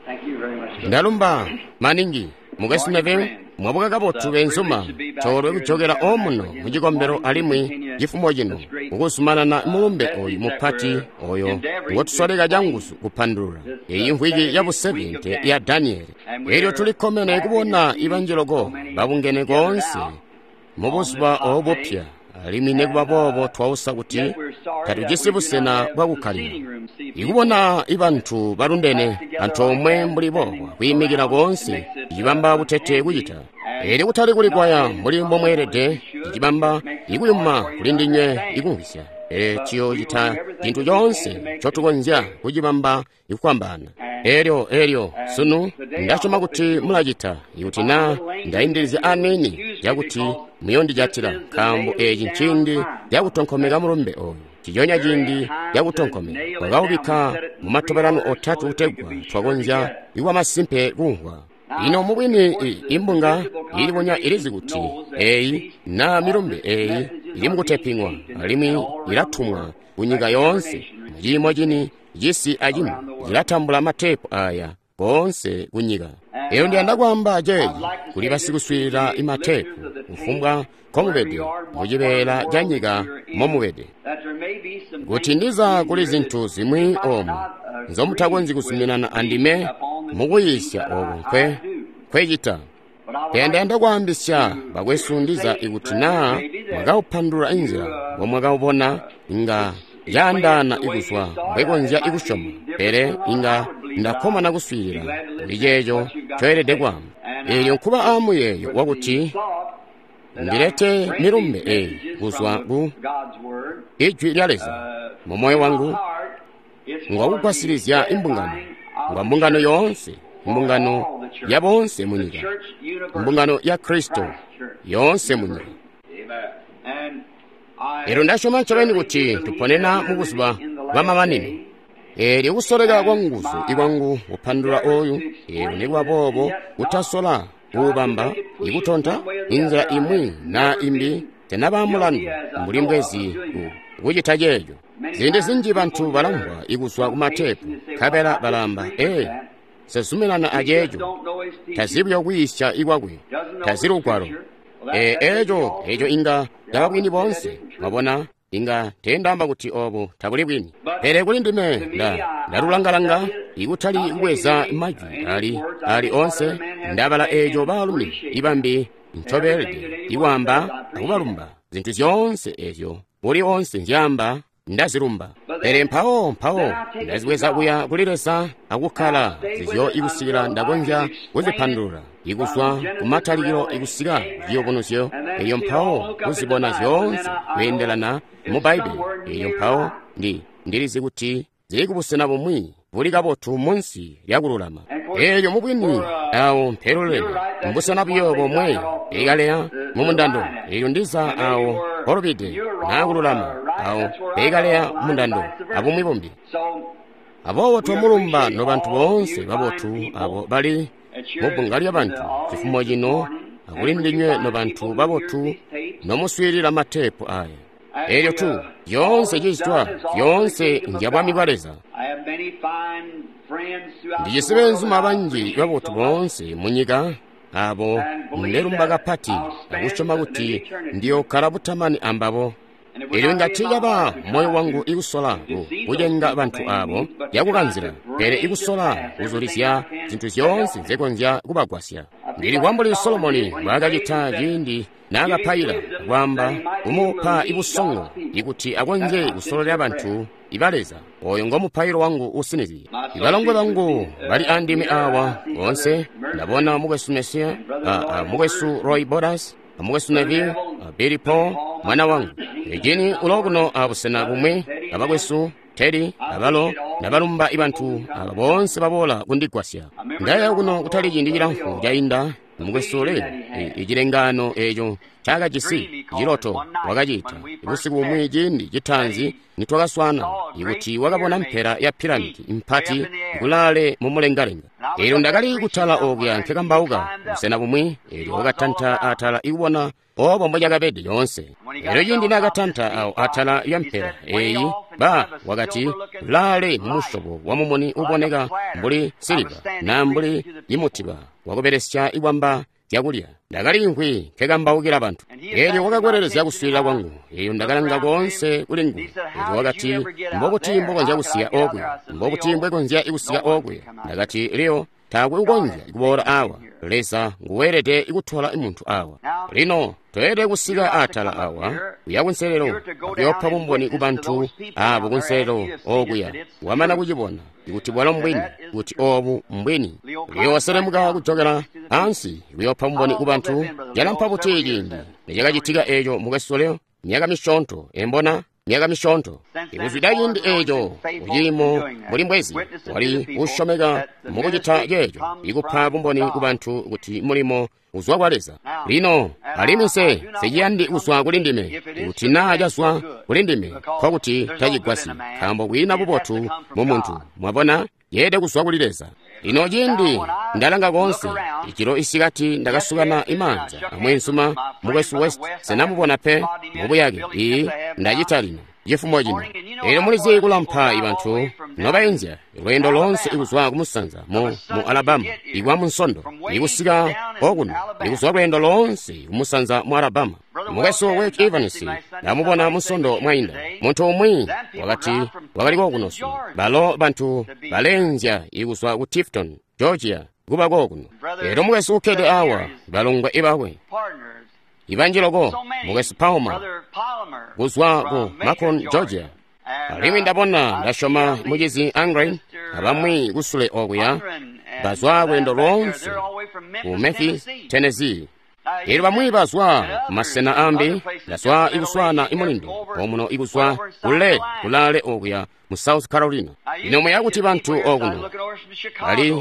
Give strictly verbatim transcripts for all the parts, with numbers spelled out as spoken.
ndalumba maningi mugesuneve mwabugaga botu bensuma choro kuchogera omuno mugikombero alimwe gifumo gino ukusumanana mulumbe oyu mupati oyo ngotusoleka jangusu kupandura iyi nhwigi ya busevente ya Daniel eryo tulikomene kubona ibanjelogo babungene konse mubusuba obupya alimine kubabobo twausa kuti katujisibusena bwakukalira ikubona ibantu barundene anthu omwe mbuli bobo kuyimikira konse ikibamba butete kuyita eri kutali kuli kwaya muli momwerede ikibamba ikuyuma kulindinye ikungisya ere chiyo chita chinthu chonse chotukonzya kujibamba ikukwambana eryo eryo sunu ndachoma kuti mulachita ikuti na ndayindiriza aneni yakuti muyondi jatira kambo eji nchindi yakutonkomeka mulumbe oyo chijonya jindi yakutonkomeka wakaubika mumatoberano otatu utegwa twakonzya iwa masimpe kungwa ino mubwini imbunga ilibonya ilizi kuti eyi na milumbe eyi ili mukutepingwa alimi ilatumwa kunyiga yonse mujimo jini jisi ajimu ilatambula matepu aya konse kunyiga eyo ndi andakwamba jeyi kuli basikuswira imatepu ufumbwa komubede mujibela janyiga momubede kuti ndiza kuli zinthu zimwi omu nzomutakonzi kusuminana andime mukuyisya obu kwe kwejita pende ndakwambisya bakwesundiza ikuti na mwakawuphandula inzira womwakawubona inga yandana ikuswa mbwekonzya ikushoma pere inga ndakhomana kuswirira lijejo choyerede kwamu eyo nkuba amu yeyo wakuti ndilete milumbe eyi kuswa ku ijwi lyaleza momoyo wangu ngwakukwasirizya imbungano ngwa mbungano yonse imbungano ya bonse munyiga imbungano ya Kristo yonse munyiga ero ndashoma chabeni kuti tuponena mubusuba bamamanini eri kusoleka kwanguzo ikwangu uphandula oyu ero nikwa bobo utasola ubamba ikutonta inzira imwi na imbi tena bamulandu mulimbwezi kuchitajejo zinde zinji bantu balangwa ikuswa kumatepu kabela balamba eh sesumelana ajejo tazibu yokuyisya ikwakwe taziru kwalo e ejo ejo inga yabakwini bonse mabona inga tendamba kuti obo tabuli bwini pere kuli ndime nda ndarulangalanga ikutali kuweza majwi ali ali onse ndabala ejo balumi ibambi ntobelde iwamba akubalumba zinthu zonse ejo buli onse njamba ndazirumba pere mpawo mpawo ndaziweza kuya kuliresa akukhala zizyo ikusira ndakonja kuziphandula ikuswa kumatalikiro ikusira vyo kunosyo eyo mpawo kuzibona zonse kuyendelana mu Bible eyo mpawo ndi ndirizi kuti ziri kubusena bomwi buli kabotu munsi yakululama eyo mubwini awo mperoleni mbusana byo bomwe egalea mumundando eyo ndiza awo horobide nakululama awo egalea mundando abumwi bombi abo watu mulumba no bantu bonse babotu abo bali mubungali y'abantu kifumo gino akulindinywe no bantu babotu no muswirira matepu aya eryo tu yonse jistwa yonse njabwamibaleza ndiyisibenzu abanji babotu bonse munyiga abo nderumbaga pati akushoma kuti ndiyo karabutamani ambabo eryo ngatiya ba moyo wangu ikusola ujenga abantu abo yakukanzira pere ikusola uzulisya zinthu zonse zekonzya kubagwasya ndiri kwambuli Solomoni bagajita jindi nagapayira kwamba umupa ibusongo ikuti akonze ikusolera abantu ibaleza oyo ngomupayiro wangu usinizi ibalongwe bangu bali andimi awa onse ndabona mugwesu Mesia mugwesu Roy Bodas mugwesu Neville Billy Paul mwana wangu ejini uloguno abusena bumwe abagwesu Teddy abalo nabalumba ibantu abonse babola kundigwasya ndaya kuno kutali jindikira mfu jainda mugwesole ejirengano ejo chaga jisi jiroto wakajita ibusiku umwe jindi jitanzi nitwagaswana ikuti wakabona mpera ya piramidi impati kulale mumulengalenga ero ndagali kutala obya nkeka mbauga usena bumwe eri wakatanta atala iwona obo mmoja gabedi yonse ero jindi nagatanta au atala ya mpera eyi ba wakati lale mushobo wa mumoni uboneka mbuli siliva na mbuli imutiba wakuberesya iwamba yakulya ndakali inkwi kekambawukira abantu eri wakakwerereza kuswirira kwangu iyo ndakalanga konse kuli ngu eri wakati mbokuti mbokonja kusiya okwe mbokuti mbokonja ikusiya okwe ndakati leo takwe ukonja ikubora awa lesa nguwerete ikuthola imunthu awa lino toyete kusika atala awa kuya kunselero kuyopha kumboni kubanthu abo kunselero okuya wamana kuchipona ikuti bwalo mbwini kuti obu mbwini liyo waselemuka kuchokera ansi kuyopha kumboni kubanthu yalampa kuti ikindi nichakachitika echo mukasolero myaka mishonto embona myaka mishonto ikuzidayindi echo uchimo muli mbwezi wali ushomeka mukuchitha checho ikupha kumboni kubanthu kuti mulimo uzwa kwaleza lino alimise sechiyandi uswa kulindime kuti najaswa kulindime kwakuti tachigwasi khambo kwina kupothu mu munthu mwapona yede kuswa kulileza lino chindi ndalanga konse ichiro isikati ndakasukana imanja amwensuma mukesu west senamupona pe mukuyake iyi ndachita lino chifumo chino lero mulize kulampha ibanthu nobayinja lwendo lonse ikuzwa kumusanza mu mu alabama ikwa munsondo ikusika okuno ikuzwa lwendo lonse kumusanza mu alabama mukeso wek evans namupona munsondo mwayinda munthu omwe wakati wakaliko kunoso balo banthu balenja ikuzwa ku tifton georgia kuba kokuno lero mukeso ukhete awa balongwa ibakwe ibanjiloko mukesi palmer kuzwa ku macon georgia alimi ndabona ndashoma muchizi angren abamwi kusule okuya bazwa lwendo lonse ku memphis tennessee eri bamwi bazwa masena ambi ndaswa ikuswana imulindo omuno ikuzwa kule kulale okuya mu south carolina inomwe yakuti banthu okuno ali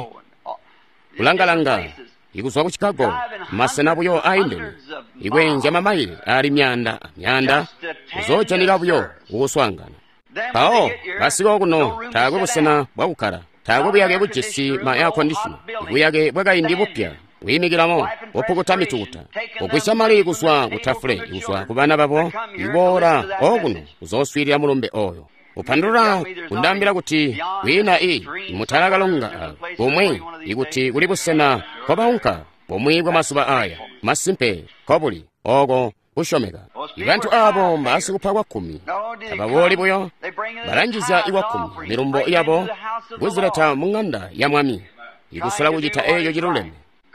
kulangalanga ikuzwa ku chicago masenabuyo aindeni ikwenja mamaili ali myanda myanda kuzochanika ukuswangana pawo basiko kuno takwe busena bwakukhala takwe buyake bujesi ma air conditioner ikuyake bwakayindi bupya kuyimikiramo opukuta mitukuta okwisha mali ikuzwa kutafule ikuzwa kubana babo ibora okuno kuzoswirira mulumbe oyo upandura kundambira kuti wina i mutalakalonga pomwe ikuti kuli busena kwabaunka pomwe kwa masuba aya masimpe kobuli oko kushomeka ibanthu abo mbasi kupha kwa khumi abawoli buyo balanjiza iwa khumi milumbo iyabo kuzileta mung'anda ya mwami ikusala kuchita eyo chiluleme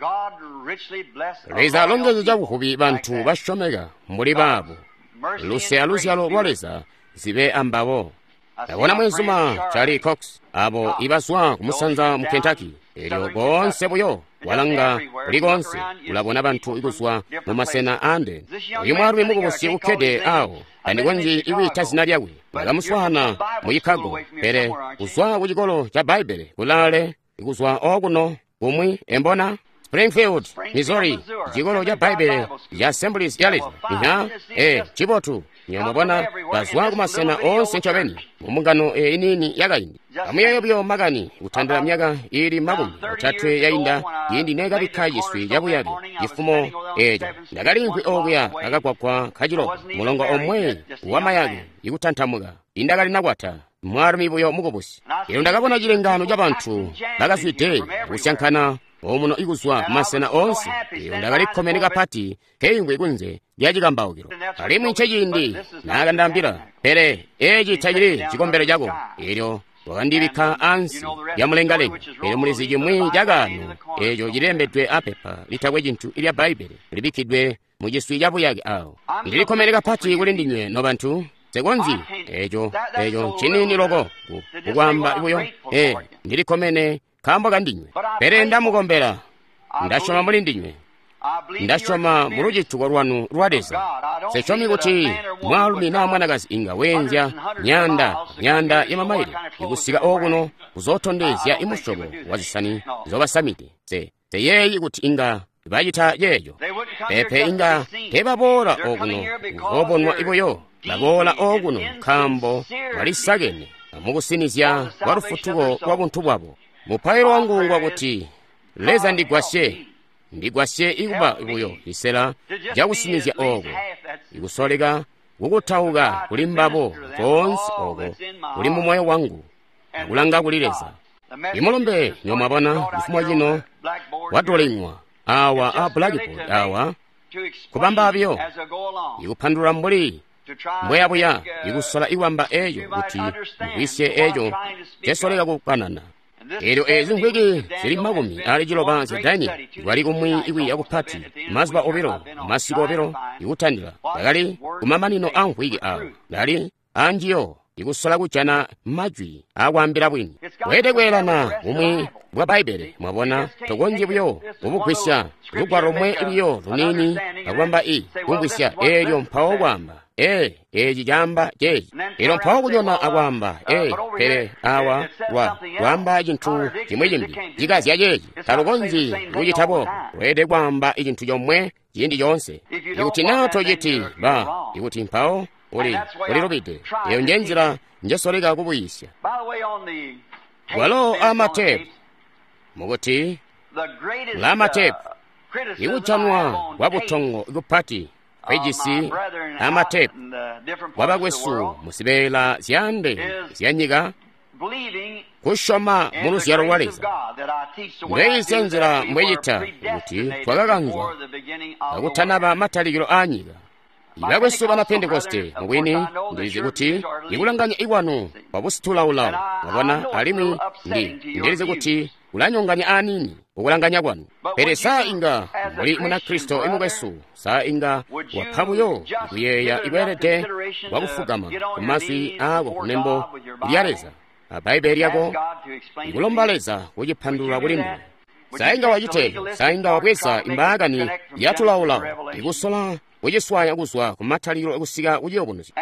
leza longezo chakuhubi banthu bashomeka mbuli babo luseya lusyalo lwaleza zibe ambabo ndabona mwenzuma charlie cox abo ibaswa kumusanza mu kentucky elyo konse buyo walanga kulikonse kulabona banthu ikuzwa mu masena ande uyu mwalume mukubusi ukhede awo andikonji iwita zina lyakwe wakamuswana mu chicago pere kuzwa ku chikolo cha baibele kulale ikuzwa okuno kumwi embona springfield missouri chikolo cha baibele cha assemblies yaleta iha e chipotu nyamabona bazwa kumasena onse nchabeni mumungano e inini yakayindi amuyayo byo magani utandala myaka ili makumi utatwe yayinda yindi nega bikhayi swi yabuyabe ifumo ejo ndakalinkwi okuya akakwakwa khajiro mulongo omwe wamayage ikutanthamuka indakali nakwatha mwarumi buyo mukubusi ilo ndakabona chilengano cha banthu bakaswite kusyankhana omuno ikuzwa masena onse iyo ndakalikhomenika phati keingwe ikunze lyachikambawukiro alimu nchechindi nakandambira pere echi chachili chikombero chako ilyo wakandibikha ansi ya mulengalenga ili mulizi chimwi chakanu echo chilembedwe apepa litakwe chinthu ilya baibele libikhidwe muchiswi chapuyake awo ndilikhomereka phati kuli ndinywe no banthu sekonzi echo echo chinini loko kukwamba ibuyo e ndilikhomene khambo kandinywe pere ndamukombera ndashoma muli ndinywe ndashoma muluchithuko lwanu lwadeza sechomi kuti mwalume na mwanakazi inga wenja nyanda nyanda ya mamaili ikusika okuno kuzothondezya imushobo wazisani zobasamite se seyeyi kuti inga ibachita yeyo pepe inga tebabola okuno kuzobonwa ibuyo babola okuno khambo walisakene amukusinizya walufutuko kwa bunthu bwabo muphayiro wangungwa kuti leza ndigwasye ndigwasye ikuba ibuyo isela jakusinizya oku ikusoleka ukutauka kulimbabo konse oko kuli mu moyo wangu akulanga kulileza imulombe nyomabona chifukwa chino watolimwa awa a blackboard awa kupambabyo ikuphandula mbuli mbweyabuya ikusola iwamba eyo kuti mwisye eyo chesoleka kukanana ero ezinkhwiki zili makumi ali chilopa zidani wali kumwi iwi yakuphati mazupa opero masiku opero ikuthandira dakali kumamanino a nkhwiki awo dali anjiyo ikusola kuchana majwi akwambira bwino wetekwelana umwe bwa baibele mwabona tokonjebyo ubugwisya lugwa romwe iliyo lunini akwamba i kungwisya elyo mphawo kwamba e eji jamba jeji ilo mphawo kunyona akwamba e pere awa lwa kwamba chinthu chimwe chimbi chikazya jeji talokonji kuchithapo wete kwamba ichinthu chomwe chindi chonse ikuti nato chiti ba ikuti mphawo uli ulilopite iyo njenzira njesoleka kubuyisya walo amatepu mukuti lamatepu ikuchanwa wabutongo ikuphati kwejisi amatepu wabakwesu musibela zyande zyanyika kushoma mulu zyalowaleza ndeyisenzera mbweyita kuti twakakanzwa akuthanaba matalikiro anyika ibakwesu bana pentekoste mubwini ndilize kuti ikulanganya iwanu wabusitulaulawu wabona alimwi ndi ndilize kuti ulanyonganya anini ukulanganya kwanu pere saa inga muli muna kristo imukwesu saa inga waphamuyo ikuyeya ibwerete wakufukama kumaswi ako kunembo ilyaleza abaibeli yako ikulombaleza kuchiphandula kulimbu saa inga wachite saa inga wakwesa imbakani yatulaulawu ikusola wechiswanya kuzwa kumathaliro ekusika uchiyokunuzi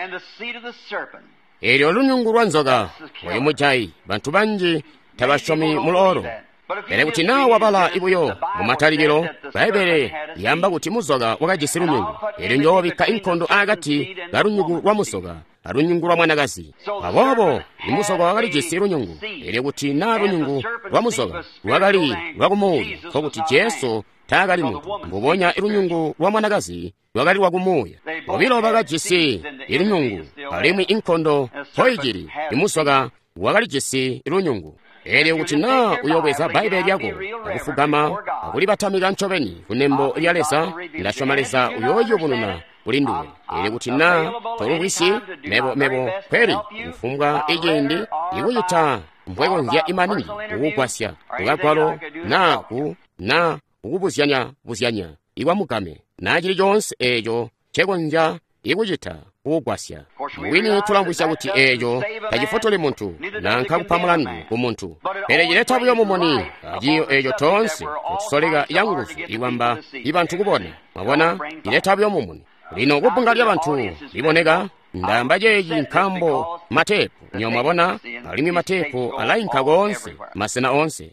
elyo lunyungu lwa nzoka oyo mujayi banthu banji tabashomi muloro pere kuti nawo wapala ibuyo mumathaliro baibele yamba kuti muzoka wakajisi lunyungu elyo njowobika inkhondo akati la lunyungu lwa musoka alunyungu lwa mwanakazi apopo imusoka wakalijisi lunyungu elyo kuti na lunyungu lwa musoka lwakali lwakumuya kokuti jesu takali munthu nguponya ilunyungu lwa mwanakazi lwakali wakumuya obilo bakajisi ilunyungu alimwi inkhondo hoyikili imusoka wakalijisi ilunyungu elyo kuti na uyokweza baibeli yako akufugama akulipatamika nchoveni kunembo lyalesa ndashomaleza uyoyo bununa kulinduwe elyo kuti na tolubwisi mebo mebo kweli kufumwa ijindi ikuyita mbwekonzya imaningi ukugwasya ukagwalo na ku na ukubuzyanya buzyanya iwamukame na chilichonse echo chekonja ikuchita ukugwasya mwini tulambwisa kuti echo tachifotole munthu nankhakupa mulandu ku munthu pere chileta buyo mumoni ajiyo echo tonse kutisoleka yanguzu iwamba ibanthu kupona mwabona chileta buyo mumoni lino kupunga lya banthu liboneka ndamba jeji nkhambo matepu nyomwabona alimi matepu alayinkha konse masena onse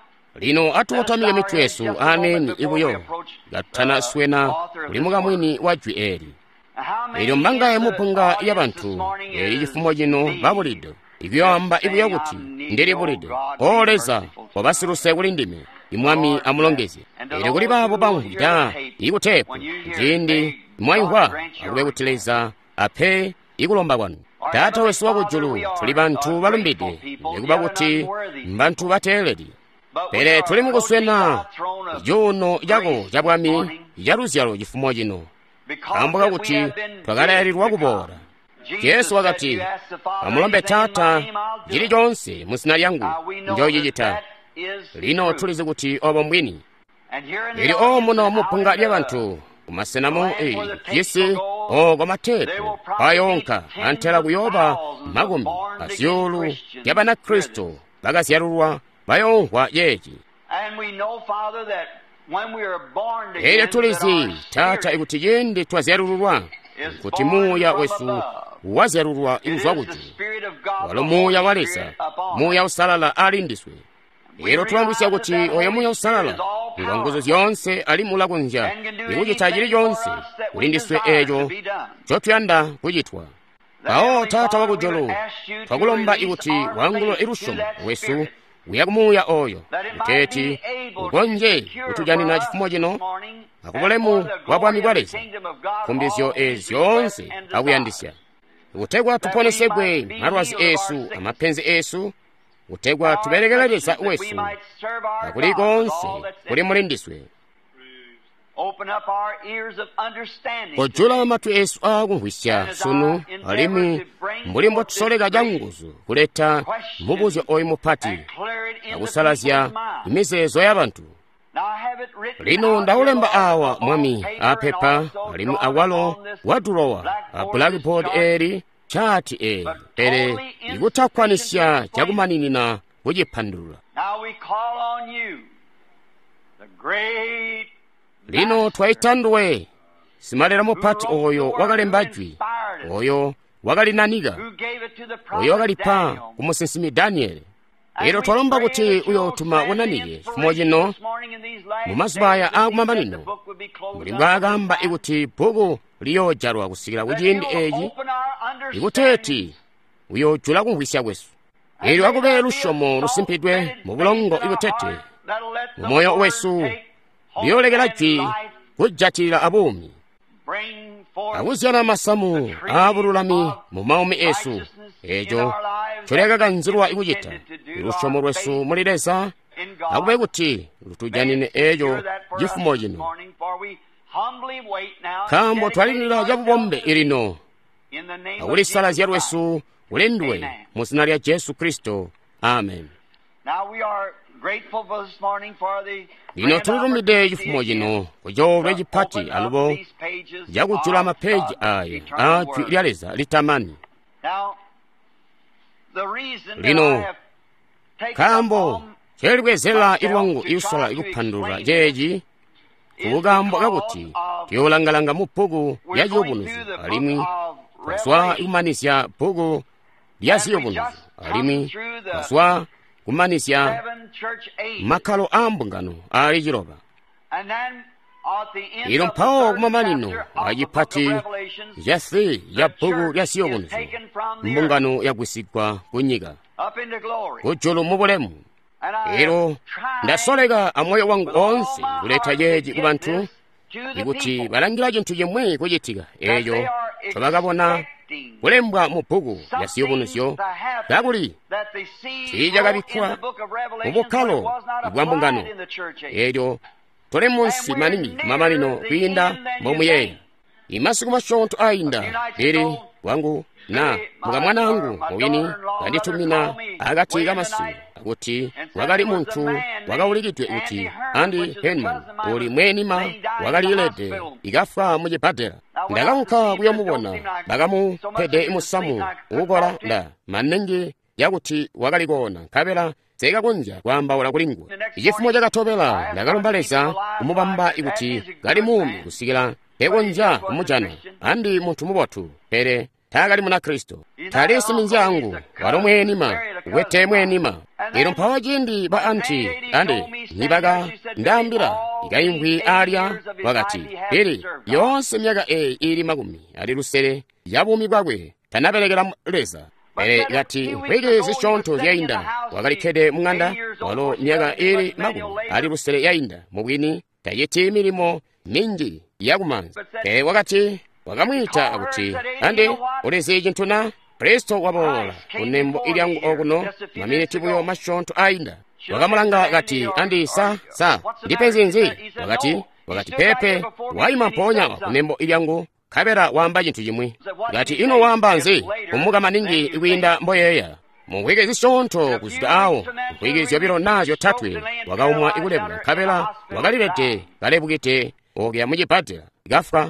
lino atuotamile mitwesu aneni ibuyo gatana swena ulimuka mwini wa jweli ilyo mbangaye mupunga ya banthu eli chifumo chino babulide ikuyamba ibuyo kuti ndili bulide oleza wabasiruse kulindime imwami amulongeze ili kuli babo bamwita ikutepu njindi imwayihwa akube kuteleza aphe ikulomba kwanu tata wesu wakujulu tuli banthu balumbide ndikuba kuti mbanthu bateledi pere tuli mukuswena ijuno jako chabwami ijaluzyalo chifumo chino ambuka kuti twakalayalirwa kupora yesu wakati amulombe tata chilichonse musina lyangu njochichita lino tulize kuti obo mwini ili omuno mupunga lya banthu kumasenamo e yisi oko matepu ayonka anthela kuyoba makumi asyulu yabana kristo bakasyalulwa bayonkhwa yechi ele tulizi tata ikuti yende twazyalulwa kuti muya wesu wazyalulwa imuzwa kuti walo muya walesa muya usalala alindiswe lero tulambwisa kuti oyo muya usalala ngongozo zyonse ali mulakunja ikuchita chilichonse ulindiswe echo chotuyanda kuchitwa awo tata wakujolo twakulomba ikuti wangulo ilushomo wesu uyakumuya oyo uteti ugonje utujanina chifumo chino akubulemu wabwami bwaleza kumbizyo ezyonse akuyandisya utegwa tuponesegwe marwazi esu amapenzi esu utegwa tuberegerereza wesu akuli konse kuli mulindiswe kojula amatu esu akunhwisya sunu alimi mbulimbo tusoleka janguzu kuleta mubuzyo oyi mupati akusalazya imizezo y'abantu lino ndaulemba awa mwami apepa alimu awalo wadulowa a blackboard eri chati eri ere ikutakwanisya chakumaninina kujipandula lino twaitanduwe simalera mupati oyo wakalembajwi oyo wakalinaniga oyo wakalipa kumusinsimi Danieli ero twalomba kuti uyo tuma wonaniye chifumo chino mumazibaya akumamanino mulingo akamba ikuti bhuku liyojalwa kusikira kuchindi echi ikuteti uyo jula kunhwisya kwesu eri akupera lushomo lusimphidwe mubulongo ikuteti umoyo wesu liyolekera jwi kujatilira abumi akuziyana masamu abululami mumaumi esu ejo choleka kanzirwa ikuchita ilushomo lwesu mulileza akupera kuti lutujanine ejo chifumo chino kambo twalilira jakubombe ilino akulisalazya lwesu ulendwe muzina lya Yesu Kristo amen. lino tulumide chifumo chino kujolwe chipati alubo jakuchula amapeji aya acu lyaleza litamani lino kambo chelikwezela ilwangu iusola ikuphandula jeji kubukambo kakuti tiyolangalanga mu bhuku lya chiyobunuzi alimwi paswa ikumanisya bhuku lya ziyobunuzi alimwi paswa kumanisya makhalo ambungano ali chilopa ilo mphawo kumamanino achipati yasi ya bhuku lya ziyobunuzi mbungano yakwisigwa kunyika kujulu mubulemu ero ndasoleka amoyo wangu onse kuleta jeji kubanthu ikuti balangira chinthu chimwe kuchitika eyo tobakabona kulembwa mu bhuku lya ziyobunuzi kakuli tijakabikwa mubukhalo ibwambungano eyo tole munsi manini mamalino kuyinda momweyeya imasiku mashontho ayinda lili wangu na muka mwanangu mowini kanditumina akatika masiku akuti wakali munthu wakaulikidwe uti Andy Henman uli mwenima wakalilede ikafa muchipatela ndakamukha kuyamubona bakamuphede imusamu ukukola nda manengi yakuti wakalikona nkapela sekakunja kwamba kulingwa ichifumo chakathopela ndakalumbaleza kumupamba ikuti kali mumi kusikira ekonja kumujana andi munthu mupothu pere takali muna Kristo talisi minjangu walomwenima wete mwenima ilo mphawa chindi pa anti andi nipaka ndambira ikayimbwi alya wakati ili yonse myaka e ili makumi ali lusere yabumi kwakwe tanaperekera leza ere ikati mpweke zishontho ziyayinda wakalikhede mung'anda walo myaka ili makumi ali lusere yayinda mubwini tayiti milimo mingi yakumanza e wakati wakamwita akuti andi ulezi chinthu na Kristo wabola kunembo ilyangu okuno maminiti buyo mashontho ayinda wakamulanga kati andi sa sa ndipenzinzi wakati wakati pepe waima mponya kunembo ilyangu kapera wamba chinthu chimwe ngati ino wamba nzi kumuka maningi ikuyinda mboyeya mukwike zishontho kuzita awo mukwike ziyopiro nacho thatwe wakaumwa ikulepula kapera wakalilete kalepukite okya muchipatela ikafa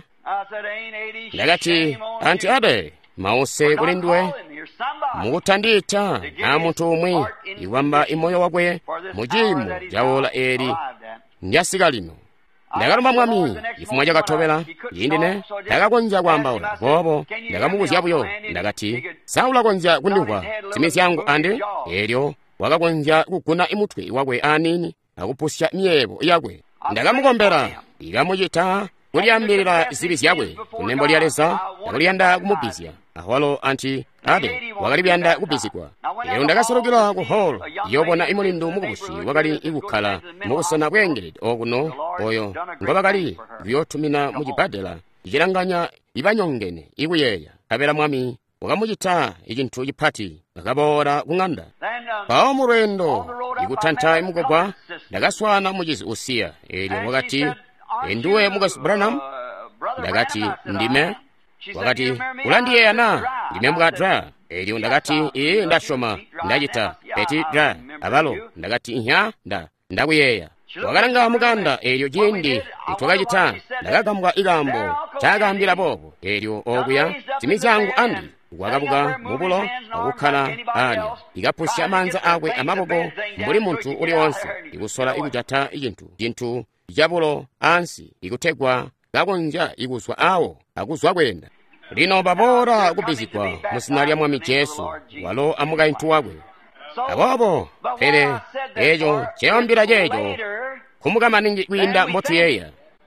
ndakati anti ade maose kulindwe mukuthanditha na munthu umwe iwamba imoyo wakwe muchimo jawola eri ndyasika lino ndakalomba mwami chifumo chakathopela yindine ndakakonja kwambaula popo ndakamukuzyapuyo ndakati saulakonja kundikwa zimezi yangu andi eryo wakakonja kuguna imuthwe wakwe anini akupusya miyepo yakwe ndakamukombera ikamuchitha kuliyambirira zili zyakwe kunembo lyaleza ndakuliyanda kumubizya ahwalo anti abe wakali byanda kubisikwa lero ndakasolokera ku hall yobona imulindu mukubusi wakali ikukhala mukusana bwengeredi okuno oyo ngobakali byotumina muchibadela ichilanganya ibanyongene ikuyeya kapera mwami wakamuchita ichinthu chiphati akabora kung'anda pawo mulwendo ikutantha imukogwa ndakaswana muchizi usiya elyo wakati enduwe mukasi branham ndakati ndime wakati ulandiyeyana ndime mukadra elyo ndakati iye ndashoma ndachita peti dra abalo ndakati nha nda ndakuyeya wakalanga mukanda elyo chindi itwakachita ndakagambwa ikambo chakambira popo elyo okuya timizangu andi wakabuka mubulo okukhala alya ikapusya manza akwe amapopo mbuli munthu uliwonse ikusola ikuchatha ichinthu chinthu chabulo ansi ikuthegwa kakunja ikuswa awo akuzwa kwenda lino babora kubisikwa musinalya mwami Jesu walo amuka inthu wakwe apopo pere echo cheyambira checho khumukamani kwinda mbothu yeya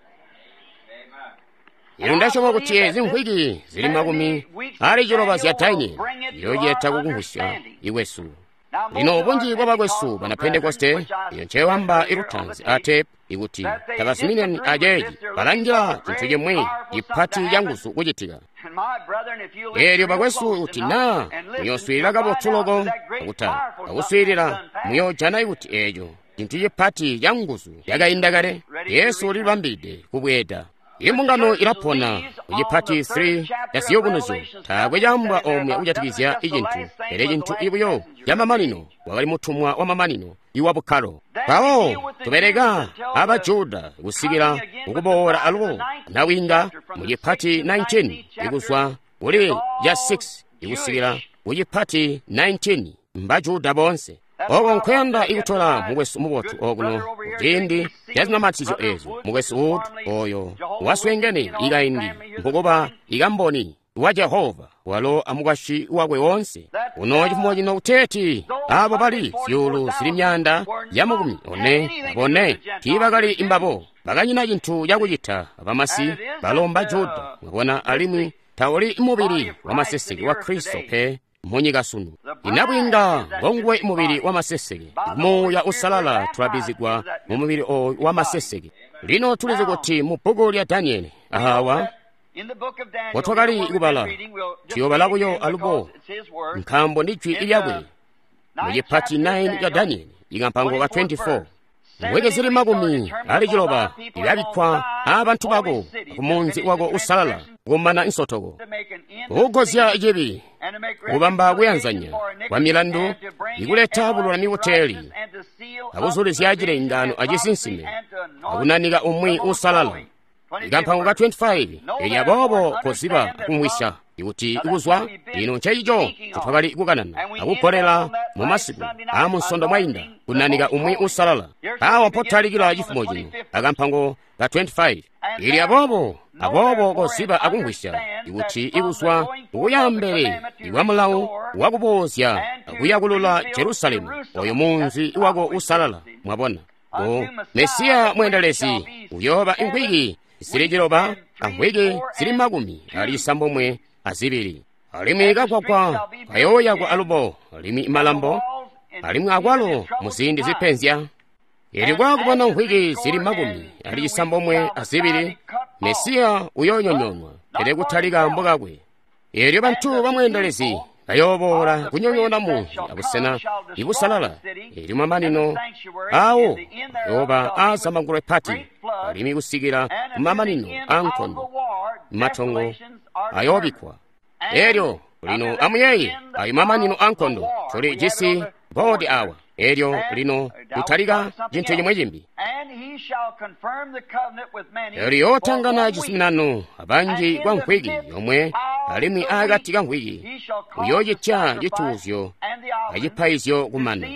inu ndashoma kuti ezi nkhwiki zili makumi ali chilopa ziyathaine yodyetha kukumbusya iwesu lino ubunji kwa pakwesu pana pentekoste iyo nchewamba iruthanzi atepu ikuti takasimineni ajeji palangira chinthu chemwe iphati changusu kuchitika elyo pakwesu kuti na muyoswirira kapothuloko akutha akuswirira muyojana ikuti echo chinthu chiphati changusu yakayinda kale Yesu lili pambide kubweta imungano ilaphona uchiphati three yasiyo kunozo thakwe chamba omwe uchatikizya ichinthu ere chinthu ibuyo ya mamanino wakali muthumwa wa mamanino iwapo khalo pawo tupereka abajuda kusikira ukubowola aluwo nawinga muchiphati nineteen ikuswa uli ya six ikusikira uchiphati nineteen mbajuda bonse oko nkhwenda ikuthola mukwesu mubothu okuno chindi yazinamathizo ezo mukwesu utu oyo waswengeni ikayindi mpukupa ikamboni wa Jehova walo amukwashi wakwe wonse uno chifumo chino uteti apo pali fyulu sili myanda yamukumi one apone chipakali imbapo pakanyina chinthu chakuchitha pamasi palomba Juda mwakona alimwi thawuli mubiri wa maseseki wa Khristu phe monyika sunu inabwinga ngongwe mubiri wa maseseki moya usalala tulabizikwa mu mubiri wa maseseki lino tulize kuti mu buku lya Danieli ahawa watwakali ikubala tiyobalakuyo alupo nkhambo ndijwi ilyakwe muchiphati nine ya Danieli ikampango ka twenty-four mweke zili makumi ali chilopa ilyabikwa abantu bako kumunzi wako usalala kumana insotoko kugozya ichibi kupamba kuyanzanya kwa milandu ikuletha bulula miuteli akuzulizya chilengano achisinsime akunanika umwi usalala ikampango ka twenty-five ilyabobo kuzipa kumwisha ikuti ikuzwa ino chaicho kuthwakali ikukanana akugolera mu masiku a munsondo mwayinda kunanika umwi usalala pawo pothalikira chifumo chino akampango ka twenty-five ili apopo apopo kuzipa akungwisha ikuti ikuzwa ukuyambere iwamulawu wakupozya akuyakulula Jerusalemu oyo munzi iwako usalala mwapona o Mesiya mwendelezi uyoba inkhwiki sili chilopa ankhwiki sili makumi ali sambomwe azibiri alimi kakwakwa kayoya kwa alubo alimi malambo alimi akwalo muzindi zipenzya ili kwakupona nkhwiki zili makumi ali sambomwe azibiri Mesiya uyoyonyonwa ili kuthalika mbokakwe ili banthu bamwendelezi kayobola kunyonyona munzi akusena ikusalala ili mamanino awo yoba asamangule phati alimi kusikira mamanino ankhondo mathongo ayobikwa elyo lino amuyeyi ayi mamanino ankhondo tuli jisi bodi awa elyo lino kuthalika chinthu chimwe chimbi eli yotangana chisiminano abanji kwa nkhwiki yomwe alimi akati ka nkhwiki uyochitcha chithunzyo achiphayizyo kumana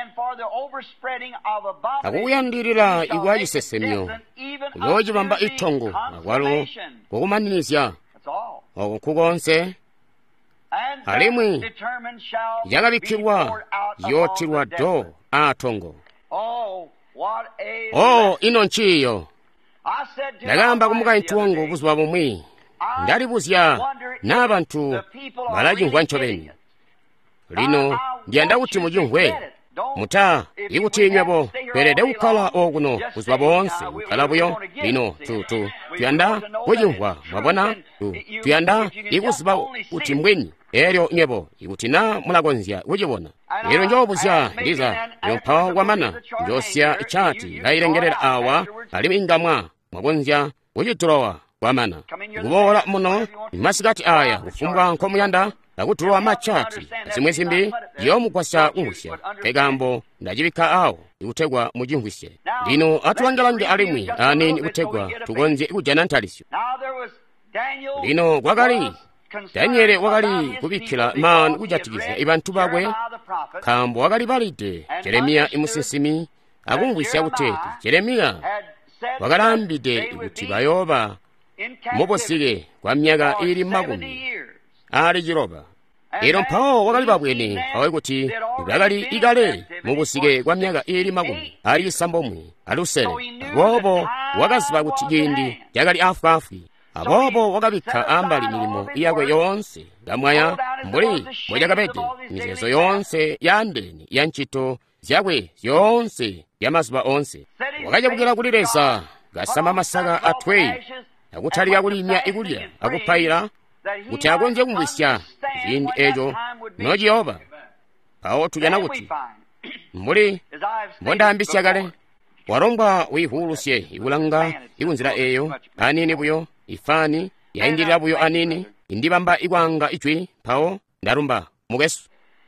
akukuyandirira iku achisesemyo uyochipamba ithongo akwalo kukumanizya oko kukonse alimwi yakabikirwa yothirwa do athongo o ino nchiyo ndakamba kumuka ithongo kuzipa pomwe ndalibuzya n'abantu balagingwa ncobeni lino ndyenda kuti mujingwe muta ikutinywebo perede kukhala okuno kuziba bonse kukhala buyo lino tutu tuyanda kujingwa mwabona tu tuyanda ikuziba kuti mbwenyi eryo nyebo ikutina mulagonzya kujibona lero njobuzya ndiza yomphawa wamana njosya ichati lailengerera awa alimingamwa mwagonzya kujitulowa wamana ikubola muno masikati aya kufumbwa nkomuyanda akutulowa machati zimwe zimbi yomukwasa kungusya egambo ndajibika awo ikutegwa mujingwisye lino atulangalange alimwi aneni ikutegwa tugonze ikujana ntalisyo lino wakali daniele wakali kubikira manu kujatikiza ibantu bagwe kambo wakali balide jeremiya imusinsimi akungwisya kuteti jeremiya wakalambide ikuti bayoba mubosile kwa myaka ili makumi ali jiroba ero mphawo wakali babwene awe kuti wakali igale mubusike kwa myaka ili makumi ali isambomwe alusele abobo wakaziba kuti jindi yakali afafi abobo wakabikha ambali milimo iyakwe yonse ngamwaya mbuli mwejakapete mizezo yonse ya ndeni ya ntchito zyakwe yonse ya mazuba onse wakachapukira kulilesa gasama masaka atweyi akuthalika kulimya ikulya akuphayira kuti akonze kungwisya zindi ejo nojiyoba pawo tujana kuti mbuli mbondayambisya kale warongwa wihulusye ikulanga ikunzira eyo anini buyo ifani yaindilira buyo anini indibamba ikwanga ichwi pawo ndarumba mukesu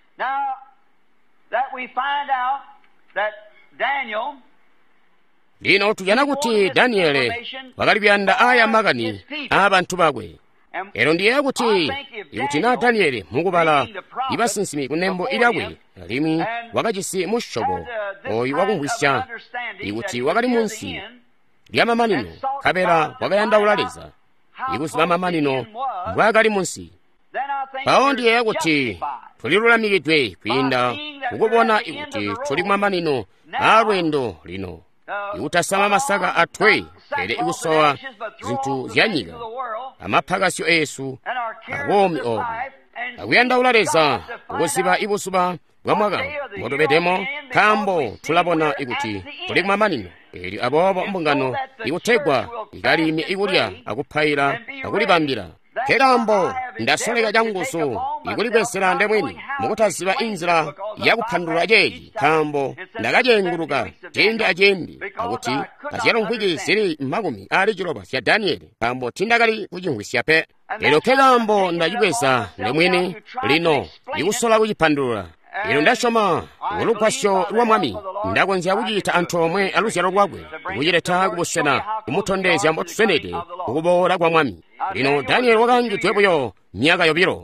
lino tujana kuti daniele wakalibyanda aya makani abantu bagwe ero ndiye kuti ikuti na daniele mukubala ibasinsimi kunembo ilyakwe limi wakachisi mushobo oyu wakungwisya ikuti wakali munsi lyamamanino kapera wakayanda ulaleza ikuziba mamanino mbwakali munsi pawo ndiye kuti tulilulamikidwe kuyinda kukubona ikuti tuli mwamanino alwendo lino ikutasama masaka atwe ere ikusowa zinthu zyanyika amaphakasyo esu awomi obu akuyanda ulaleza ukuziba ikusuba bwamwaka motopetemo kambo tulabona ikuti tuli mwamanino eri abobo mbungano ikutegwa ikalimye ikulya akuphayira akulibambira kekambo ndasoleka janguso ikulikwesera ndemweni mukutaziba inzira yakuphandula jeji kambo ndakajenguluka tindi ajendi akuti azyalonkhwiki zili makumi ali chilopa sya danieli kambo tindakali kuchingwisyape lero kekambo ndachikwesa ndemweni lino ikusola kuchiphandula ilo ndasoma ulukwasyo lwa mwami ndakonzya kuchita anthu omwe aluzyalo lwakwe kuchileta kubusena kumutondezya mbotusenete kukubola kwa mwami lino danieli wakangitwepoyo myaka yopiro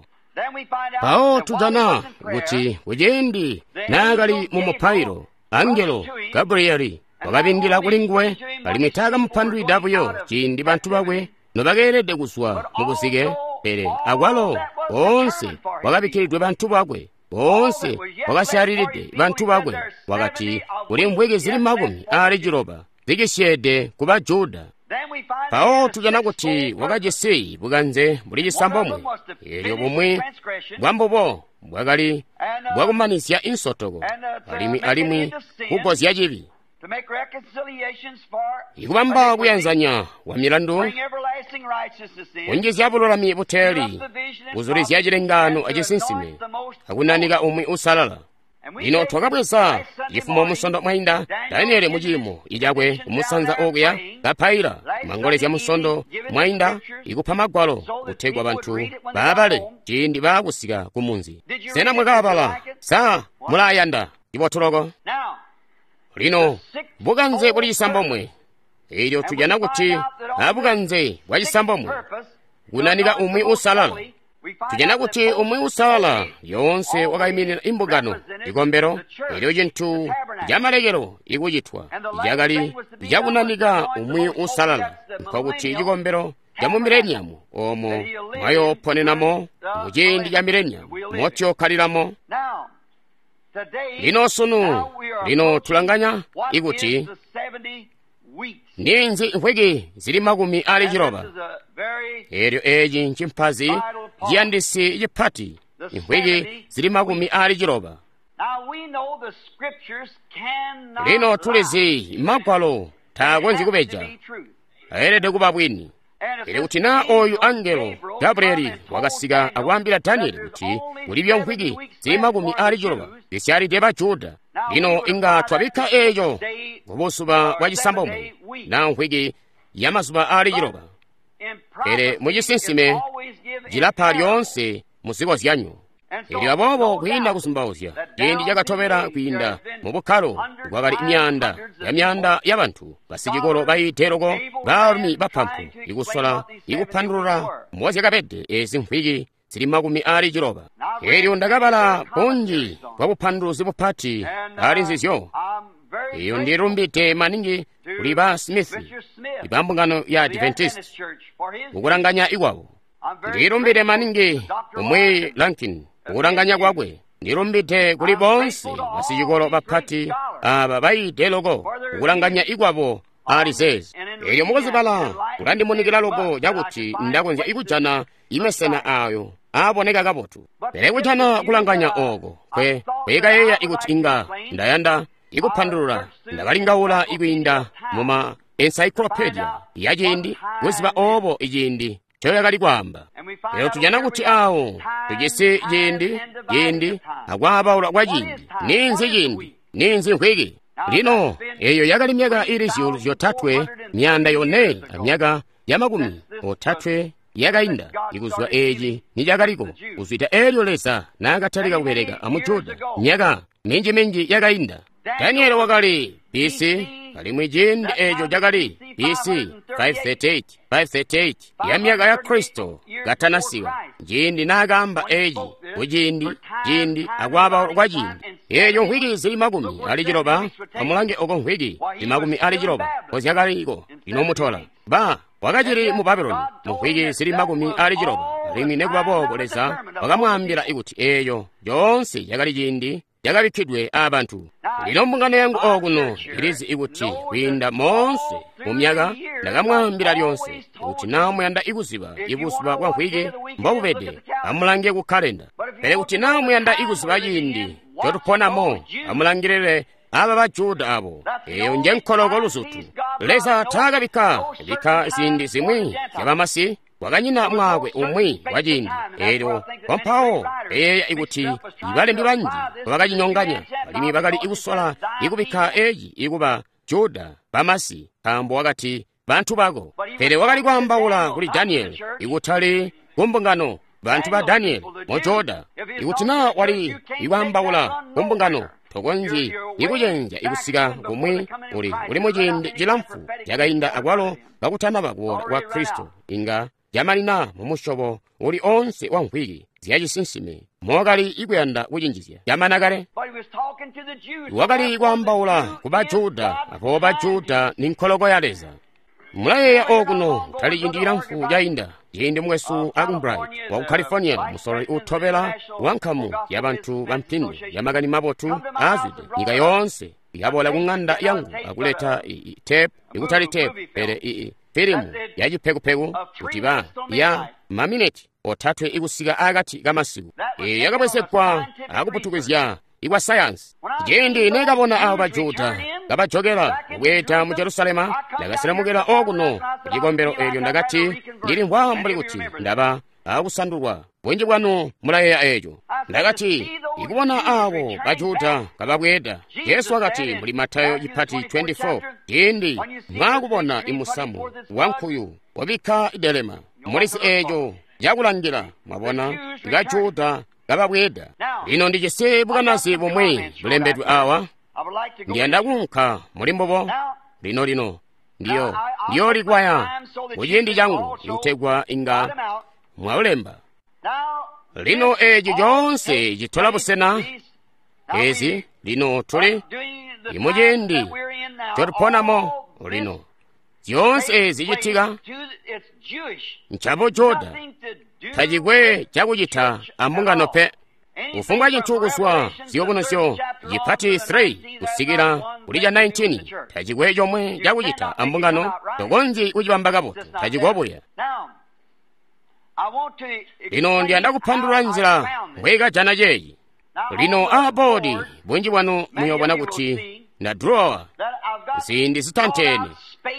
pawo tujana kuti ujendi nakali mumuphayiro angelo gabrieli wakapindira kulingwe kalimwitaka muphandulidwapoyo chindi banthu bakwe nopakeredde kuswa mubusike pere akwalo onse wakapikiridwe banthu bakwe bonse wakasyariride banthu bakwe wakati kuli mbweke zili makumi ali chilopa zikisyede kuba juda pawo tujana kuti wakajeseyi bukanze buli chisambomwe ilyo bumwe bwambopo bwakali bwakumanisya insotoko alimwi alimwi kukozya chivi ikubamba kuyanzanya wa milandu kunjizya bulolami buteli kuzulizya chilengano achisinsime akunanika umwi usalala lino twakabweza ifumo musondo mwayinda danieli muchimo ijakwe umusanza okuya kaphayira mangolezya musondo mwayinda ikupha magwalo kuthegwa banthu babale chindi bakusika kumunzi sena mwakapala sa mulayanda ibotoloko lino bukanze buli chisambomwe ilyo tujana kuti abukanze bwa chisambomwe kunanika umwi usalala tujana kuti umwi usalala yonse wakayimirira imbugano ikombero ilyo chinthu jamalekero ikuchithwa ijakali ijakunanika umwi usalala mpakuti chikombero ja mu mileniyamu omo mwayoponenamo muchindi ja mileniyamu motyokhaliramo lino sunu lino tulanganya ikuti ninzi nkhwiki zili makumi ali chiloba. Eryo eji nchimphazi chiyandisi chiphati nkhwiki zili makumi ali chiloba. Lino tulezi magwalo thakwenzi kupeja ayeredwe kuba bwini. Ere kuti na oyu angelo Gabrieli wakasika akuambira Danieli kuti kulibya nkhwiki zili makumi ali chiloba zisyali teba Juda. Lino inga twabika ejo kubusuba kwa chisambomo na nkhwiki ya masuba ali chiloba. Ere mujisinsime jilapha lyonse muziko zyanyu. Eri abobo kwinda kusumbawuzya yendi jakatobera kwinda mu bukhalo kwakali imyanda ya myanda y'abantu basijikolo bayiteroko balumi baphampu ikusola ikuphandulula mmodzi yakapede ezi nkhwiki zili makumi ali chiloba. Eryo ndakabala bunji kwa buphanduzi buphati ali nzizyo. Iyo ndirumbite maningi kuli ba Smith ipambungano ya Adventist ukulanganya ikwawo. Ndirumbite maningi omwe Lankin ukulanganya kwakwe. Ndirumbite kuli bonse basijikolo baphati aba bayiteloko ukulanganya ikwawo ali zezi. Eryo mukozipala kulandimunikira loko jakuti ndakwenza ikujana imesena ayo aboneka kapotu. Pere kuchana kulanganya oko kwe kweka yeya ikuti inga ndayanda ikuphandulula ndakalingaula ikuyinda muma encyclopedia yachindi kuzipa obo ichindi choyakali kwamba. Lero tujana kuti awo tujese yindi yindi akwapaula kwa chindi ninzi chindi ninzi nkhwiki. Lino eyo yakali myaka ili yotatwe myanda yone amyaka ya makumi otatwe yakayinda ikuzwa eji ni yakaliko kuzwita eryo lesa nakathalika kupereka amu Juda myaka minji minji yakayinda. Danieli wakali B C kali mwijindi ejo jakali B C five thirty-eight five thirty-eight ya myaka ya Kristo gatanasiwa jindi nakamba eji ujindi jindi akwapa kwa jindi. Eyo nkhwiki zili makumi ali chiloba pamulange oko nkhwiki zili makumi ali chiloba kozi yakaliko inomutola ba wakachiri mu Babuloni nkhwiki zili makumi ali chiloba. Limi nekupapo lesa wakamwambira ikuti eyo yonse yakali jindi yakabikidwe abantu. Lino mbungano yangu okuno ilizi ikuti kwinda monse mu myaka ndakamwambira lyonse ikuti namuyanda ikuziba ikuziba kwa nkhwiki mbakupede amulange ku kalenda. Pere kuti namuyanda ikuziba chindi chotuponamo amulangirire aba ba Juda abo. Eyo nje nkoloko lusutu lesa thaka bika bika zindi zimwi yabamasi wakanyina mwakwe umwi wachindi. Ero pompawo eya ikuti ibalembi banji wakachinyonganya balimi bakali ikusola ikubika eji ikuba Juda bamasi kambo wakati bantu bako. Pere wakali kwambaula kuli Danieli ikuthali kumbungano bantu ba Danieli mo Juda ikuti na wali iwambaula kumbungano tokonzi ikujenja ikusika kumwe uli uli mujindi jilamfu yakayinda akwalo bakutana bakuwola kwa Kristo inga yamalina mumushobo uli onse wa nkhwiki ziyachisinsime mokali ikuyanda kuchinjizya yamanakale. Wakali kwambaula kuba Juda apo ba Juda ni nkoloko yaleza mulayeya okuno tali chindira mfu yayinda yindi mwesu Albright wa ku California musololi uthobela wankhamu ya bantu bampindu yamakani mapotu azwide nyika yonse yabola kung'anda yangu akuleta tape ikutali tape pere filimu yachiphekuphegu kuti ba ya mamineti othatwe ikusika akati kamasiku yakabwesekwa akuputukizya ikwa sayansi. Jindi nekabona awo ba Juda kabajokera kukweta mu Jerusalema ndakasilamukira okuno kuchikombero eryo ndakati ndili mbwambuli kuti ndaba akusandulwa bwenji bwanu mulayeya ejo ndakati ikubona awo ba Juda kababweta. Yesu akati muli Matayo chiphati twenty-four jindi mwakubona imusamu wankhuyu wabikha idelema mulisi ejo yakulangira mwabona nga Juda kababweta. Lino ndichisibukanasi pomwe bulembedwe awa ndiyanda kunkha mulimbopo lino lino ndiyo ndiyo likwaya kuchindi changu ikuthegwa inga mwaulemba. Lino eji jonse jithola busena ezi lino tuli imujindi chotiponamo lino zonse zichitika nchabo Juda tachikwe chakuchita ambungano pe ufungwa chinthu kuswa siyokunosyo chipati three kusikira kulija nineteen tachikwe chomwe chakuchita ambungano tokonzi kuchipambakapo tachikwapoya. Lino ndiyandakuphandula njira mbweka chana chechi. Lino abodi bwenji wanu muyobona kuti na drawer zindi zitanteni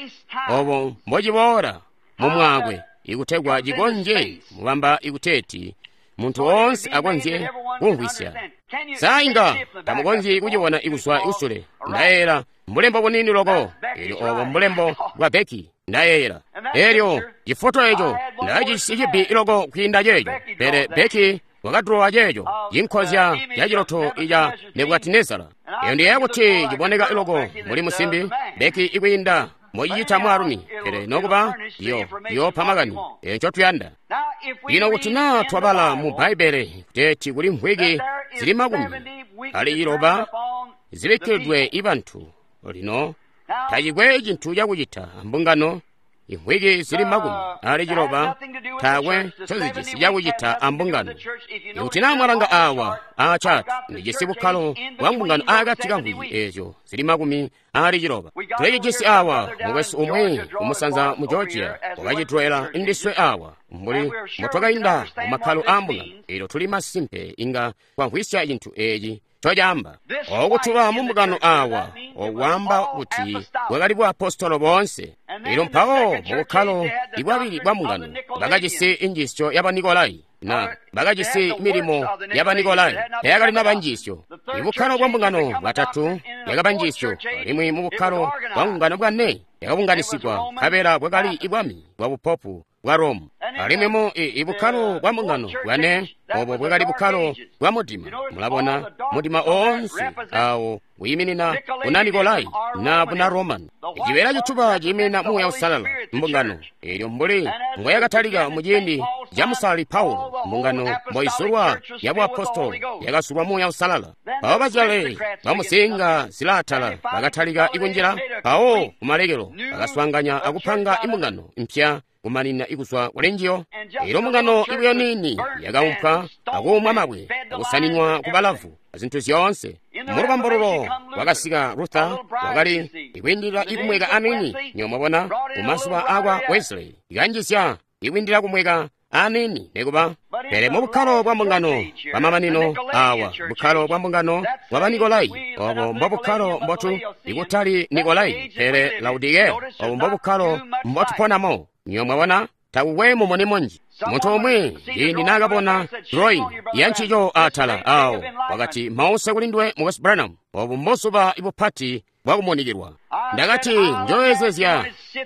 obo mbojibora mumwagwe ikutegwa jigonje mubamba ikuteti muntu wonse akonze kungwisya sainga tamugonzi kujibona ikuswa ikusule ndaera mbulembo bunini loko ili obo mbulembo gwa beki ndaera eryo ifoto ejo ndaji sijibi iloko kwinda jejo pere beki wakadrowa jejo yinkozya yajiroto ija Nebukadinezara iyo ndiye kuti jiboneka iloko muli musimbi beki ikwinda moyita mwarumi pere nokuba iyo iyo pamagani echo tuyanda ino kuti na twabala mu Baibele kuti kuli mphweki zili makumi ali iloba zilekedwe ibantu lino tachikwe chinthu chakuchita ambungano imphweki zili makumi ali chiloba thakwe choziji sichakuchita ambungano ikuti namwalanga awa achatu ndi jesibukhalo wa mbungano akatika mphweki echo zili makumi ali chiloba tuleke jesi awa mukwesi umwe umusanza mu Georgia wakachitwera indiswe awa mbuli motwakayinda mumakhalo a mbungano ilo tuli masimpe inga kwankhwisya chinthu echi choyamba okuthula mu mbungano awa owamba kuti wakali bwa apostolo bonse ilo mphawo mukukhalo ibwabiri bwa mbungano bakachisi injisyo yapa Nikolai na bakachisi milimo yapa Nikolai yakali na banjisyo ibukhalo bwa mbungano batatu yakabanjisyo limwe mubukhalo bwa mbungano bwane yakabunganisidwa khabera bwakali ibwami bwa bupopu bwa Rome alimemo ibukhalo bwa mbungano bwane obo bwakali bukhalo bwa mutima mulabona mutima onse awo wiyiminina buna Nikolai na buna Roman ichiwera chithupa chiyimina muya usalala mbungano ilyo mbuli ngoyakatalika mujindi jamusali Paulo mbungano mboisulwa yabu apostolo yakasulwa muya usalala pawo bachale bamusinga zilatala bakatalika ikunjira pawo kumalekero bakaswanganya akuphanga imbungano mpya kumanina ikuswa kulenjiyo ilo mbungano ibuyo nini yakaumpha akumwa mabwe akusaninwa kubalavu azinthu ziyonse mulupambololo wakasika Rutha wakali ikwindira ikumweka anini nyomabona kumasupa akwa Wesley ikanjisya ikwindira kumweka anini nekuba pere mu bukhalo bwa mbungano pamamanino awa bukhalo bwa mbungano bwa Nikolai obo mbo bukhalo mbotu ikutali Nikolai pere Laodikea obo mbo bukhalo mbotu ponamo nyomabona tawuwemo moni monji muntu omwe indi nakabona drawing yanchicho athala awo wakati mause kulindwe mu West Branham obu mbosupa ibuphati bwakumonikirwa ndakati njoyezezya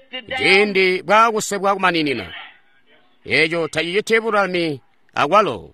indi bwakusebwa kumaninina ejo tayitebulani agwalo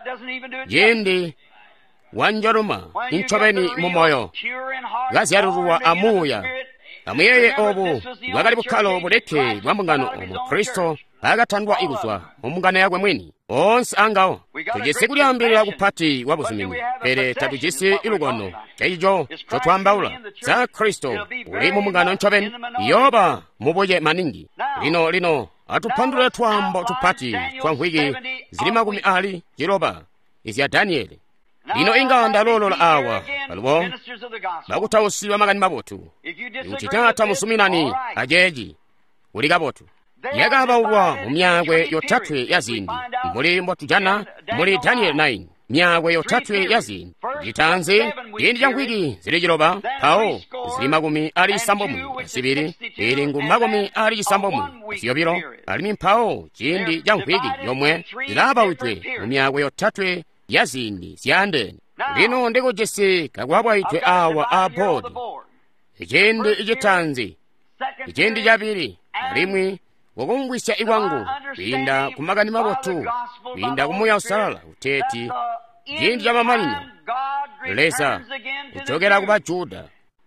indi wanjaruma inchobeni mumoyo gaziyaruruwa amuya amuyeye obu bwakali bukhalo buleke bwa mbungano omu Kristo akathandwa ikuswa mumbungano yakwe mwini onse angawo tujese kulyambirira kuphati wabuzimini pere tatujese ilugono chaijo chotwambaula za Kristo uli mumbungano nchobeni yoba muboye maningi lino lino atuphandule twambo tuphati twankhwiki zili makumi ali chiloba izi ya Danieli lino inga ndalolola awa palubo bakutawusiwa makani mabotu uchitata musuminani ajeji uli kabotu yakabaulwa mu myakwe yotatwe ya zindi muli mbotujana muli Daniel nine myakwe yotatwe ya zindi jitanze indi jankhwiki zili chiloba pawo zili makumi ali isambomwe sibiri ili ngu makumi ali isambomwe siyobiro alimi mphawo chindi jankhwiki yomwe zilabawitwe mu myakwe yotatwe ya zindi ziyandeni lino ndikujese kakwabwaitwe awa abodi ichindi ichitanzi ichindi chapiri alimwi wakungwisya iwangu kwinda kumakani mabotu kwinda kumuya usalala uteti chindi cha mamalino lesa kuchokera kuba Juda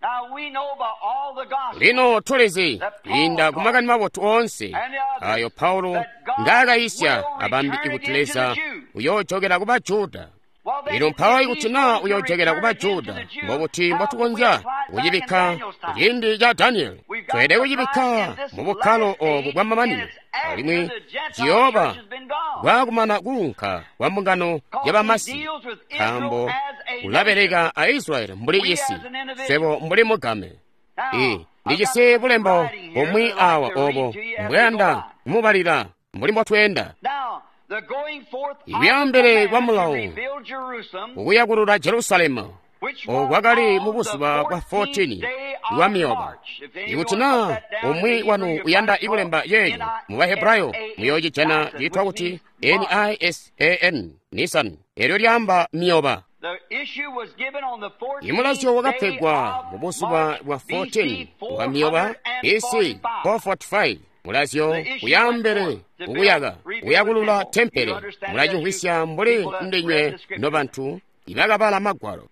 lino tulezi kwinda kumakani mabotu onse ayo Paulo ngakayisya abambi ikutilesa uyochokera kuba Juda lino mphawo ikutina uyochokera kuba Juda mbokuti mbatukonza kujibika chindi cha Daniel twede kuyibika mu bukhalo obu bwa mamanino alimwi Jehova gwakumana kunka kwa mbungano y'abamasi kambo kulabereka Aisraeli mbuli isi sebo mbuli mugame e ndijise bulembo omwi awa obo mbwanda mubalira mulimbo twenda ibyambere kwa mulawo okuyagulula Jerusalemu ogwagali mu busuba bwa fourteen lwa myoba ikutina omwi wanu uyanda ibulemba yeyo mu Baheburayo muyoji chana yitwa kuti N I S A N Nisan eryo lyamba myoba imulasyo wakapegwa mu busuba bwa fourteen lwa myoba B C four forty-five mulasyo uyambere ukuyaga uyagulula tempele mulajuhwisya mbuli ndinywe no bantu ibagabala magwalo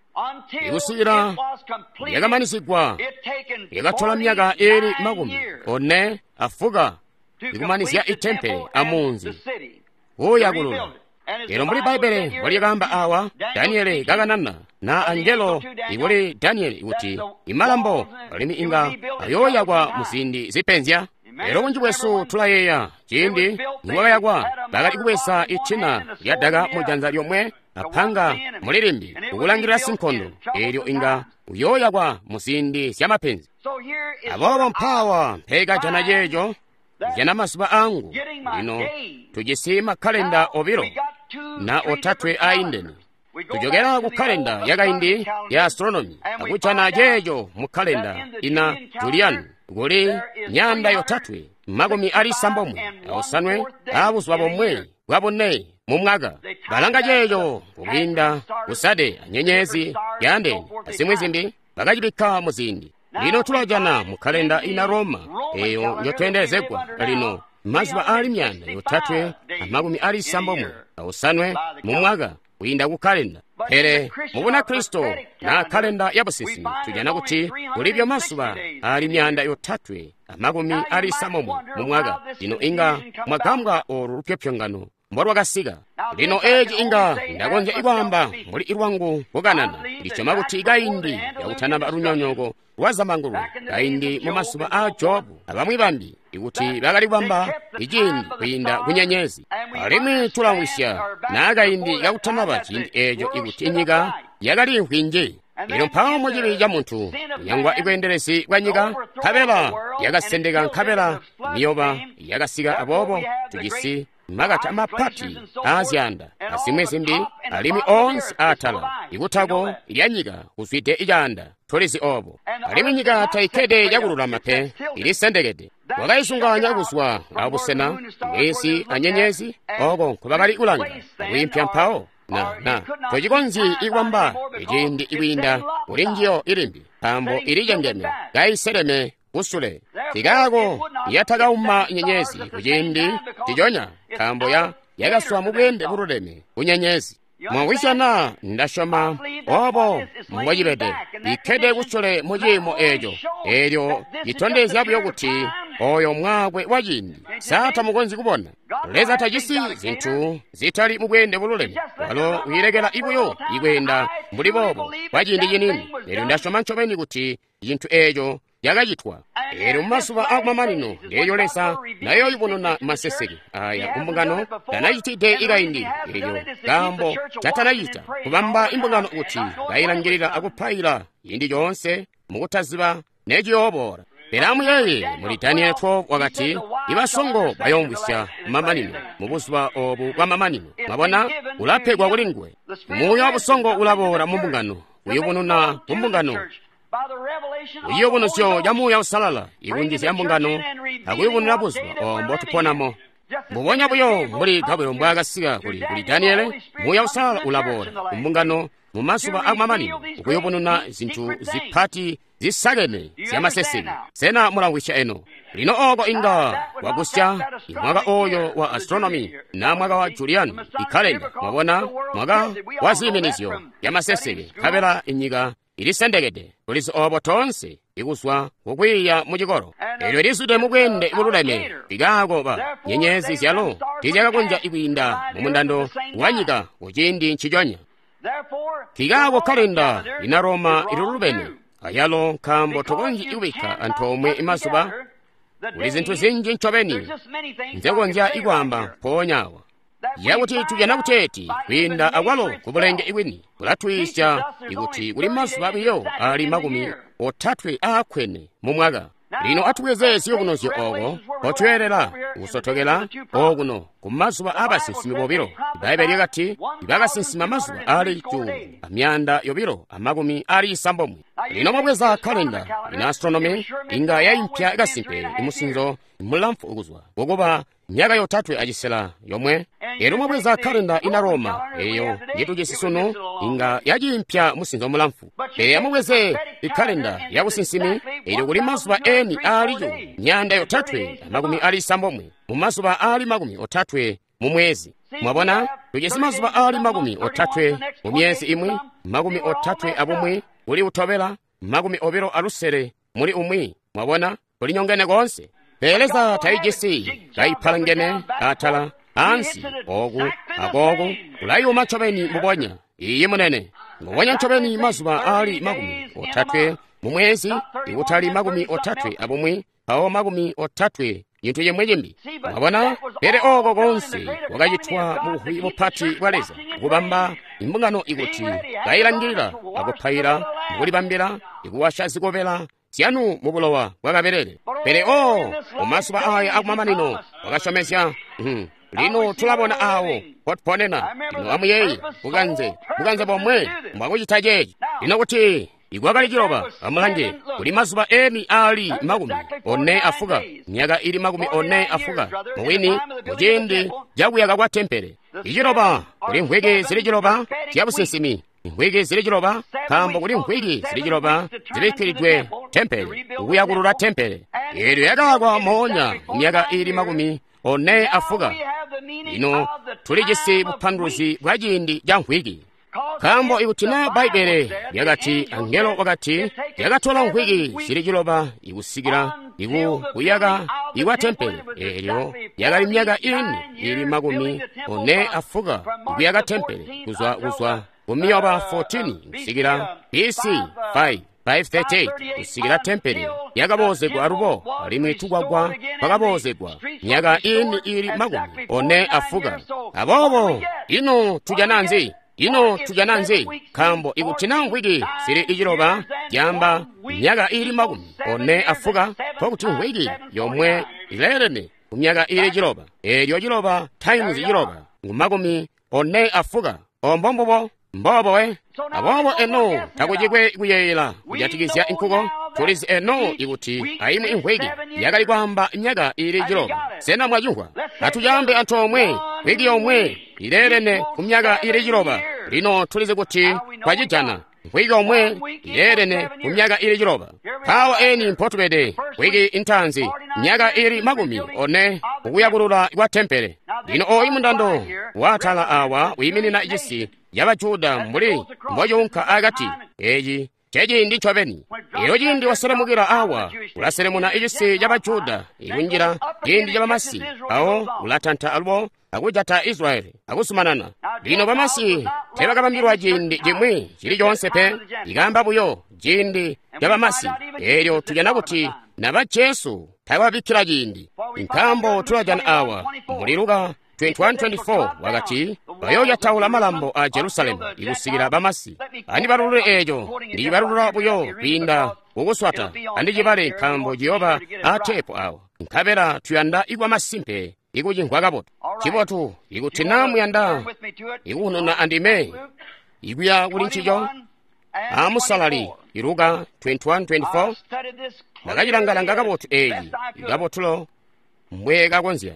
ikusira yakamanisigwa yakathola myaka eri makumi one afuka ikumanisya itempele amunzi uyagulula ero mbuli Baibele walikamba awa Danieli gaganana na angelo iwuli Danieli ikuti imalambo alimi inga ayoyagwa musindi zipenzya ero bunji bwesu tulayeya chindi niwakayagwa bakati kubwesa ichina lyadaga mujanza lyomwe aphanga mulirimbi ukulangirira sinkhondo eryo inga uyoyagwa musindi syamapenzi abobo mphawa mpheka jana jejo jana masuba angu lino tujisima kalenda obiro na otatwe aindeni tujogera ku kalenda yakaindi ya astronomy akuchana jejo mu kalenda ina Julian guli nyanda yotatwe makumi ali sambomwe ausanwe abusuba bomwe bwabone mumwaga balanga jeyo kulinda kusade anyenyezi yande asimwezi mbi bakajibika muzindi lino tulajana mu kalenda ina Roma eyo njotwendezegwa lino mazuba ali myanda yotatwe amakumi ali sambomwe ausanwe mumwaga kuyinda ku kalenda pere mubuna Kristo na kalenda yabusisi tujana kuti ulibyo masuba ali myanda yotatwe amakumi ali sambomwe mumwaga lino inga mwagambwa orupyepyongano mborwa gasiga lino eji inga ndagonje ibwamba muri irwangu boganana lichoma kuti igaindi yakutanamba runyonyoko rwazamanguru gaindi mu masuba a Jobu abamwe bambi ikuti bagali bwamba ijindi kuyinda kunyenyezi alimi tulamwisya na gaindi yakutanaba chindi ejo ikuti inyiga yagali nkwinje ilo mphawo mujibi ja muntu nyangwa ikwenderesi kwanyiga kabela yagasendeka nkabela miyoba yagasiga abobo tujisi magati amapati azyanda asimwezi mbi alimi onse atala ikutako ilyanyiga kuswite ijanda tolisi obo alimi nyiga taikede yakulula mape ilisendekede wakayisunganya kuswa ngabusena ngesi anyenyezi oko kubakali ulanga kuyimpya mphawo na na tojikonzi ikwamba ijindi iwinda ulinjiyo ilimbi pambo ilijengeme gayiseleme usule tigako yatagauma nyenyezi kujindi tijonya kambo ya yagaswa mubwende buruleme unyenyezi mwawishana ndashoma obo mwajibede ikede usule mujimo ejo eryo itondezi yabo yokuti oyo mwagwe wajindi sata mugonzi kubona leza tajisi zintu zitali mubwende buruleme walo wiregera ibuyo igwenda mbuli bobo wajindi yinini eryo ndashoma nchomeni kuti yintu ejo yagayitwa ero masuba akumamanino ngeyolesa nayo ibonona maseseri aya kumbungano tanayitide igaindi eyo gambo chatanayita kubamba imbungano kuti gayilangirira akuphayira yindi yonse mukutaziba nejiyobora peramu yeye muri Daniel twelve wakati ibasongo bayombwisya mamanino mubusuba obu bwa mamanino mabona ulapegwa kulingwe umuyo wabusongo ulabora mumbungano uyobonona kumbungano uyobono syo jamu ya usalala ikunjisi ya mbungano akuyibonera buswa ombo tuponamo mubonya buyo muri gabiro mbwagasiga kuli kuli Daniel muya usalala ulabora mbungano mu masuba amamanino ukuyobonona zintu zipati zisagene zyamaseseri sena mulawisha eno lino ogo inga wagusya imwaga oyo wa astronomy na mwaga wa Julian ikalenda mabona mwaga wazimenisyo yamaseseri kabela inyiga ilisendegede kulisi obo tonse ikuswa kukwiya mujikoro eryo lisude mubwende ibululeme igagoba nyenyezi zyalo tijakakunja ikwinda mumundando wanyika uchindi nchijonya kigago kalenda ina Roma ilulubene ayalo kambo tokonji iwika anthu omwe imazuba kuli zinthu zinji ncopeni nzekonja ikwamba ponyawa yakuti tudya kuteti kwinda akwalo kupulenge iwini kulatwisha ikuti kuli mazuba abwiyo ali makumi othathu akhwene mumwaka lino atuwezesi okunozi oko otwerera usotokera okuno kumazuba abasinsimi bobiro ibaibeli kati ibakasinsima mazuba ali cu amyanda yobiro amakumi ali isambomwe lino mabweza kalenda ina astronomy inga yayimpya ikasimpe imusinzo imulamfu ukuzwa wokuba myaka yotatu ajisela yomwe ero mabweza kalenda ina Roma eyo yetu jesisuno inga yajimpya musinzo mulamfu eya mabweze ikalenda yakusinsimi ero kuli mazuba eni aliyo myanda yotatu amakumi ali isambomwe mumazuba ali makumi otatu mu mwezi mwabona tujesi mazuba ali makumi otatu mu myezi imwe makumi otatu abomwe uli utobera makumi obiro alusere muri umwi mwabona kuli nyongene konse peleza taijesi taipalangene atala ansi ogu agogo ulayo machobeni mubonya iye munene mubonya chobeni mazuba ali makumi otatu mu mwezi ikutali makumi otatu abomwe awo makumi otatu yintu yemwe yembi mwabona pere ogo konse wakayitwa muhui mupati waleza kubamba imbungano ikuti kayilangirira akuphayira mukulibambira ikuwasha zikopera siyanu mubulowa wakaberere pere o omasuba aya akumamanino wakashomesya mhm lino tulabona awo potponena ino amuyeyi buganze buganze bomwe mwakuchitajeji lino kuti igwakalikiroba amulanje kuli mazuba eni ali makumi one afuka myaka ili makumi one afuka muwini mujindi jakuyaka kwa tempere ichiroba kuli nkhwiki zili chiroba chiyabusinsimi nkhwiki zili chiroba kambo kuli nkhwiki zili chiroba zilikhiridwe tempere kukuyakulula tempere ili yakakwa monya myaka ili makumi one afuka ino tulijisi buphanduzi bwa jindi ja nkhwiki kambo ikutina baibele yakati angelo wakati yakatola nkhwiki zili chiloba ikusikira iku kuyaka ikwa tempere elyo yakali myaka ini ili makumi one afuka ikuyaka tempere kuzwa kuzwa kumiyoba fourteen kusikira B C five five thirty-eight kusikira tempere yakabozegwa arubo alimwe tugwagwa pakabozegwa myaka ini ili makumi one afuka abobo ino tujananzi ino tujananze kambo ikutina nkhwiki zili ichiloba jamba myaka ili makumi one afuka pakuti nkhwiki yomwe ilerene kumyaka ili chiloba elyo chiloba times chiloba ngumakumi one afuka ombombobo mbobowe abobo eno takuchikwe ikuyeyela kujatikizya inkhuko tulizi eno ikuti aimwe inkhwiki yakali kwamba myaka ili chiloba sena mwachunkhwa atujambe anthu omwe nkhwiki yomwe ilerene kumyaka ili chiloba lino tulize kuti kwachijana nkhwiki omwe ilerene kumyaka ili chiloba kawo eni mpotubede nkhwiki inthanzi myaka ili makumi one kukuyakulula kwa tempere lino oyi mundando wathala awa uyiminina ichisi yabajuda mbuli mboyunka agati eji cheji ndi chobeni iyo jindi waselemukira awa ulaselemuna ichisi yabajuda ilunjira jindi jabamasi awo ulatantha alubo akujata Israeli akusumanana lino bamasi tebakabambirwa jindi jimwe chili chonse pe igamba buyo jindi jabamasi elyo tujana kuti nabachesu tawabikira jindi inkambo tulajana awa muliruka twenty-one twenty-four wakati bayo yatawula malambo a Jerusalemu ikusikira bamasi andi barulure ejo ndi barulura buyo kwinda ukuswata andi jibale kambo jiyoba atepo awa nkabera tuyanda igwa masimpe ikujinkhwakapoto chipotu ikutina muyanda ikunona andime ikuya kuli nchicho amusalali iruka twenty-one twenty-four nakachilangala kapoto eyi ikapotulo mbweka konzya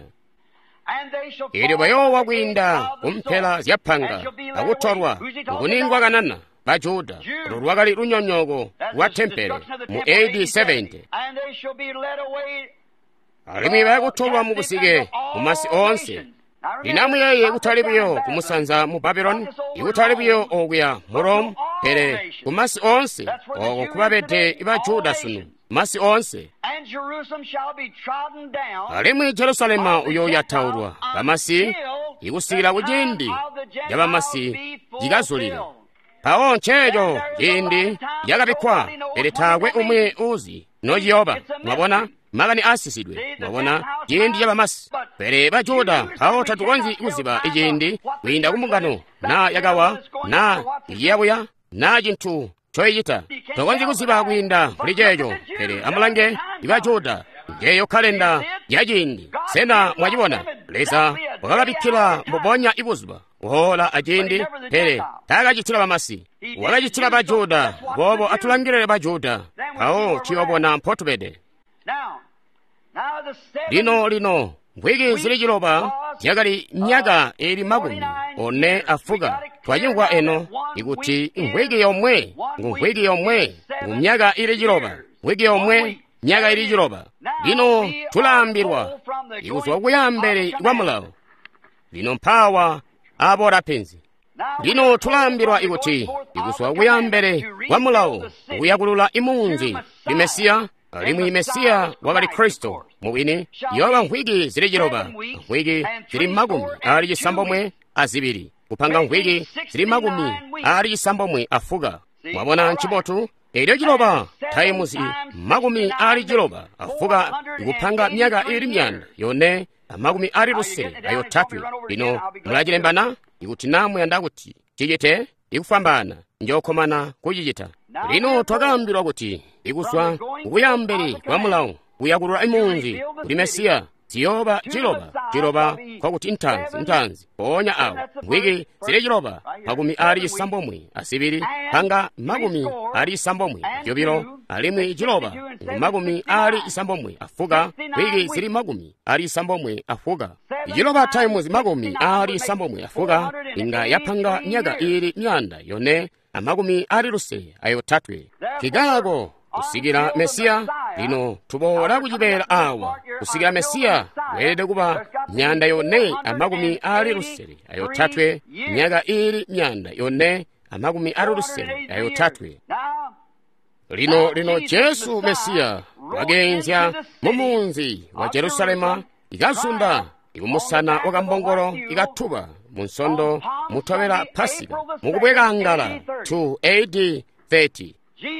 ili bayo wakwinda kumphela zyaphanga akutholwa nkuningwa kanana bajuda lulwakali lunyonyoko wa tempere mu A D seventy alimi bakutholwa mubusike kumasi onse linamuyeye kutalibiyo kumusanza mu Babylon ikutalibiyo okuya mu Rome pere kumasi onse oko kubabede ibajuda sunu masi onse alimwe Jerusalema uyo yatawulwa bamasi ikusikira kujindi yabamasi jikazulira pawo nchejo jindi yakapikwa elitagwe umwe uzi nojiyoba mwabona magani asisidwe mwabona jindi yabamasi pere bajuda pawo tatukonzi kuziba ijindi winda kumungano na yagawa na iyabuya na jintu choyita tokonzi kuziba kwinda kulijejo pere amulange ibajuda ngeyo kalenda yajindi sena mwajibona leza wakakabikila mubonya ibuziba uhola ajindi pere tagajitila bamasi wakajitila bajuda bobo atulangirele bajuda pawo chiwabona mpotubede lino lino mbwigi zilijiloba yagali nyaga eri magumi one afuga twajingwa eno ikuti mbwigi yomwe ngu mbwigi yomwe ngu nyaga ilijiloba mbwigi yomwe nyaga ilijiloba lino tulambirwa ikuswa kuyambere wamulawo lino mpawa abora penzi lino tulambirwa ikuti ikuswa kuyambere wamulawo kuyakulula imunzi limesiya limu imesiya wakali kristo muwini yoba nkhwigi zilijiloba nkhwigi zili magumi ali jisambomwe azibiri kupanga nkhwigi zili magumi ali jisambomwe afuga mwabona nchibotu elyo jiloba taimuzi magumi ali jiloba afuga ikupanga myaka ili myanda yone amagumi ali lusere ayo tatu lino mulajilembana ikuti namwe yandakuti chijite ikufambana njokomana kujijita lino twagambirwa kuti ikuswa ukuyambiri kwa mulawo kuyakulula imunzi kuli mesiya ziyoba jiloba jiloba kwakuti ntanzi ntanzi ponya awo nkhwigi zili jiloba magumi ali jisambomwe asibiri panga magumi ali jisambomwe jobiro alimwe jiloba ngu magumi ali jisambomwe afuga nkhwigi zili magumi ali jisambomwe afuga jiloba taimuzi magumi ali jisambomwe afuga inga yapanga nyaga ili myanda yone amagumi ali lusere ayo tatwe kigago kusigira mesiya lino tubola kujibera awa kusigira mesiya wede kuba myanda yone amagumi ali lusere ayo tatwe nyaga ili myanda yone amagumi ali lusere ayo tatwe lino lino Yesu mesiya wagenzya mumunzi wa Jerusalema ikasunda ikumusana wakambongolo ikatuba munsondo mutobera pasika mukubwekangala two A D thirty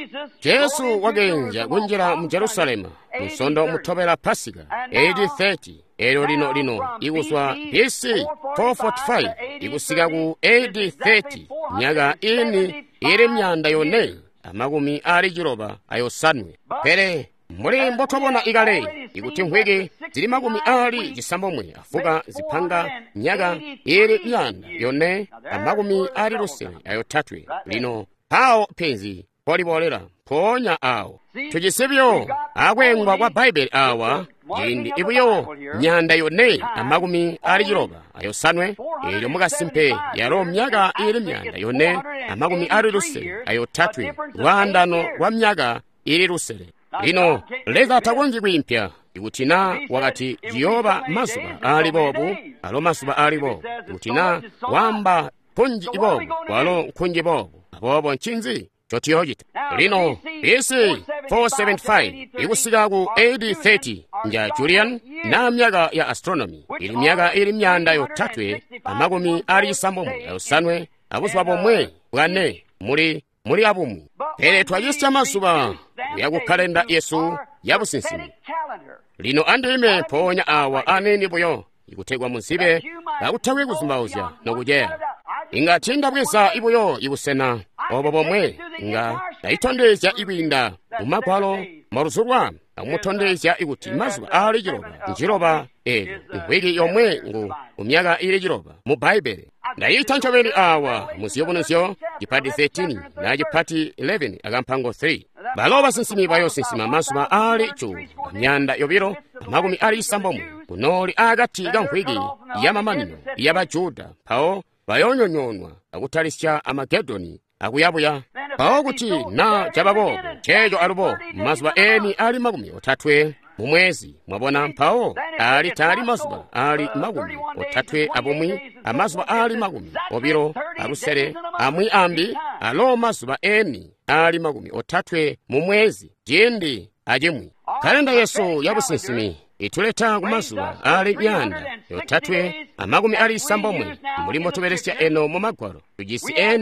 Yesu wagenja kunjira mu Jerusalema munsondo mutobera pasika A D thirty ero lino lino ikuswa B C four forty-five ikusika ku A D thirty nyaga ini iri myanda yone amagumi ali jiloba ayo sanwe pere muli mbotobona ikale ikuti nkhwigi zili magumi ali jisambomwe afuga zipanga nyaga ili myanda yone amagumi ali lusere ayo tatwe lino pawo penzi polibolera ponya awo tujisibyo akwengwa kwa Bible awa jindi ibuyo nyanda yone amagumi ali jiloba ayo sanwe ilyo mukasimpe yalo myaga ili myanda yone amagumi ali lusere ayo tatwe rwandano rwa myaga ili lusere lino leza tagonji kwimpya ikutina wakati jiyoba masuba ali bobu alo masuba ali bobu ikutina wamba punji ibobu walo kunji bobu abobo nchinzi chotiyojita lino B C four seventy-five ikusika ku A D thirty nja Julian na myaga ya astronomy ili myaga ili myanda yo tatwe amagumi ali sambomwe ayo sanwe abuswa bomwe bwane muri muri abumwe pere twayisya masuba yaku kalenda Yesu yabusinsimi lino andime ponya awa aneni buyo ikutegwa musibe akutawe kuzimbauza nokujeya ingatinda bwesa ibuyo ibusena obo bomwe nga dayitondezya ibinda umakwalo maruzurwa amutondezya ikuti mazuba ali jiloba njiloba ero nkhwigi yomwe ngu umyaga ili jiloba mu Bible ndayita nchoveni awa musiyobunosyo jipati thirteen na jipati eleven akampango three baloba sinsimi bayo sinsima masuba ali chu myanda yobiro amagumi ali sambomwe kunoli agatiga nkhwigi yamamanino yabajuda pawo bayonyonyonwa akutalisya amagedoni akuyabuya pawo kuti na chababobo chejo alubo masuba eni ali magumi otatwe mumwezi mwabona mpawo ali tali masuba ali magumi otatwe abumwi amasuba ali magumi obiro alusere amwi ambi alo masuba eni ali magumi otatwe mumwezi jindi ajimwi kalenda Yesu yabusinsimi ituleta kumasuba ali myanda yotatwe amagumi ali sambomwe mulimo tuberesya eno mu magwaro tujisi eni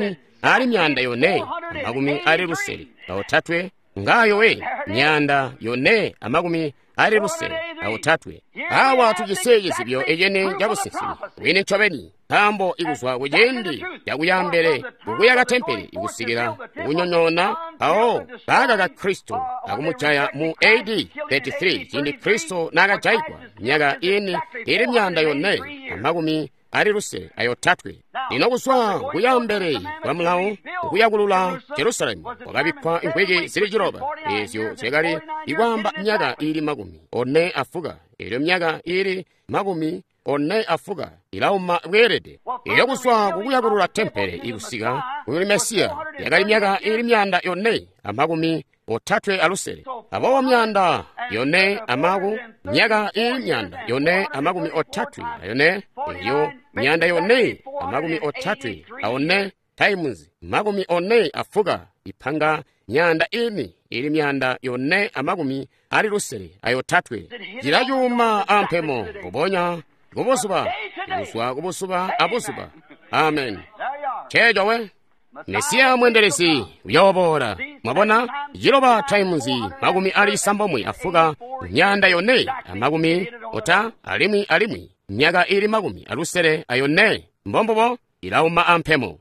ali myanda yone amakumi ali lusere awutatwe ngayo we myanda yone amakumi ali lusere awutatwe awa tugiseyezibyo ejene jabusisi wine chobeni tambo iguzwa wejendi yakuyambere ukuyaga tempeli igusigira ukunyonyona awo bagaga Kristo akumuchaya mu A D thirty-three chindi Kristo nagajaigwa nyaga ini iri myanda yone amakumi ali lusere ayotatwe lino kuswa kuyambere kwamulawo ukuyagulula Jerusalemu wakabikwa inkwege zili jiroba ezyo zegali igwamba myaga iri makumi one afuga ero myaga iri makumi one afuga ilauma bwerede iyo kuswa kukuyagulula tempele igusiga kuyuli Mesiya yagali myaga iri myanda yone amakumi otatwe alusere abo myanda yone amagu myaga iri myanda yone amakumi otatwe yone iyo myanda yone amakumi otatwe aone times makumi one afuga ipanga myanda ini iri myanda yone amakumi ali lusere ayotatwe jirayuma ampemo kubonya kubusuba kuswa kubusuba abusuba amen chejowe Mesiya mwendelezi uyobora mwabona jiroba times makumi ali sambomwe afuga myanda yone amakumi ota alimwi alimwi myaga iri makumi alusere ayone mbombobo ilauma ampemo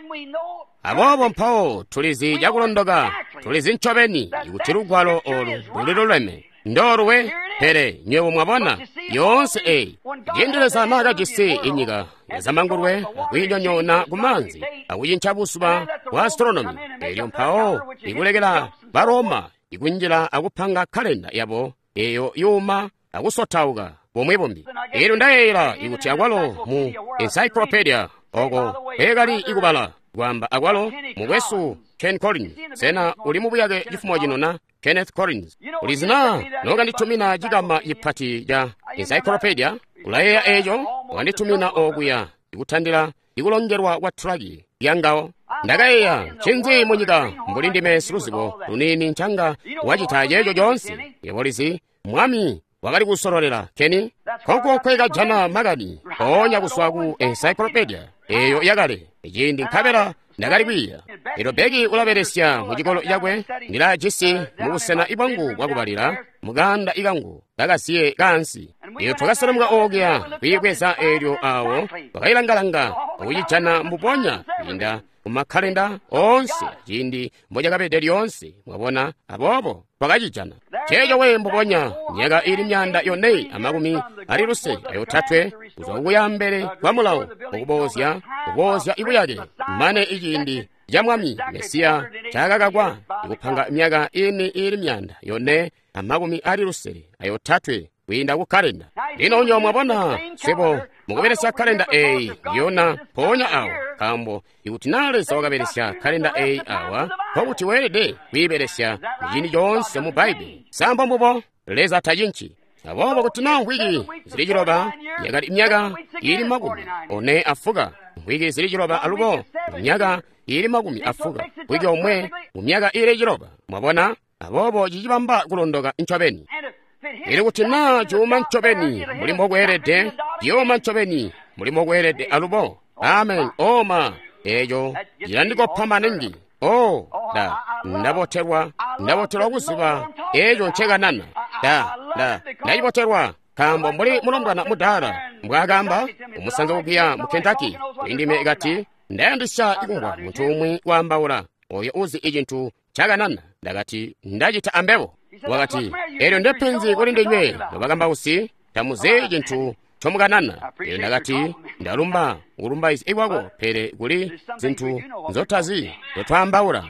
abobo mpawo tulizi jakulondoga tulizi nchobeni ikutirugwalo olu ulilo lweme ndoruwe pere nyewo mwabona yonse e jendeleza naga jise inyiga yazamangurwe akwinyonyona kumanzi akuyinchabusuba wa astronomy elyo mpawo ikulegela baroma ikunjira akupanga kalenda yabo eyo yuma akusotauga bomwe bombi ero ndayera ikuti agwalo mu encyclopedia ogo egali ikubala gwamba agwalo mu wesu Ken Collins sena uli mu buyage jifumo jino na Kenneth Collins ulizina noga nditumina jigama yipati ya encyclopedia ulayeya ejo wanditumina oguya ikutandira ikulongerwa wa tragi yangawo ndagayeya chenze munyiga mbulindime siluzibo lunini nchanga wajitaje ejo jonsi yebolizi mwami wakali kusorolera Keni konko kwega jana magani onya kuswagu encyclopedia eyo yagale ejindi nkabera ndagali bwiya ero begi ulaberesya mujikolo yagwe nila jisi mubusena ibangu wakubalira muganda igangu dagasiye gansi iyo twagasolomwa ogya kwikwesa eryo awo bakailangalanga okujijana mbuponya inda kumakalenda onse jindi mboja kabede lyonse mwabona abobo twakajijana chejo we mbuponya nyaga iri myanda yone amakumi ali luse ayotatwe uzokuyambere kwamulawo okubozya okubozya ibuyage mane ijindi jamwami Mesiya chagagagwa ikupanga myaga ini iri myanda yone amakumi ali lusere ayotatwe winda kukalenda lino nyo mwabona sebo mukuberesya kalenda A yona ponya awo kambo ikutinale sawakaberesya kalenda A awa kokuti werede kwiberesya ijini jonse mu Bible sambo mbubo leza tajinchi abobo kutina wigi zilijiroba nyaga myaga iri makumi one afuga wigi zilijiroba alubo myaga iri makumi afuga wigi omwe mu myaga iri jiroba mwabona abobo jijibamba kulondoga nchobeni ili kutina juma nchobeni mulimo gwerede juma nchobeni mulimo gwerede alubo amen oma ejo jirandiko pamanengi oh da ndaboterwa ndaboterwa kusiba ejo nchega nana da da ndayiboterwa kambo muri mulombwana mudara mbwagamba umusango kugiya mu Kentucky indime igati ndayandisha ikungwa muntu umwe wambawula oyo uzi ijintu chaganana ndagati ndajita ambebo wakati ero ndepenzi kuli ndinywe bagamba usi tamuze ijintu chomuganana ero ndagati ndalumba urumba isi iwago pere kuli zintu nzotazi twambawula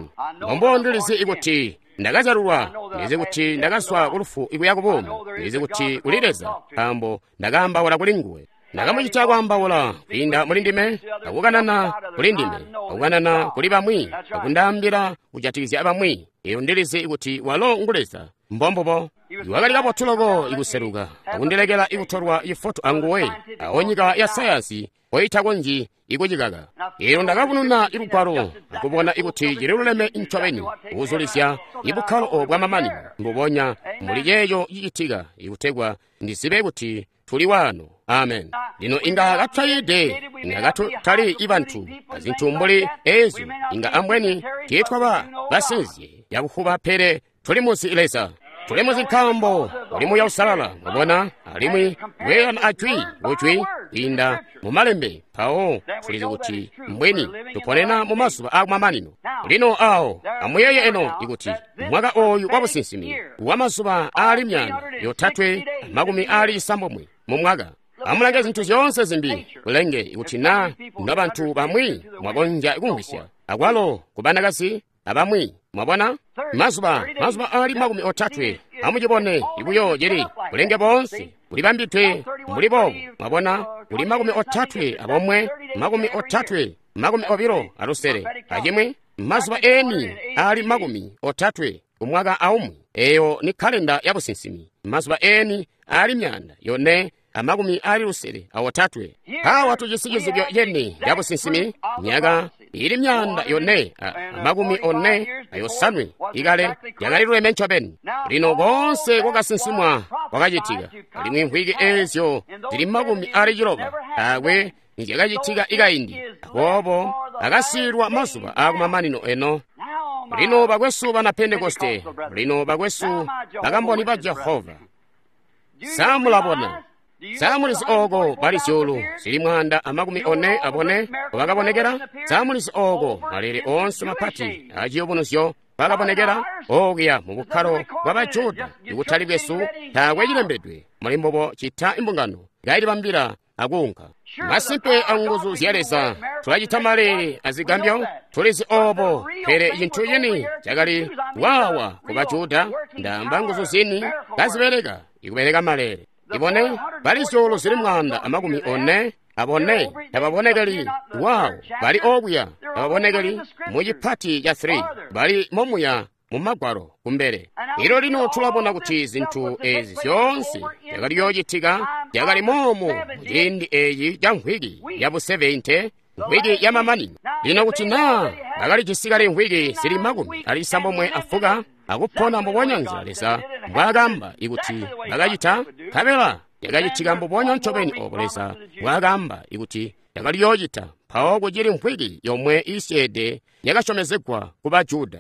ngombo ndilisi iguti ndagazarurwa nize kuti ndagaswa ulufu iguyakubomu nize kuti ulireza kambo ndagamba wala kulinguwe ndagamuchita kwamba wala inda mulindime akukanana kulindime akukanana kuli bamwi akundambira kujatikizya abamwi iyo ndilisi iguti walo nguleza mbombobo iwagalikapo tulogo iguseruka akundilegela igutorwa ifoto anguwe aonyika ya sayansi oitakonji ikuchikaka ero ndakapununa ilugwalo akupona ikuti chililuleme mchopeni ukuzulisya ibukhalo obwa mamani mbuponya muli yeyo ichitika ikuthekwa ndisibe kuti tuli wano. Amen. Lino inga katayide inga katali ibanthu azinthu mbuli ezo inga ambweni tietwa ba basinzi yakuhuba pere tuli musi ilesa tuli musi kambo ulimu ya usalala mabona alimwi weyan achwi uchwi inda mumalembe pao tulizi kuti mbweni tuponena mumasuba akumamanino lino awo amuyeye eno ikuti mwaka oyu wabusinsimi wamasuba ali myanda yotatwe makumi ali isambomwe mumwaka amulange zinthu zonse zimbi kulenge ikuti na n'abantu bamwi mwagonja ikungwisya akwalo kubanakasi abamwi mwabona masuba masuba ali makumi otatwe amujibone ibuyo jeri kulenge bonse kuli bambitwe muli bobo mwabona kuli makumi otatwe abomwe makumi otatwe makumi obiro alusere ajimwe masuba eni ali makumi otatwe umwaka aumwi eyo ni kalenda yabusinsimi masuba eni ali myanda yone amakumi ali lusere awotatwe hawa tujisikizo byo yene yabusinsimi nyaga ili myanda yone amakumi one ayosanwe igale yagalirwe menchobeni lino gonse kokasinsimwa wakajitika alimwe mphwiki ezyo zili makumi ali jiloba agwe nijagajitika igaindi akobo akasirwa masuba akumamanino eno lino bagwesu na Pentekoste lino bagwesu bagamboni ba Jehova samulabona samulisi ogo balisyolo sili mwanda amakumi one abone bakabonekera samulisi ogo malere onse mapati ajiyobunosyo bakabonekera ogya mu bukhalo bw'abajuda ikutali bwesu tagwe jilembedwe mulimbobo chita imbungano gaili bambira agunka masimpe anguzu ziyaleza tulajitamalere azigambyo tulizi obo pere yinthu yini jagali wawa kubajuda ndamba nguzu zini gazibereka ikubereka malere ibone balisolo zili mwanda amakumi one abone ababonekeli wawo bali obya ababonekeli mujipati ya three bali momuya mumagwaro kumbere ilo lino tulabona kuti zinthu ezi zonse yagali yojitika yagali momu yindi eyi ya nkhwiki yabu seventy nkhwiki ya mamani lino kuti na yagali chisikali nkhwiki sili makumi ali sambomwe afuka akupona mbobonyanzira lesa mbwagamba ikuti yakachita kapela yakachitika mbobonya ntchopeni okolesa mbwagamba ikuti yagali yojita pawo kujili nkhwiki yomwe isyede yakachomezekwa kuba Juda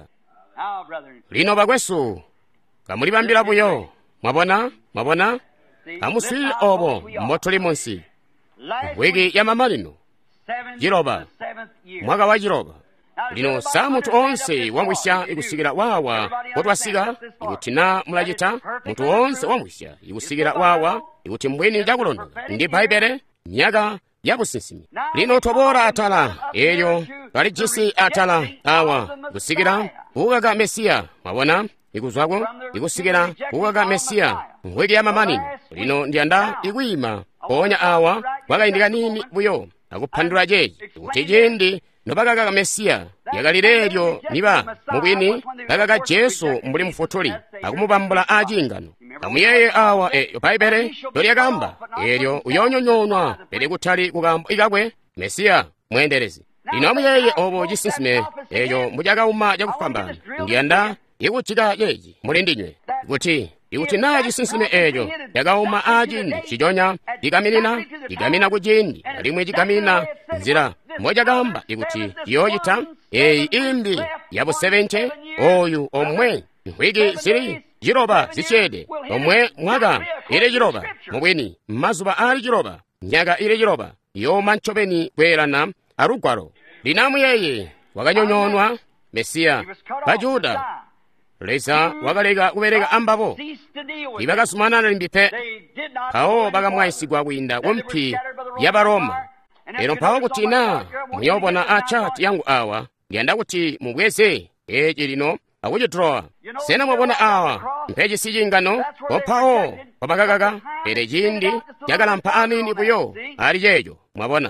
lino bagwesu kamuli bambira buyo mwabona mwabona kamuswile obo mbotuli munsi nkhwiki ya mamalino jiloba mwaka wa jiloba lino sa munthu onse wamwisya ikusikira wawa kotwasika ikuti na mulajita munthu onse wamwisya ikusikira wawa ikuti mbweni jakulondola ndi Baibele myaka yabusinsimi lino tobora atala eyo kali jisi atala awa ikusikira kukaga Mesiya mwabona ikuzwako ikusikira kukaga Mesiya nkhwiki ya mamani lino ndiyanda ikuyima ponya awa wakayindika nini buyo akuphandula jeji ikuti jendi nopakaka Mesiya yakalirelyo niba mubwini kakaka Jesu mbuli mfotoli akumupambula ajingano kamuyeye awa eyo Baibele tolyakamba elyo uyonyonyonwa pele kutali kukambo ikakwe Mesiya mwenderezi lino amuyeye obo jisinsime eyo mujakauma jakufambana ndiyanda ikuchita yeji muli ndinywe ikuti ikuti na jisinsime eyo yakauma ajindi chijonya ikaminina ikamina kujindi alimwe chikamina nzira mojakamba ikuti yoyita eyi imbi yabu seventy oyu omwe nkhwiki zili jiloba zichede omwe mwaka ili jiloba mubwini mazuba ali jiloba nyaka ili jiloba yoma ntchopeni kwerana alugwalo linamuyeye wakanyonyonwa Mesiya Bajuda lesa wakaleka kupereka ambapo ibakasumana limbipe pawo bakamwayisigwa kwinda kumpi ya Baroma ero mpawo kuti na muyobona achati yangu awa ndiyanda kuti mubweze eji lino akuchitrowa sena mwabona awa mpeji sijingano opawo papakakaka pere jindi yakalampa anini buyo ali jejo mwabona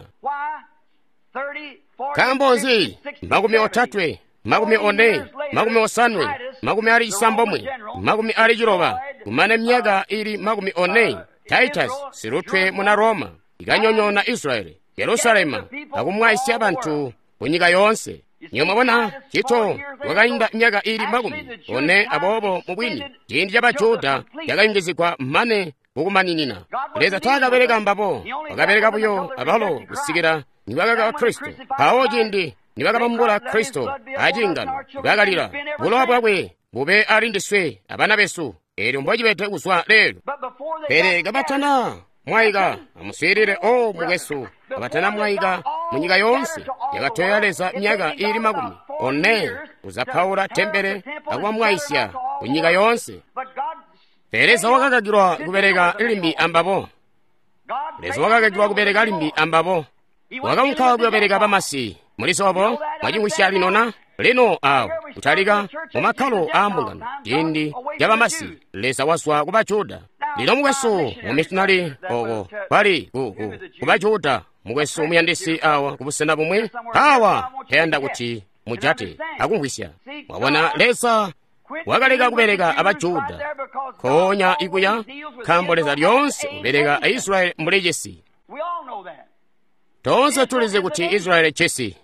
kambozi makumi otatwe makumi one makumi osanwe makumi ali isambomwe makumi ali jiloba kumane myaka ili makumi one Titus sirutwe muna Roma ikanyonyona Israeli yerusalema akumwaisa abantu kunyika yonse. niyo mwabona chito wakayinda myaka ili makumi one abobo mubwini chindi cha bajuda yakayingizikwa mmane kukumaninina leza takapereka mbapo wakapereka buyo abalo kusikira niwakaka wa kristo pawo chindi niwakapambula kristo achingano niwakalira bulowa bwakwe bube ali ndiswe abana besu eri mbojibete kuswa lero pereka batana mwayika amuswirire o mugesu abatana mwayika munyika yonse yakatoyaleza myaka ili makumi one uzaphaula tembere akuwa mwaisya kunyika yonse. pereza wakakagirwa kupereka limbi ambapo pereza wakakagirwa kupereka limbi ambapo wakamukhawa kuyapereka pamasi mulisopo mwachingwisya linona lino awo kutalika mumakhalo a mbungano chindi cha pamasi leza waswa kupajuda lino mukwesu mumitunali oko pali kuku kupajuda mukwesu muyandisi awa kupusena pomwe awa heyanda kuti mujate akungwisya. mwabona leza wakaleka kupereka abajuda konya ikuya khambo leza lyonse kupereka aisraeli mulejesi tonse tulize kuti israeli chesi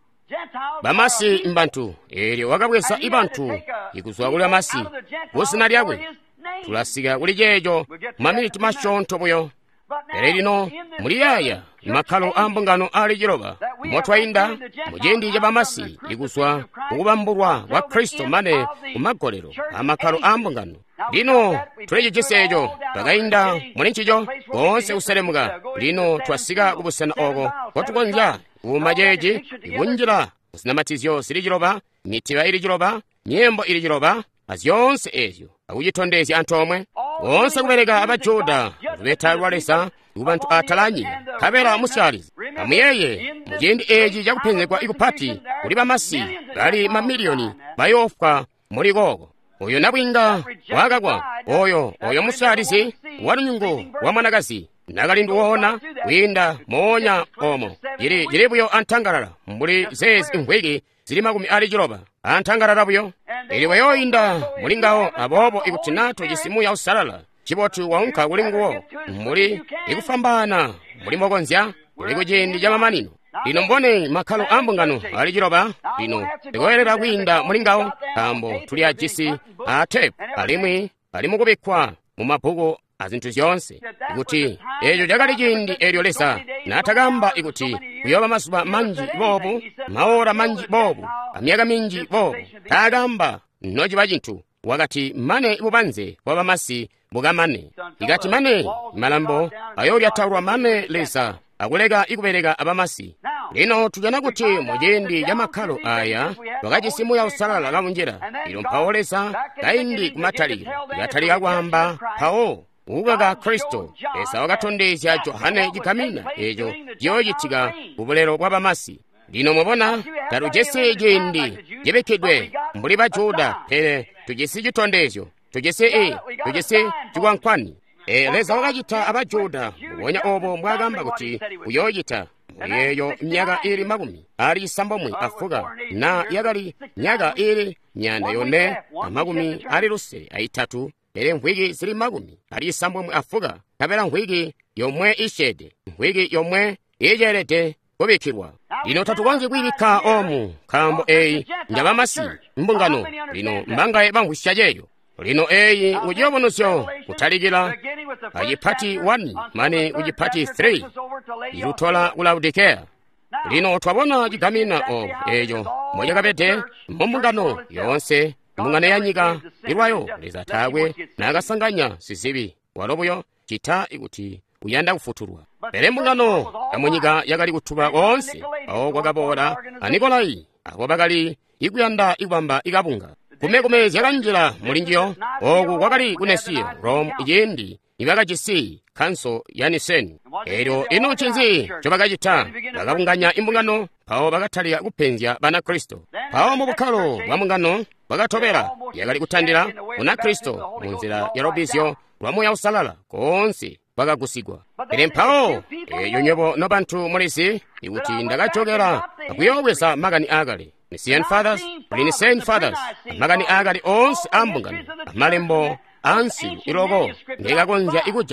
bamasi mbantu elyo wakabwesa ibantu ikuzwa kuli amasi kusina lyakwe tulasika kuli jejo maminiti mashonto buyo ere lino muli yaya makhalo a mbungano ali chiloba motwayinda mujendi ja bamasi ikuzwa kukubambulwa kwa kristo mane kumagolero amakhalo a mbungano lino tuleje chisejo takayinda muli nchijo konse kuselemuka lino twasika kubusana oko kotukonja kumajeji ikunjira kusinamatizo sili chiloba mitiba ili chiloba nyembo ili chiloba azyonse ezyo akujitondezya anthu omwe onse kupereka abajuda kubetalwalesa kubantu atalanyi kapera musyalizi amuyeye mujindi eji jakupenzekwa ikupati kuli bamasi gali mamiliyoni bayofwa muli koko oyo nabwinga wakakwa oyo oyo musyalizi walunyungu wa mwanakazi nakalindi woona kuyinda moonya omo jili jilibuyo anthangalala mbuli zezi inkhwiki zili makumi ali chiloba anthangalala buyo iliwe yoyinda mulingawo abobo ikutinatu jisimu ya usalala chibotu waunka kulinguwo muli ikufambana muli mokonzya kuli kujendi ja mamanino lino mbone makhalo a mbungano ali chiloba lino likoyerera kuyinda mulingawo kambo tuli ajisi atepu alimwi alimukubikwa mu mabhuku azinthu zyonse ikuti ejo jakali chindi elyo lesa natakamba ikuti kuyoba masupa manji bobu maora manji bobu amyaka minji bobu takamba nochipa chinthu wakati mane ibupanze wa bamasi bukamane ikati mane malambo ayoli athaulwa mane lesa akuleka ikupereka abamasi lino tukana kuti mujendi ja makhalo aya wakati simu ya usalala kamunjira ilo mphawo lesa kaindi kumathalika ikathalika kwamba phawo ukaka kristo lesa wakatondezya johane chikamina ejo jiyochitika ubulero bwa bamasi lino mwabona tatu jese jendi jebekedwe mbuli bajuda pere tujesi chitondezyo tujese e tujese chikwankwani e leza wakachita abajuda muwonya obo mwagamba kuti uyochita uyeyo myaka ili makumi ali isambomwe afuka na yakali myaka ili nyanda yone amakumi ali lusere aitatu pere nkhwiki zili makumi ali isambomwe afuka kapera nkhwiki yomwe ishede nkhwiki yomwe ijerete kubikirwa lino tatukonze kwibika omu khambo eyi njabamasi mbungano lino mbangaye bangwisya jeyo lino eyi ujiyobonosyo kutalikira ajipati one mane ujipati three ilutola ulaudikea lino twabona chikamina o ejo moja kapete mbungano yonse mbungano yanyika ilwayo lizatagwe nakasanganya sizibi walobuyo chita ikuti uyanda kufuturwa pere mbungano amunyika yakali kuthupa onse awo kwakabora anikolai ako bakali ikuyanda ikwamba ikapunga kumekume zyakanjira mulingiyo oku kwakali kunesiya rome ijendi ibakachisi khanso yaniseni ero ino chinzi chobakachita bakapunganya imbungano pawo bakathalira kuphenzya bana kristo pawo mubukhalo bwa mbungano bakathopera yakali kuthandira una kristo munzira ya lobisyo lwamoya usalala konse bakagusigwa ere mphawo eyo nyebo no banthu mulisi ikuti ndakachokera akuyowesa makani akale Nicene Fathers, Nicene Fathers, makani akali onse ambungano amalembo ansi iloko ndikakonja ikujana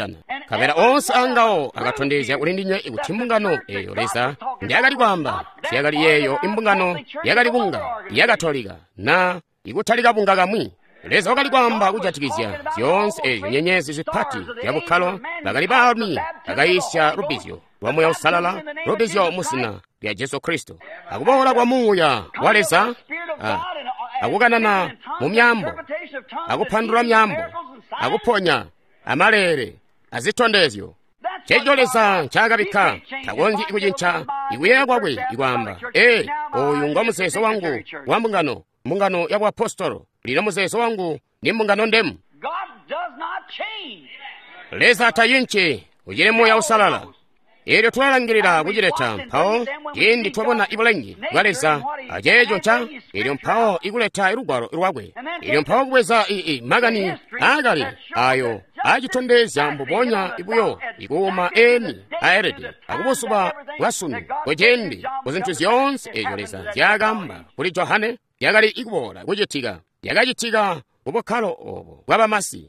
kapera onse angawo akatondeza uli ndinywe ikuti imbungano eyo lesa ndi akali kwamba siyakali yeyo imbungano yakali kunga yakatolika na ikuthalika punga kamwi leza wakali kwamba kuchatikizya zyonse ezo nyenyezi ziphati yabukhalo bakali bami akayisya rubizyo wamoya usalala rubizyo musina lya Yesu Kristo akubola kwa muya waleza akukanana mu myambo akuphandula myambo akuponya amalere azitondezyo chejolesa chakabikha takonzi ikuchincha ikuyeya kwakwe ikwamba e oyu nga museso wangu wa mbungano mbungano ya apostolo lino museso wangu ni mbungano ndemu leza atayinche ujire moya usalala eryo twalangirira kuchileta mphawo indi twabona ibulengi bwaleza ajejo ncha eryo mphawo ikuleta irugwaro irwakwe eryo mphawo kubweza ii magani agali ayo achitondeza mbuponya ibuyo ikuuma eni aeredi akubusuba bwasunu kwejendi kuzinthu zyonse ezo leza zyakamba kuli Yohane yakali ikubola kuchitika yakachitika ubukhalo obo bwabamasi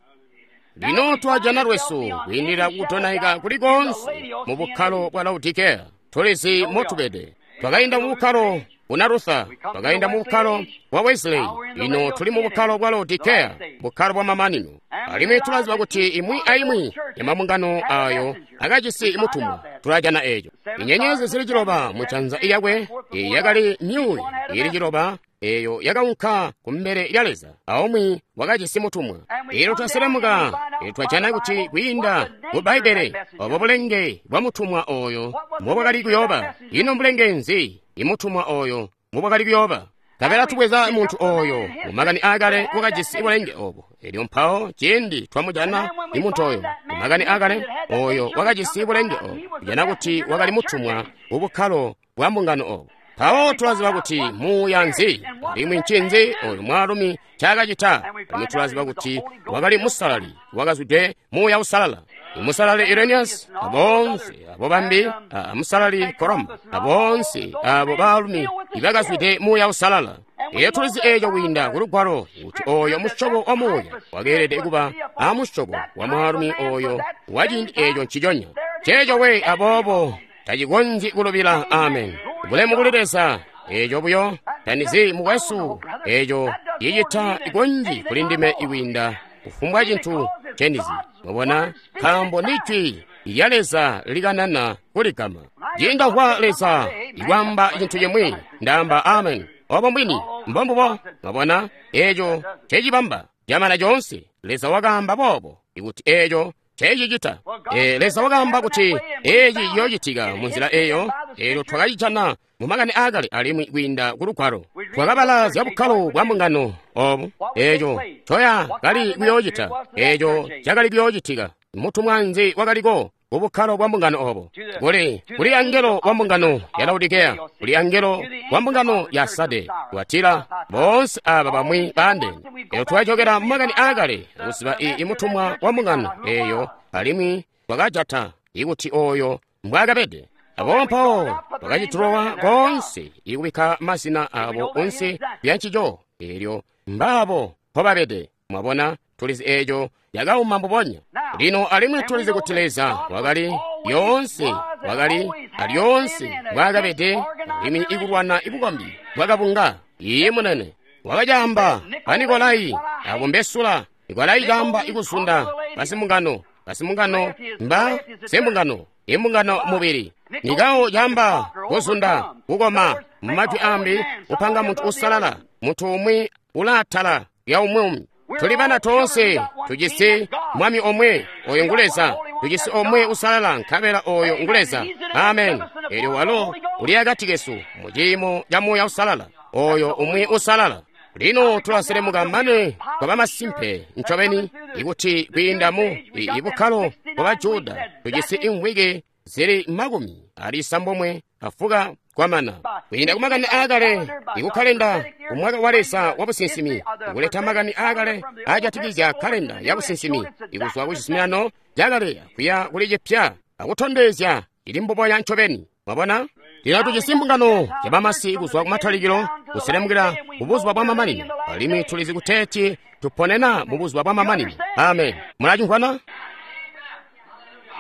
lino twajana lwesu kuyindira kutonahika kulikonse mu bukhalo bwa Laodikeya tulisi motubede twakayenda mu bukhalo buna Rutha twakayenda mu bukhalo bwa Wesley ino tuli mu bukhalo bwa Laodikeya bukhalo bwa mamanino alime tulaziba kuti imwi aimwi yamamungano ayo akachisi imutumwa tulajana ejo inyenyezi zili chiloba muchanza iyakwe yakali nyuyi ili chiloba eyo yakaunkha kummere ilyaleza aomwi wakachisi mutumwa ilo twaselemuka twachana kuti kuyinda mu Baibele obo bulenge bwa mutumwa oyo mubwakali kuyoba ino mbulengenzi imutumwa oyo mubwakali kuyoba kapera tubweza munthu oyo mumagani akale wakachisi ibulenge obo elyo mphawo chindi twamujana imunthu oyo mumagani akale oyo wakachisi ibulenge obo kujana kuti wakali mutumwa ubukhalo bwa mbungano obo pawo tulaziba kuti muyanzi limwe nchinzi oyo mwalumi chakachita limwe tulaziba kuti wakali musalali wakazwide muya usalala musalali Irenaeus abonse abo bambi musalali Koromba abonse abo balumi ibakazwide muya usalala iyo tulizi ejo winda kurugwaro kuti oyo mushobo omuya wagerede kuba amushobo wa mwalumi oyo wajindi ejo nchijonya chejo we abobo tajigonzi kulubila amen bulemu kuliresa ejo buyo tanizi muwesu ejo yiyita igonji kulindime iwinda kufumbwa chintu chenizi mubona kambo nichi iyaleza liganana kulikama jinda kwa lesa iwamba chintu yemwe ndamba amen obo mbwini mbombo mubona ejo chejibamba jamana jonse lesa wakamba bobo ikuti ejo chejijita e lesa wakamba kuti eji yoyitiga munzira eyo ero twakayitana mumagani agali alimwi gwinda kurukwaro twakabala zyabukhalo bwa mbungano obo ejo choya kali kuyoyita ejo chakali kuyoyitiga mutu mwanzi wakaliko ubukhalo bwa mbungano obo kuli kuli angelo wa mbungano ya Laodikeya kuli angelo wa mbungano ya Sade watira bonse aba bamwi bande eyo twachokera mumagani agali usiba imutumwa wa mbungano eyo alimwi twakajata ikuti oyo mbwakapede abompo pakachitulowa konse ikubika masina abo onse byanchijo eryo mbabo pobabede mwabona tulizi ejo yakauma mbuponya lino alimwe tulizi kutileza wakali yonse wakali ali yonse bwakapede imi ikulwana ibukombi bwakapunga iye munene wakajamba panikolai akumbesula ikolai jamba ikusunda pasimungano pasimungano mba sembungano imbungano mubiri nigawo jamba kusunda kukoma mumatu ambi upanga munthu usalala munthu umwe ulathala ya umwe tulibana tonse tujisi mwami omwe oyo nguleza tujisi omwe usalala nkabela oyo nguleza amen elyo walo uliyakatigesu mujimo jamoya usalala oyo umwe usalala lino tulaselemuka mane kwa bamasimpe nchobeni ikuti kwindamu ibukhalo kwa bajuda tujisi imwige ziri magumi ali sambomwe afuga kwa mana kwinda kumagani agale ikukhalenda umwaka walesa wabusinsimi ikuleta magani agale ajatigiza kalenda yabusinsimi ikuswa kuchisimano jagale kuya kulije pya akutondezya ili mbobo ya nchobeni mwabona lino tujisimbungano jabamasi ikuswa kumathalikilo kuselemukira mubuzwa bwa mamanini alimi tulizi kuteti tuponena mubuzwa bwa mamanini amen mulajungwana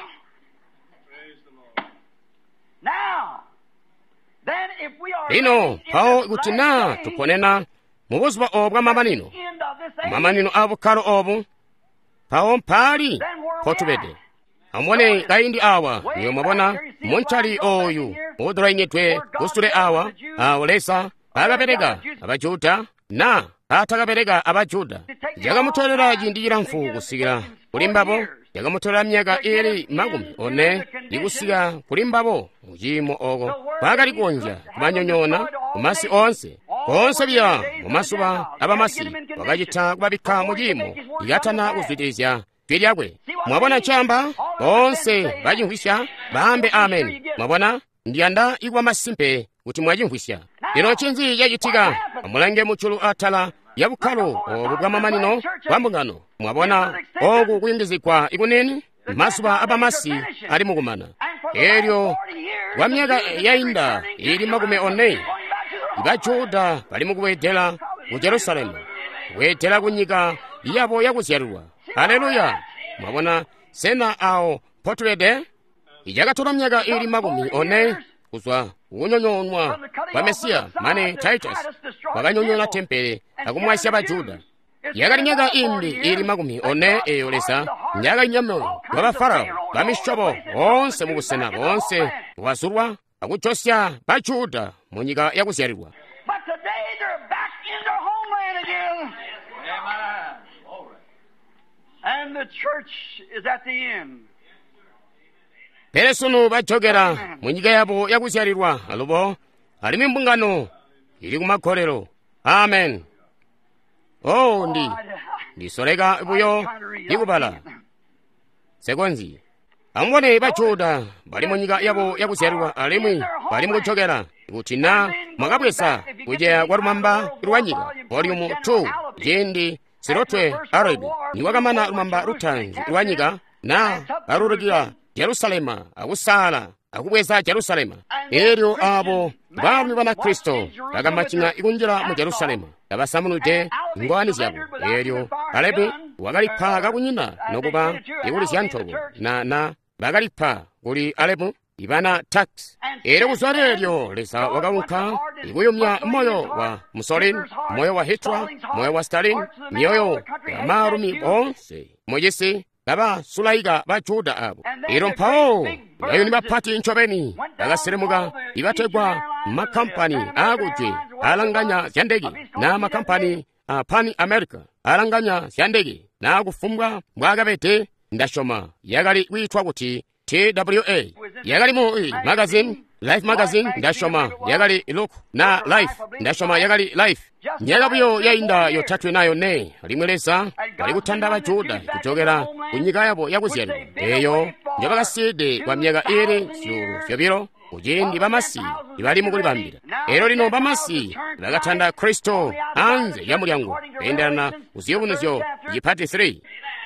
ino pawo ikuti na tuponena mubuziba obwa mamanino mamanino abukalo obu pawo mpali potubede amone kaindi awa niyo mabona monchali oyu udroinyetwe kusture awa awolesa agaberega abajuda na atagaberega abajuda yagamutolera jindira mfu kusigira kulimbabo yagamutolera myaka iri magumi one ikusiga kulimbabo mujimo ogo bagali konja kubanyonyona kumasi onse konse bya mumasuba abamasi bagajita kubabika mujimo yatana kuzidizya Firyagwe, mwabona chamba, onse, bajinhwisha, bahambe amen. Mwabona, ndianda igwa masimpe, uti mwajinhwisha. Ino chinzi yajitiga, amulange muchulu atala, yabukalo, obugwa mamanino, wambungano. Mwabona, ogu kuingizikwa ikunini, masuba abamasi, ali mugumana. Eryo, wamyaga yainda, ili magume one. Ibachuda, bali muguwetela, u Jerusalemu. Wetela kunyiga, yabo yakusyarua. Haleluya. Mwabona sena ao potwede ijagatora myaga iri magumi one kuzwa unyonyonwa wa Mesia mane Titus waganyonyola tempele akumwasya bajuda yagali nyaga imbi iri magumi one eyolesa nyaga nyamo waba farao bamishobo onse mubusena onse wasurwa akuchosya bajuda munyiga yakusyarwa. But today they're back in their homeland again. And the church is at the end. Peresunu bachogera munyiga yabo yakusyarirwa alubo alimi mbungano iri kumakolero. Amen. Oh ndi ndisorega ibuyo ndikubala sekonzi amone bachuda bali munyiga yabo yakusyarirwa alimi bali mukuchogera kutina mwakabwesa kujeya kwa rumamba irwanyiga volume two jendi sirotwe arabi niwagamana rumamba rutangi irwanyiga na arurugira Jerusalema akusala akubweza Jerusalema eryo abo bami bana Kristo bagamachinga ikunjira mu Jerusalema abasamunute ngwani zyabo eryo alebe wagalipa kunyina nokuba ikuli zyantobo na na bagalipa kuli alebo ibana tax ere kuzwareryo lesa wagawuka ikuyumya moyo wa Mussolini moyo wa Hitler moyo wa Stalin mioyo ya marumi onse mojese Baba sulaiga bachuda abo ero mpao bayo ni bapati nchobeni bagaseremuga ibategwa makampani aguje alanganya syandegi na makampani uh, Pan America alanganya syandegi na kufumbwa mwagabete ndashoma yagali witwa kuti T W A yagali mu magazine Life magazine ndashoma yagali look na Life ndashoma yagali Life nyagabuyo yainda yo tatwe nayo ne limwelesa bali kutanda bajuda kuchogera kunyiga yabo yakuzyerwa eyo njabagaside kwa myaga ere syo fyobiro ujendi bamasi ibali mukuli bambira ero lino bamasi bagatanda Kristo anze ya mulyango endana uziyobunuzyo yipati three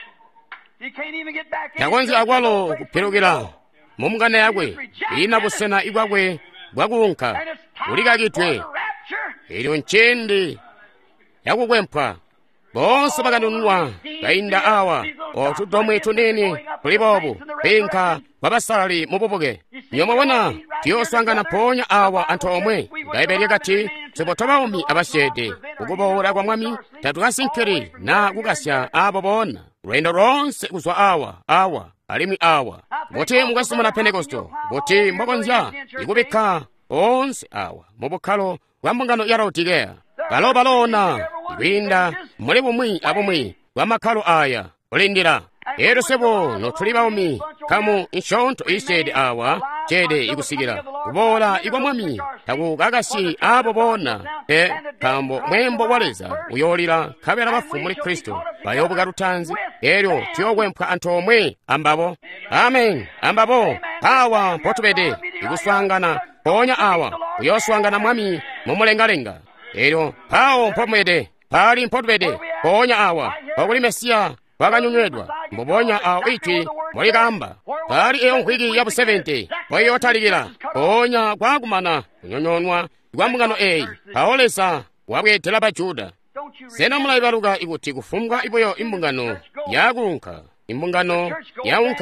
yakonzi agwalo kupirukira mumugana yagwe ina busena ibwagwe bwagunka uligagitwe eryo nchende yakugwempwa bonse baganunwa gainda awa otudomwe tunene tulibobu pinka babasali mububuge nyomabona tiyoswangana ponya awa anthu omwe gaiberye gati sibotobaumi abashede kukubohula kwa mwami tatukasinkiri na kukasya abo bona lwendo lonse kuzwa awa awa alimi awa boti mugasumana Pentekosto boti mbogonzya ikubika onse awa mubukhalo bwambungano yarotigeya balo balona ibinda muli bumwi abumwi bwamakhalo aya olindira ero sebo notulibaumi kamu inshonto isede awa chede ikusigira kubola igwa mwami takukagasi abo bona e kambo mwembo waleza uyolira kabera bafu muri Kristo bayobuga rutanzi eryo tiyogwempwa anthu omwe ambabo amen ambabo awa potubede ikuswangana ponya awa uyoswangana mwami mumulengalenga eryo pawo mpomwede pali mpotubede ponya awa okuli Mesia wakanyunywedwa mbubonya awo itwi moligamba pali eyo nkhwiki yabu seventy oyo otalikira ponya kwakumana kunyonyonwa ikwambungano eyi aolesa wabwetela bajuda sena mulayibaluka ikuti kufumbwa ipoyo imbungano yakunka imbungano yaunka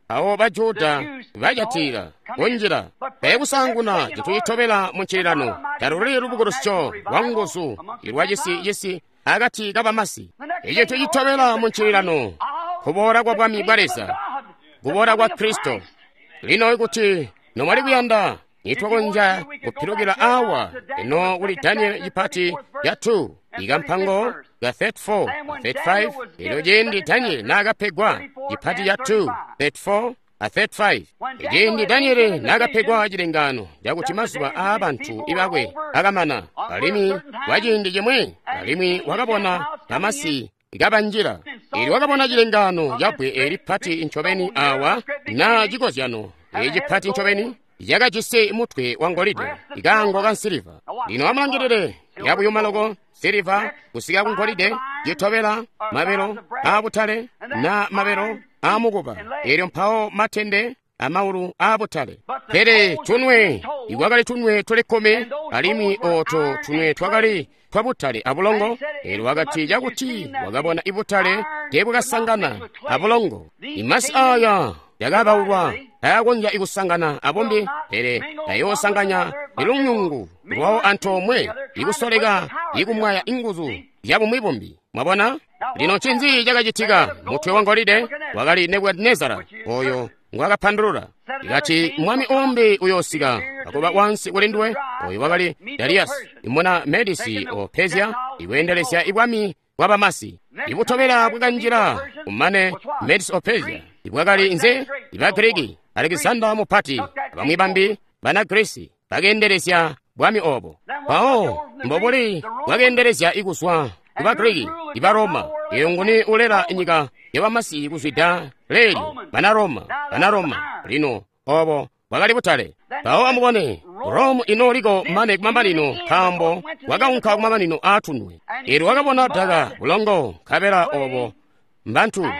awo bajuda bajatira onjira bekusanguna chituyitobera munchilirano taruli lubugurusicho wangusu ilwa yesi yesi agati kabamasi iye tuyitobera munchilirano kubora kwa bwami bwaresa kubora kwa Kristo lino ikuti nomali kuyanda nitwakonja kupirukira awa ino uli Daniel yipati ya two ikampango ga thirty-four thirty-five ilo jendi Daniel nagapegwa yipati ya two thirty-four a thirty-five jendi Daniel nagapegwa chilengano yakuti mazuwa a abantu ibakwe akamana alimi wajindi jemwe alimi wakabona amasi ikabanjira ili wakabona chilengano yapwe eli pati inchobeni awa na jikozyano eji pati inchobeni yakachise mutwe wangolide ikango ka siliva lino amulangirire yabuyo maloko siliva kusika kungolide jitobera mabero abutale na mabero amukupa ili mphawo mathende amaulu abutale pere tunwe iwakali tunwe tulekome alimi oto tunwe twakali twabutale abulongo ili wakati jakuti wakabona ibutale tebukasangana abulongo imasi aya yakabawulwa tayakonja ikusangana abombi pere tayosanganya ilumnyungu lwawo anthu omwe ikusoleka ikumwaya inguzu yabumwibombi mwabona lino chinzi chakachitika mutwe wangolide wakali Nebukadinezara oyo ngwakaphandulula ikati mwami ombi uyosika akuba wansi ulindwe oyo wakali Darius imona Medisi o Persia iwendelesya ibwami wabamasi ibutobera bwakanjira umane Medisi o Persia ibwakali nze ibagiriki Alexander mupati bamwe bambi bana Gresi bagendelesya bwami obo pawo mbobuli bwagendelesya ikuswa ibagiriki ibaroma iyo nguni ulera inyika yabamasi ikuzwida leli bana Roma bana Roma lino obo wakali butale pawo amubone Rome inoliko mane kumambanino thambo wakaunka kumamanino atunwe ili wakabona daga bulongo kabera obo mbantu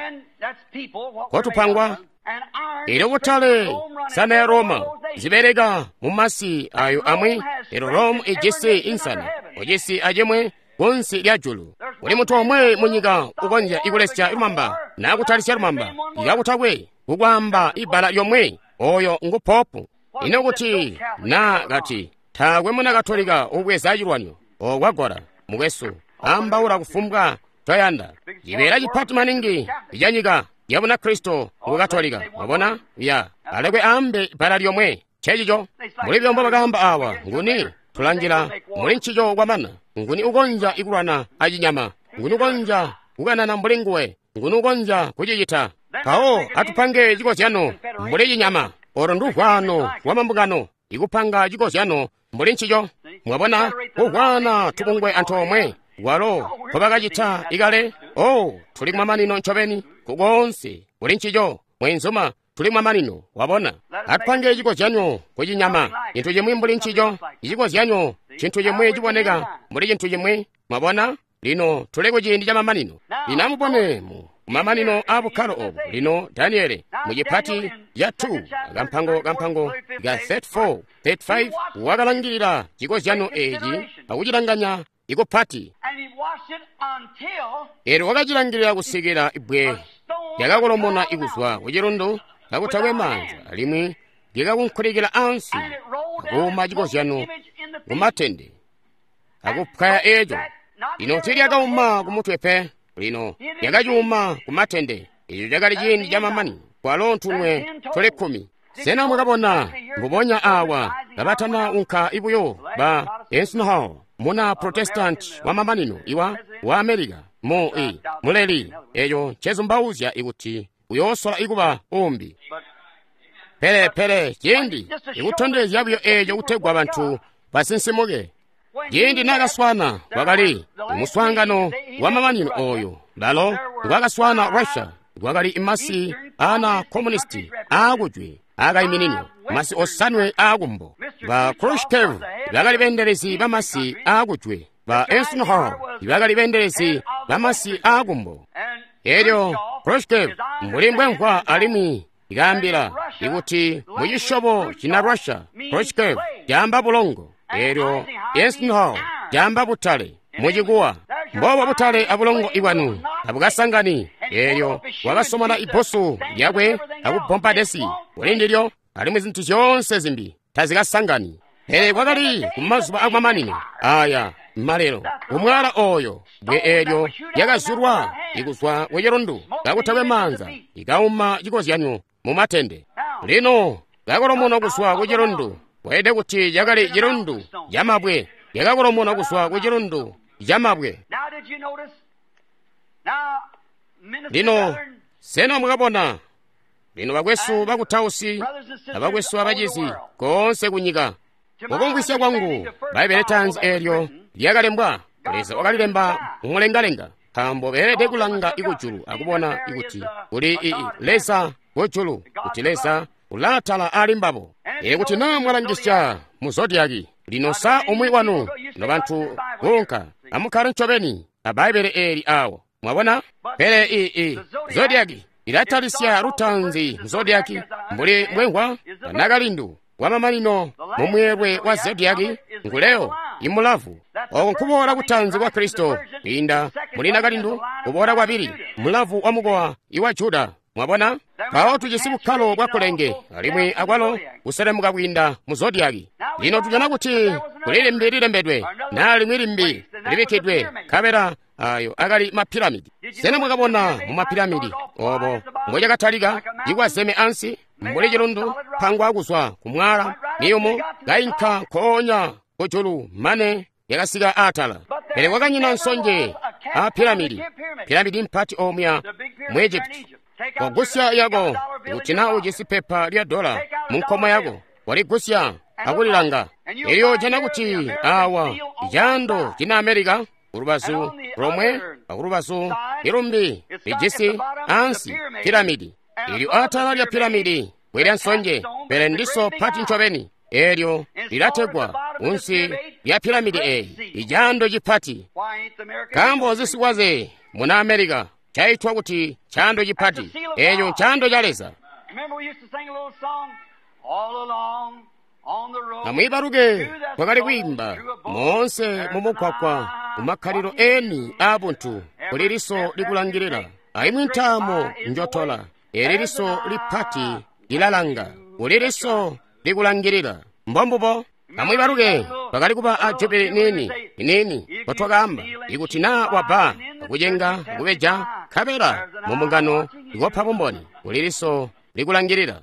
kotupangwa ili butale sana ya Roma zibereka mumasi ayo amwe ili Rome ejese insana ojesi ajemwe gonsi lya julu uli mutu omwe munyika ukonja ikulesya ilumamba na kutalisya ilumamba ikakutagwe kukwamba ibala lyomwe oyo ngupopu inokuti na gati thagwe muna katolika ubweza achilwanyo okwagora mukweso ambaula kufumbwa toyanda ibera chipati maningi ijanyika yabona Kristo ukatolika wabona ya alekwe ambe ibala lyomwe chechicho muli byombo bakamba awa nguni tulanjira muli nchicho kwamana nguni ukonja ikulwana achinyama nguni ukonja kukanana mbulinguwe nguni ukonja kuchichita kawo atupange chikosyano mbuli chinyama oro nduhwano wamambukano ikupanga chikosyano mbuli nchicho mwabona uhwana tukungwe anthu omwe walo kopakachita ikale o tuli mwamanino nchopeni kukonse mbuli nchicho mwenzuma tuli mwamanino wabona atupange chikosyano kuchinyama chinthu chimwe mbuli nchicho ichikosyano chinthu chimwe chiboneka mbuli chinthu chimwe mwabona lino tuleko chindi cha mamanino linamuponemo mamanino abukhalo obo lino Daniel mujipati ya two kampango kampango ga thirty-four thirty-five wakalangirira chikosyano eji pakuchitanganya ikupati ero wakachilangirira kusikira ibwe yakakolomona ikuzwa kuchirundo kakuthakwe manja alimwi ndikakunkhulukira ansi akuma chikosyano kumathende akuphaya ejo ino tili akauma kumutwepe lino yakachuma kumathende iyo jakali chindi cha mamani kwalo nthunwe tole khumi sena mwakabona nguponya awa kapathana unkha ibuyo ba Eisenhower muna protestant wa mamanino iwa wa America mo e muleli eyo chezumbauzya ikuti uyosola ikuba umbi pere pere chindi ikuthondeza yabuyo eyo kutegwa abantu basinsimuke chindi nakaswana wakali umuswangano wa mamanino oyo lalo wakaswana Russia wakali imasi ana komunisti akujwe akayiminino masi osanwe akumbo ba Khrushchev wakali benderezi bamasi akujwe ba Eisenhower wakali benderezi bamasi akumbo eryo Khrushchev mulimbwe nkwa alimi ikambira ikuti muyishobo china Russia Khrushchev jamba bulongo eryo Eisenhower jamba butale mujikuwa mbobo butale abulongo iwanu abukasangani eryo wakasomana iposo lyakwe akupompa desi ulindilyo alimwe zinthu zonse zimbi tazikasangani ere kwakali kumazuba akwamanine aya malero umwala oyo bwe eryo yakazurwa ikuswa wecherondu kakuthawe manza ikauma chikozi yanyu mumatende lino kakolomona kuswa wecherondu wede kuti yakali cherondu jamabwe yakakolomona kuswa wecherondu jamabwe lino sena mukapona lino bakwesu bakuthausi abakwesu abachizi konse kunyika kukongwisya kwangu baibele tanzi eryo lyakalembwa leza wakalilemba mumulengalenga pambo berede kulanga ikujulu akubona ikuti kuli ii leza kuchulu kuti leza ulatala alimbapo ere kuti namwalangisya mu zodiaki lino sa omwe wanu no banthu bonka amukhale mchopeni abaibele eri awo mwabona pere ii zodiaki ilatalisya rutanzi zodiaki mbuli mwengwa nakalindu wamamalino mumwerwe wa zodiaki nguleyo imulavu oko nkubora kutanzi kwa Kristo inda mulina kalindu kubora kwabiri mulavu wa mukowa iwa Juda mwabona kawo tujisi bukhalo bwa kulenge alimwe akwalo uselemuka kwinda mu zodiaki lino tujana kuti kulile mbiri lembedwe nali mwilimbi libikidwe kabera ayo akali mapiramidi sena mwakabona mu mapiramidi obo ngoja katalika ikwaseme ansi mbuli chilundu phangu akuswa kumwala niyomo gainka konya kuchulu mane yakasika atala pere kwakanyina nsonje a piramidi piramidi mpati omya mu Egypt kogusya yako utina ujisi pepa lya dola munkoma yako waligusya akulilanga eliyo jana kuti awa ijando jina Amerika urubasu romwe akurubasu irumbi lijisi ansi piramidi ilio atala lya piramidi bwelya nsonje pere ndiso pati nchobeni elyo lilategwa unsi lya piramidi e ijando jipati kambo zisiwaze muna Amerika chaitwa kuti chando jipati elyo chando jaleza amwibaruke kwakali kwimba monse mumukwakwa kumakhaliro eni abuntu kuliliso likulangirira aimwe ntamo njotola eliliso lipati lilalanga uliliso likulangirira mbombupo amwibaruke pakali kupa ajupili nini nini kwatwakamba ikuti na waba akujenga kubeja kabera mumungano ikopha pomboni uliliso likulangirira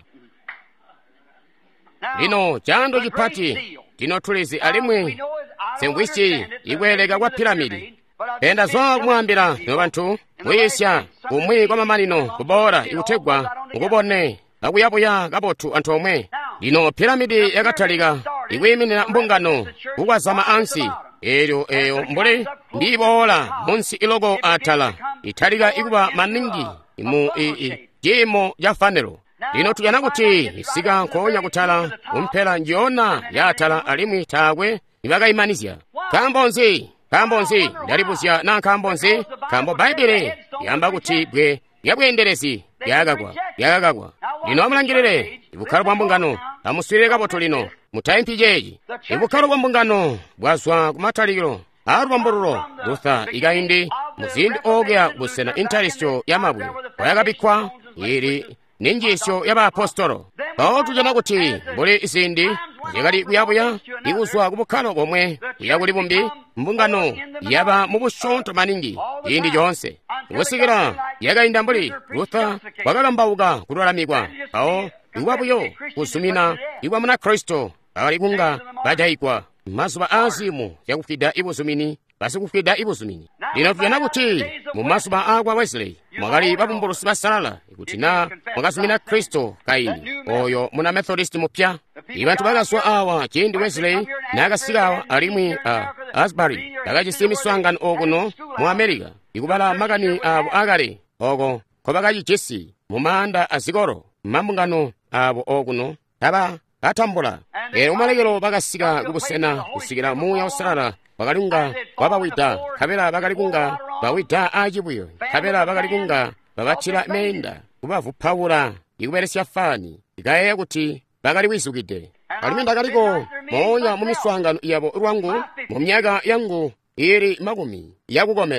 lino chando chipati lino tulizi alimwe sengwisi ikweleka kwa piramidi penda zwa kumwambira no banthu muyisya umwi kwa mamalino kubora ikutegwa ukubone akuyapoya kapothu anthu omwe lino piramidi yakatalika ikuyimira mbungano kukwazama ansi elyo eyo mbuli ndibola munsi iloko atala italika ikuba maningi imu ii jimo jafanelo lino tuyana kuti isika nkonya kutala umphera njiona yatala alimwi takwe ibakayimanizya kambonzi kambonzi ndalipusya na kambonzi kambo baibile yamba kuti bwe yabwenderezi yakagwa yakagwa lino amulangirire ibukhalo bwa mbungano amuswirire kapotho lino mutayimpijeji ibukhalo bwa mbungano bwaswa kumatalikiro alupambululo lutha ikayindi muzindi ogya busena intaristo yamabwe kwayakabikwa ili ninjisyo yabapostolo pawo tujana kuti mbuli isindi yakali kuyabuya ikuswa kubukhalo komwe yakuli bumbi mbungano yaba mubushonto maningi indi jonse kusikira yakayinda mbuli lutha kwakakambauka kutwalamikwa pawo iwabuyo kusumina iwa muna Kristo akali kunga bajayikwa masuba azimu yakufida ibusumini basi kufida ibusumini lino tuyana kuti mu masuba akwa Wesley mwakali bapumbulusi basalala ikuti na mwakasumina Kristo kaini oyo muna Methodist mupya ibantu bakaswa awa chindi Wesley nakasikawa alimwi a Asbury akachisimiswangano okuno mu Amerika ikubala makani abo akale oko kobakachijesi mu manda azikoro mambungano abo okuno aba atambula ero umalekero bakasika kubusena kusikira mu Australia bakalunga babawita kabera bakalikunga bawita ajibuyo kabera bakalikunga babachira menda kubavupawula ikuberesya fani ikaye kuti bakaliwisukide aliminda kaliko monya mumiswangano iyabo rwangu mu myaka yangu iri makumi yakukomena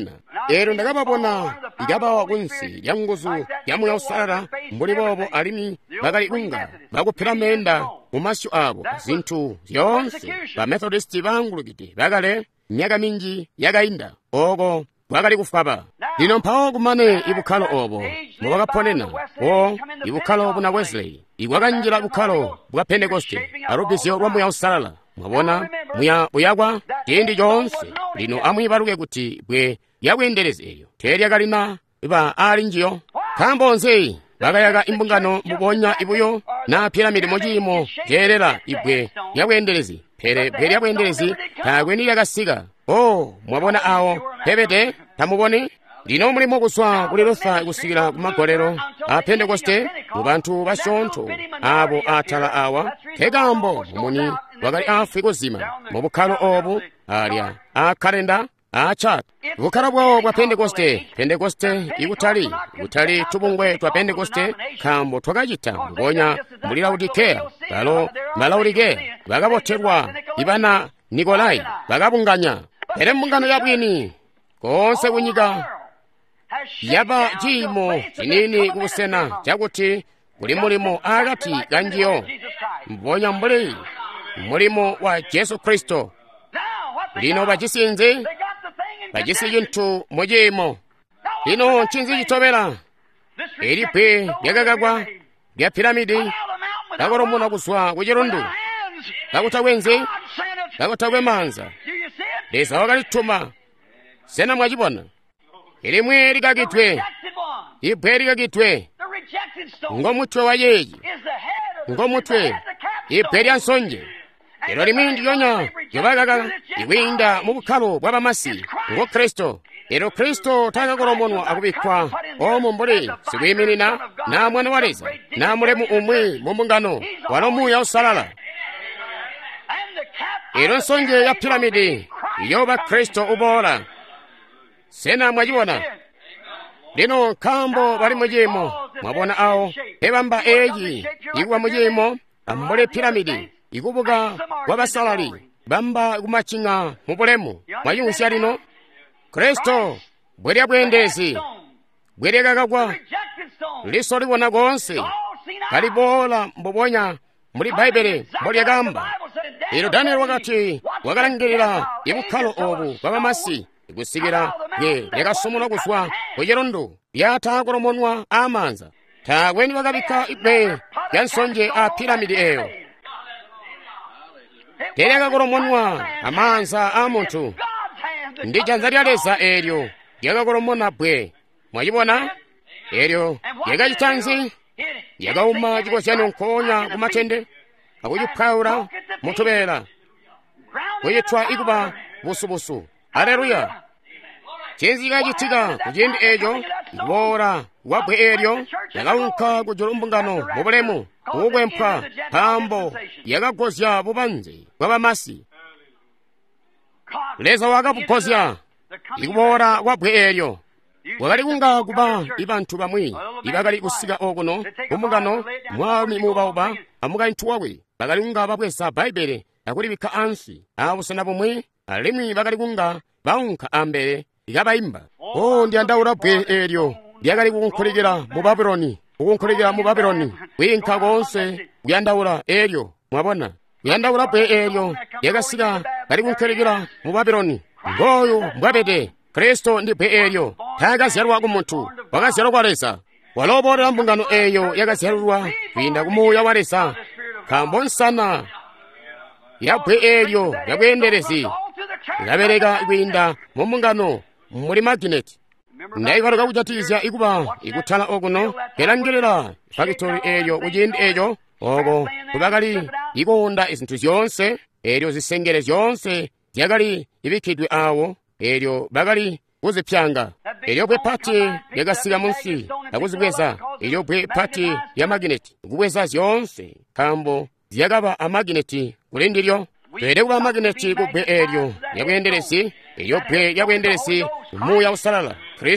ero ndakapapona ikabawa kunsi ya nguzu yamu yausalala mbuli bobo alimi bakali unga bakuphera menda mumasyo abo zinthu zonse bamethodisti bangulukiti bakale myaka mingi yakayinda oko bwakali kufukapa lino mphawo kumane ibukhalo obo mubakaphonena o ibukhalo buna Wesley ikwakanjira bukhalo bwa Pentekoste arubisyo lwa muyausalala mwabona muya buyakwa tindi jonse lino amwibaluke kuti bwe yakwendereza eyo teryakalina iba ali njiyo khambonse bakayaka imbungano mubonya ibuyo na piramidi mojimo gerera ibwe yakwenderezi pere pere yakwenderezi takweni yakasika o mwabona awo pepete tamubone lino mulimo kuswa kulirosa kusikira kumagolero a Pentekoste mu bantu bashontho abo atala awa tegambo mumuni wakali Afrika zima mu bukhalo obu alya a kalenda acha bukhalo bwawo bwa Pentekoste Pentekoste ikutali utali tubungwe twa Pentekoste khambo twakachita mubonya muli Laodikea balo malaudike bakabothedwa ibana Nikolai bakabunganya ere mbungano yabwini konse kunyika yaba chimo chinini kusena chakuti kuli mulimo akati kanjiyo mbonya mbuli mulimo wa Yesu Kristo lino bachisinze bachisi chinthu mojimo lino chinzi chitobera elipe yakakagwa ya piramidi kakoromona kuswa kuchirundu kakutawenze kakutawe manza lesa wakalituma sena mwachibona ilimwe likakitwe ibwe likakitwe ngomutwe wa yeyi ngomutwe ibwe lya nsonje ilo limindi yonya yobakaka iwinda mu bukhalo bwa bamasi ngo Kristo ilo Kristo takakolomonwa akubikwa omu mbuli sikwiminina na mwana waleza na mulemu umwi mu mbungano wano muya usalala ilo nsonje ya piramidi yoba Kristo ubola sena mwajibona lino kambo bali mujimo mwabona awo ebamba eyi ikuwa mujimo ambole piramidi ikubuga wabasalali bamba kumachinga mubulemu mwayunsi lino Kristo bwerya bwendezi bwerya kakagwa liso liwona gonse kalibola mbubonya muri Baibele mboli yagamba ilo Daniel wakati wakalangirira ibukhalo obu babamasi ikusikira ye yakasomona kuswa kujerondo yatakolomonwa amanza takweni wakabika ibwe yansonje a piramidi eyo tere yakakolomonwa amanza a munthu ndi janza lyaleza eryo yakakolomona bwe mwayibona eryo yakachitanzi yakauma chiko chanu nkonya kumatende akuyiphaula mutubera kuyithwa ikuba busubusu haleluya chinzi kachitika kuchindi ejo ibora wabwe eryo yakaunka kujurumbungano mubulemu kukwempha pambo yakagozya bubanzi bwabamasi leza wakabugozya ikubora wabwe eryo wakali kunga kuba ibanthu bamwi ibakali kusika okuno kumbungano mwami mubauba amuka nthu wawe bakali kunga babwesa Baibele akulibika ansi abusana pomwe alimi bakali kunga baunka ambere ikabayimba o ndi andaula bwe eryo lyakali kukunkhulukira mu Babuloni kukunkhulukira mu Babuloni winka konse kuyandaula eryo mwabona kuyandaula bwe eryo yakasika kali kunkhulukira mu Babuloni ngoyo mbwapete Kristo ndi bwe eryo takazalwa kumunthu wakazalwa kwa lesa walobola mbungano eyo yakazalwa kwinda kumuya wa lesa kambo nsana ya bwe eryo yakwenderezi yabereka kwinda mu mbungano muri magnet ndayikaluka kuchatiza ikuba ikuthala okuno pelangirira fakitori eyo kujindi eyo oko kubakali ikonda izinthu zonse eryo zisengere zonse zyakali ibikidwe awo eryo bakali kuzipyanga eryo bwe pati yakasika munsi akuzibweza eryo bwe pati ya magnet kubweza zonse kambo zyakaba amagneti kulindiryo twere kuba magneti kubwe eryo yakwenderesi eryo bwe yakwenderesi muya usalala Kristo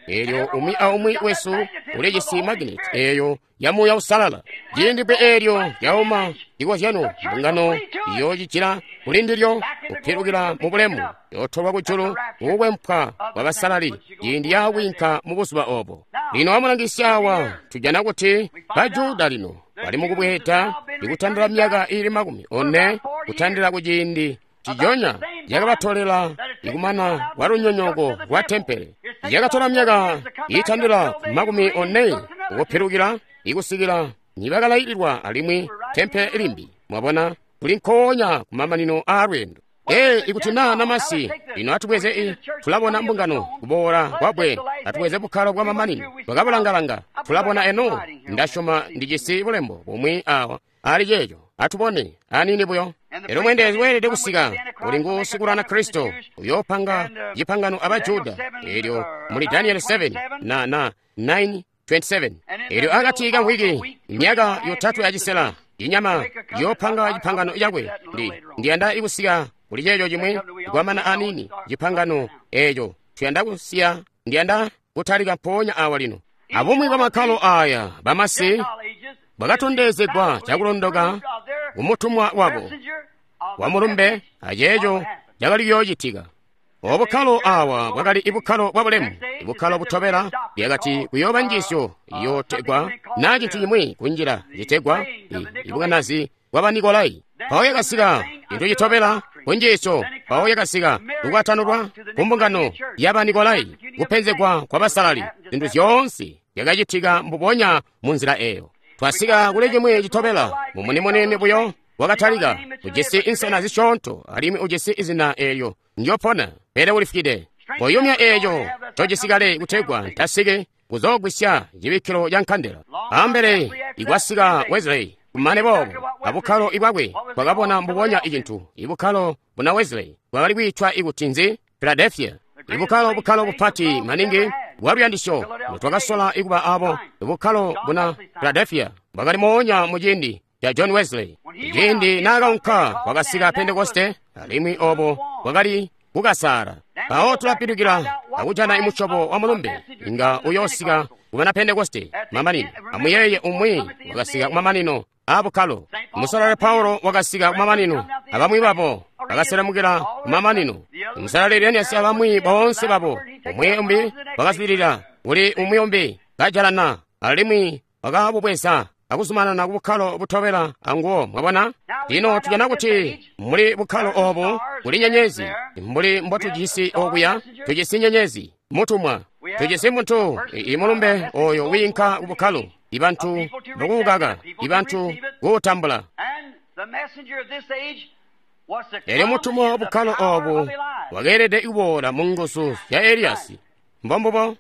eryo umwi a umwi wesu ulegisi magnet eyo yamuya usalala jindipe eryo yauma ikosyanu mbungano iyo jichira kulindiryo kupirukira mu bulemu yotolwa kuchulu uwempha wabasalali yindi yawinka mu busuba obo lino wamulangisyawa tujana kuti bajuda lino bali mu kubweta likutandira myaka ili makumi one kutandira kujindi chijonya yakabatolera ikumana walunyonyoko wa tempele yakatola myaka itandira makumi one ukupirukira ikusikira nibakalayilirwa alimwi tempe limbi mwabona kuli nkonya kumamanino a lwendo e ikutina namasi ino atubweze i tulabona mbungano kubola kwabwe atubweze bukhalo bwa mamanino bwakabulangalanga tulabona eno ndashoma ndijisi bulembo bumwi awa ali jejo atubone anini buyo ero mwendezi welede kusika uli ngusikulana kristo uyopanga jipangano abajuda eryo muli Daniel seven na na nine twenty-seven eryo akatika mwiki imyaka yotatu yajisela inyama yopanga jipangano yakwe ndi ndiyanda ikusika kuli jejo jimwe kwamana anini jipangano ejo tuyanda kusiya ndiyanda kutalika ponya awa lino abumwi bamakhalo aya bamasi bakatondezedwa chakulondoka umutumwa wabo wamulumbe ajejo jakali yojitika obukhalo awa bwakali ibukhalo bwa bulemu ibukhalo butobera byakati kuyoba njisyo yotegwa na cinthu chimwe kunjira jitegwa ibukanazi waba Nikolai pawo yakasika inthu chitobera kunjisyo pawo yakasika ukwatanulwa kumbungano yaba Nikolai kupenzekwa kwa basalali zinthu zonse yakachitika mbuponya mu nzira eyo twasika kule chimwe chitobera mumunemunene buyo wakatalika ujesi insana zishonto alimi ujesi izina eyo njopona pere ulifikide poyumya eyo tojisikale kutegwa ntasike kuzogwisya jibikiro jankandela ambere igwasika Wesley kumane bobo abukhalo ibwabwe bwakabona mbuponya ijinthu ibukhalo buna Wesley bwakali bwitchwa ikutinzi Philadelphia ibukhalo bukhalo bupati maningi bwaluyandisyo mutwakasola ikuba abo ibukhalo buna Philadelphia bwakali moonya mujindi ya John Wesley ijindi nakaunka wakasika Pentekoste alimwi obo bwakali kukasara pawo tulapirukira akujana imuchopo wa mulumbe inga uyosika kumana Pentekoste mamanino amuyeye umwi wakasika kumamanino abukhalo musalale Paulo wakasika kumamanino abamwi bapo bakaselamukira kumamanino musalale Irenesi abamwi bonse bapo umwe umbi bakasilira uli umwe umbi kajalana alimwi bakabubwesa akusumana na kubukhalo butobera anguwo mwabona lino tujana kuti muli bukhalo obu muli nyenyezi muli mbotujisi obuya tujisi nyenyezi mutumwa tujisi muntu imulumbe oyo winka ubukhalo ibantu bakugaga ibantu gutambula eri mutumwa obukhalo obu wagerede ibora mungusu ya Eliasi mbombobo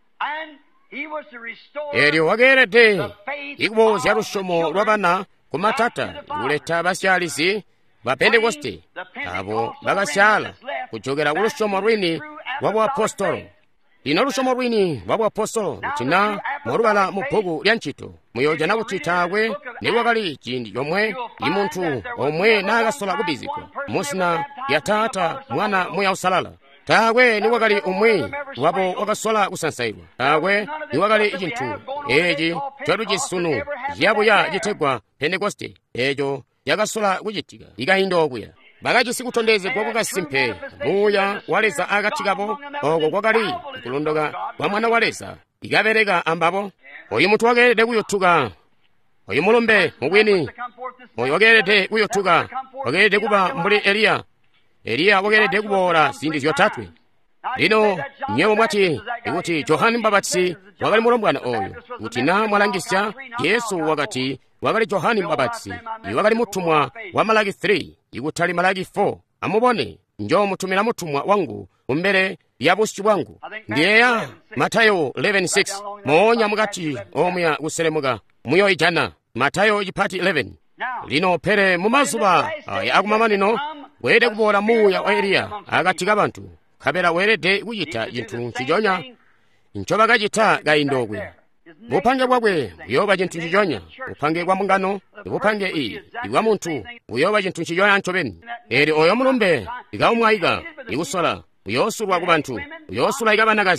eryo wagerede ikubozya lushomo lwabana kumatata uleta basyalisi ba Pentekoste abo bakasyala kuchokera kulushomo lwini wabwapostolo lino lushomo lwini wabwapostolo lutina morubala mu bhuku lya ntchito muyojana kuti thakwe niwakali chindi yomwe imunthu omwe nakasola kubizikwa musina ya Tata Mwana Muya usalala thakwe niwakali umwe wapo wakasola kusansayidwa thakwe niwakali ichinthu echi chatu chisunu yabuya jitegwa Pentekoste echo yakasola kuchitika ikahindo okuya bakachisi kutondeze kwa kukasimphe muya waleza akathikapo oko kwakali kulondoka kwa mwana waleza ikapereka ambapo oyu munthu wakerede kuyothuka oyu mulumbe mukwini oyu wakerede kuyothuka wakerede kuba mbuli Eliya Eliya wakerede kubola zinthu zyotatwe lino nyewo mwati ikuti Yohane Mbabatisi wakali mulombwana oyo kuti na mwalangisya Yesu wakati wakali Yohane Mbabatisi iwakali mutumwa wa Malaki three ikutali Malaki four amubone njo mutumira mutumwa wangu umbere ya busichi bwangu ndiyeya Matayo eleven six moonya mukati omwe uselemuka muyo ijana Matayo chipati eleven lino pere mumazuba aya akumamanino wede kubola muya wa Eliya akatika bantu kapera werede kuyita chinthu chijonya nchoba kachita gaindogwe bupange bwabwe buyoba chinthu chijonya bupange kwa mungano bupange iyi iwa munthu buyoba chinthu chijonya nchobeni eri oyo mulumbe ikaumwaika ikusola uyosulwa ku bantu uyosula ikabanakazi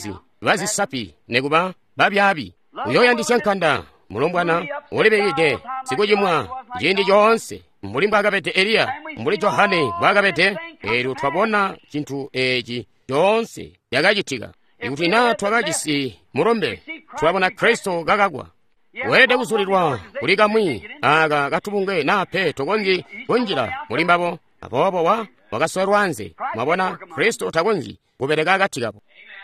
bazisapi nekuba babyabi uyo yandisyankanda mulumbwana ulibeyide sikujimwa jindi jonse muli mbwakapete Eliya muli Yohane mbwakapete ero twabona chinthu echi jonse yakachitika ikuti na twakachisi mulombe twabona Kristo kakagwa wede kuzulidwa kuli kamwi aka katubunge nape tokonji kunjira mulimbapo apopo wa wakaswerwanze mwabona Kristo takonji kupereka akatikapo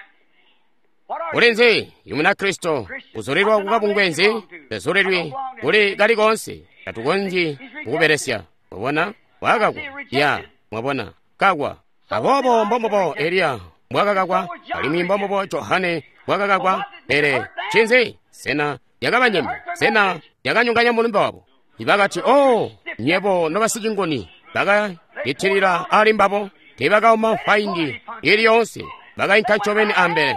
ulenze yumuna Kristo kuzulidwa kukabungwenzi pezulidwi kuli kalikonse katukonji kukuperesya mwabona wakagwa ya mwabona kagwa apopo mbombopo Eliya mwakakagwa alimi mbombopo Yohane mwakakagwa pere chinzi sena yakabanyema sena yakanyunganya mulumbe wapo ibakati oh nyepo nobasijingoni baka itirira alimbapo tibakauma faindi iliyonse baka inkanchopeni ambe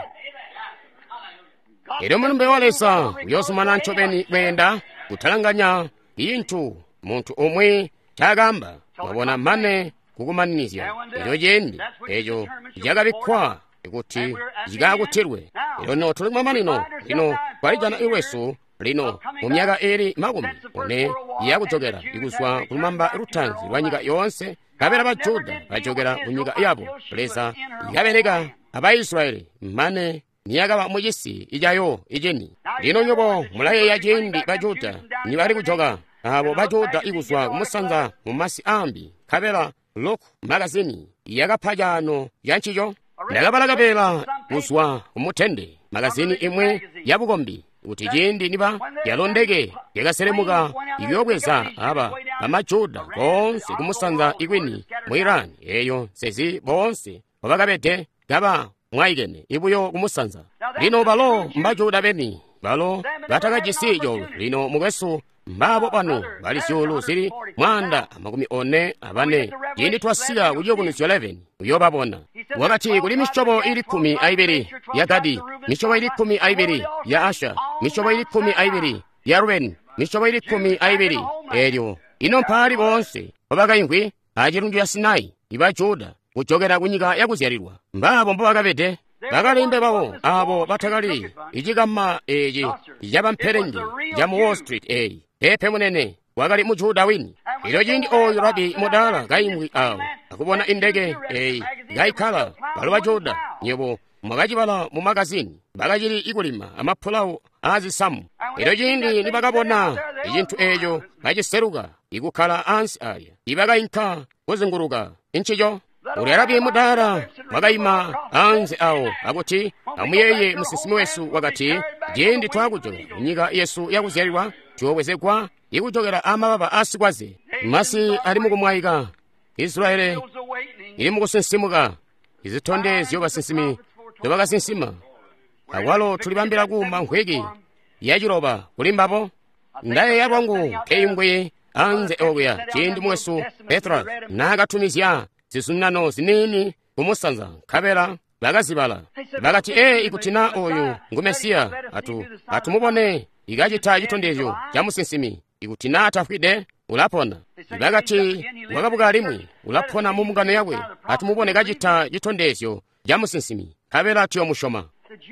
ero mulumbe walesa uyosumana nchopeni kwenda kuthalanganya inthu munthu omwe chagamba mwabona mane kukumanizya ero jendi ejo yakabikwa ikuti yikakutirwe ero no tuli mwamanino lino kwalijana iweso lino mu myaka eri makumi one yakuchokera ikuswa kulumamba rutanzi lwa nyika yonse kapera bajuda bachokera ku nyika yabo lesa ikabereka abaisraeli mmane niyakaba mujisi ijayo ijeni lino nyobo mulaye ya jendi bajuda ni bali kuchoka abo bajuda ikuswa kumusanza mu masi ambi kapera loku magazini yakapajano yanchiyo ndakabalakapela kuswa kumutende magazini imwe yabukombi kuti jendi niba yalondeke yakaselemuka ikuyobweza aba amajuda bonse kumusanza ikwini mu Irani eyo sezi bonse obakapete gaba mwaikene ibuyo kumusanza lino balo mbajuda beni balo batakajisijo lino mukwesu mbabo pano bali syulu sili mwanda makumi one abane jendi twasiya kujo kunisyo eleven uyo babona wakati kuli michobo ili kumi aibiri ya Gadi michobo ili kumi aibiri ya Asha michobo ili kumi aibiri ya Ruben michobo ili kumi aibiri elyo ino mpali bonse obakayingwi ajirundu ya Sinai iba Juda kuchokera kunyika yakuzyalirwa mbabo mbo bakapete bakalimbe bawo abo batakali ichikama eji yabampherenji ya mu Wall Street eyi epe munene wakali mu Juda wini ilo jindi oyo rabi mudala kayimwi awo akubona indege eyi gayikhala balo ba Juda nyebo mwakachibala mu magazini bakachili ikulima amaphulawo azisamu ilo jindi nibakabona ijinthu ejo kachiseruka ikukhala ansi aya ibakayinka kuzunguruka inchijo uli arabi mudala wakayima anzi awo akuti amuyeye musisimi wesu wakati jendi twakujo nyika yesu yakuzyalirwa tiwobwezekwa ikuchokera amababa asikwaze masi ali mukumwayika Israeli ili mukusinsimuka izithonde ziyobasinsimi zobakasinsima akwalo tulibambira kuma nkhweki yachiloba kulimbapo ndaye yalwangu keimbwe anze okuya jendi mwesu Petra nakatumizya zisunano zinini kumusanza kapera bakazibala bakati e ikutina oyu ngumesiya atu atumubone ikachita chitondezyo cha musinsimi ikutina atafwide ulapona bakati wakabuka limwe ulapona mu mungano yawe atumubone kachita chitondezyo cha musinsimi kapera tiyo mushoma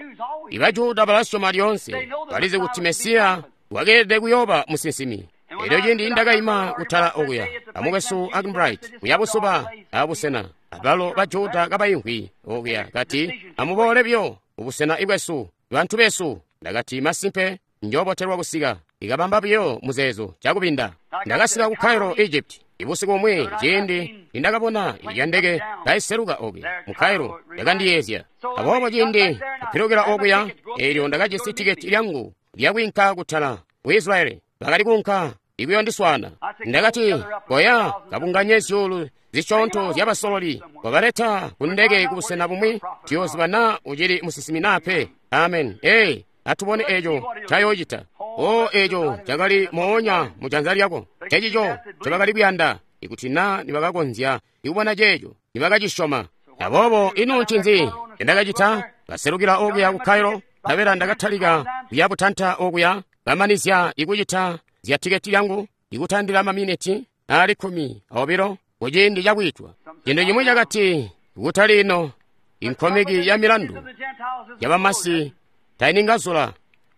ibajuda balasoma lyonse balize kuti Mesiya wakede kuyoba musinsimi ero jendi ndakayima kuthala okuya amukwesu Arkwright kuyabusuba abusena abalo bajuda kabayingwi okuya kati amubolebyo ubusena ikwesu bantu besu ndakati masimpe njoboterwa kusika ikabambabyo muzezo chakupinda ndakasika ku Cairo Egypt ibusiku omwe jendi indakabona yandege kayiseruka okuya mu Cairo yakandiyezya apopo jendi kupirukira okuya elyo ndakachisi tiketi lyangu lyakwinka kuthala ku Israeli bakali kunka ikuyo ndiswana ndakati koya kabunganye zyulu zichonto zyabasololi kwabaleta kundege kubusena bumwi tiyozibana ujiri musisimi nape amen e atubone ejo chayochita o ejo chakali moonya muchanzali yako chechicho chakali byanda ikutina nibakakonzya ikubona jejo nibakachishoma abobo inu nchinzi ndakachita baserukira okuya ku Cairo kapera ndakathalika kuyabutantha okuya bamanizya ikuchita zya tiketi yangu ikutandira mamineti ali kumi awobiro ujendi yakwitwa jendo jimwe jakati ikutalino inkomeki ya milandu yabamasi tainingazula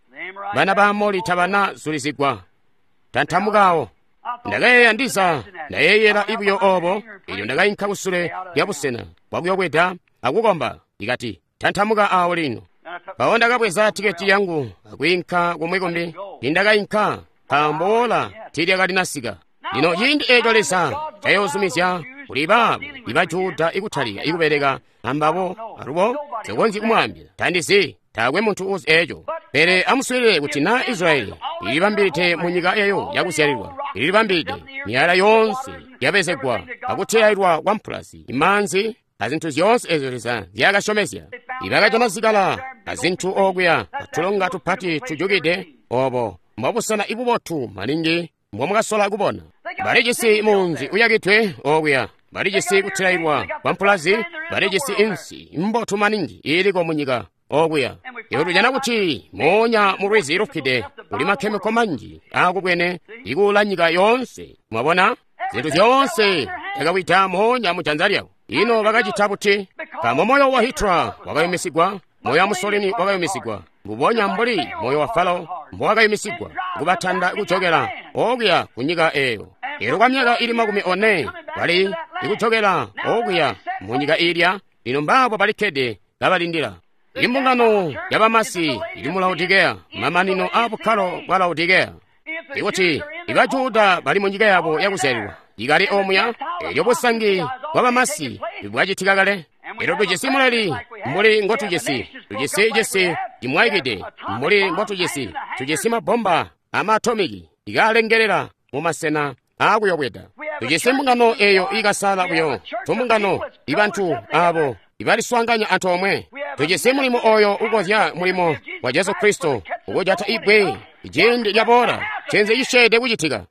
bana ba Amori tabanazulizigwa tanthamukawo ndakayeyandisa ndayeyera ibuyo obo iyo ndakayinka kusule yabusena bwakuyokweta akukomba ikati tanthamuka awo lino pawo ndakabweza tiketi yangu akuyinka komwekombe indakayinka pambola tili akati nasika lino yindi ejo lesa tayozumizya kulibabu ibajuda ikuthalika ikupereka ambabo alubo sekonzi kumwambira tandisi takwe munthu uzi ejo pere amuswere kuti na Israeli ili pambirite mu nyika eyo yakusiyalirwa ili pambirite miyala yonse yapezedwa akutheyayirwa kwa mpulasi imanzi azinthu zonse ezo lesa ziyakashomesya ibakachona zikala azinthu okwiya atulonga tuphati tujukide obo mbapusana ibu bothu maningi mbomukasola kupona balejesi munzi uyakitwe okwiya balejesi kutheyayirwa kwa mpulasi balejesi insi mbothu maningi iliko mu nyika okwiya iwo tujana kuti monya mulwezi ilufide uli makhemiko manji akubwene ikula nyika yonse mwabona zinthu zonse yakawita monya muchanzalyawo ino bakachitha kuti kamo moyo wa Hitler wakayomesigwa moyo wa Mussolini wakayomesigwa ngubonya mbuli moyo wa Farao mbo wakayomesigwa ngubathanda kuchokera okwiya kunyika eyo ero kwa myaka ili makumi one bali ikuchokera okwiya mu nyika ilya ino mbapo palikhede labalindira imbungano yabamasi ili mu Laodikeya mamanino apo khalo kwa Laodikeya ikuti ibajuda bali mu nyika yabo yakusiyalirwa ikali omwe eyo busangi bwabamasi bwachitika kale ero tujesi mulali muli ngotujesi tujesi jesi imwaikide muli ngotujesi tujesi mabomba ama atomiki ikalengerera mu masena akuyokweta tujesi mbungano eyo ikasala kuyo tumbungano ibanthu abo ibaliswanganya anthu omwe tujesi mulimo oyo ukozya mulimo wa Yesu Kristo ukojata ibwe ijindi lyabora chenze ishede kuchitika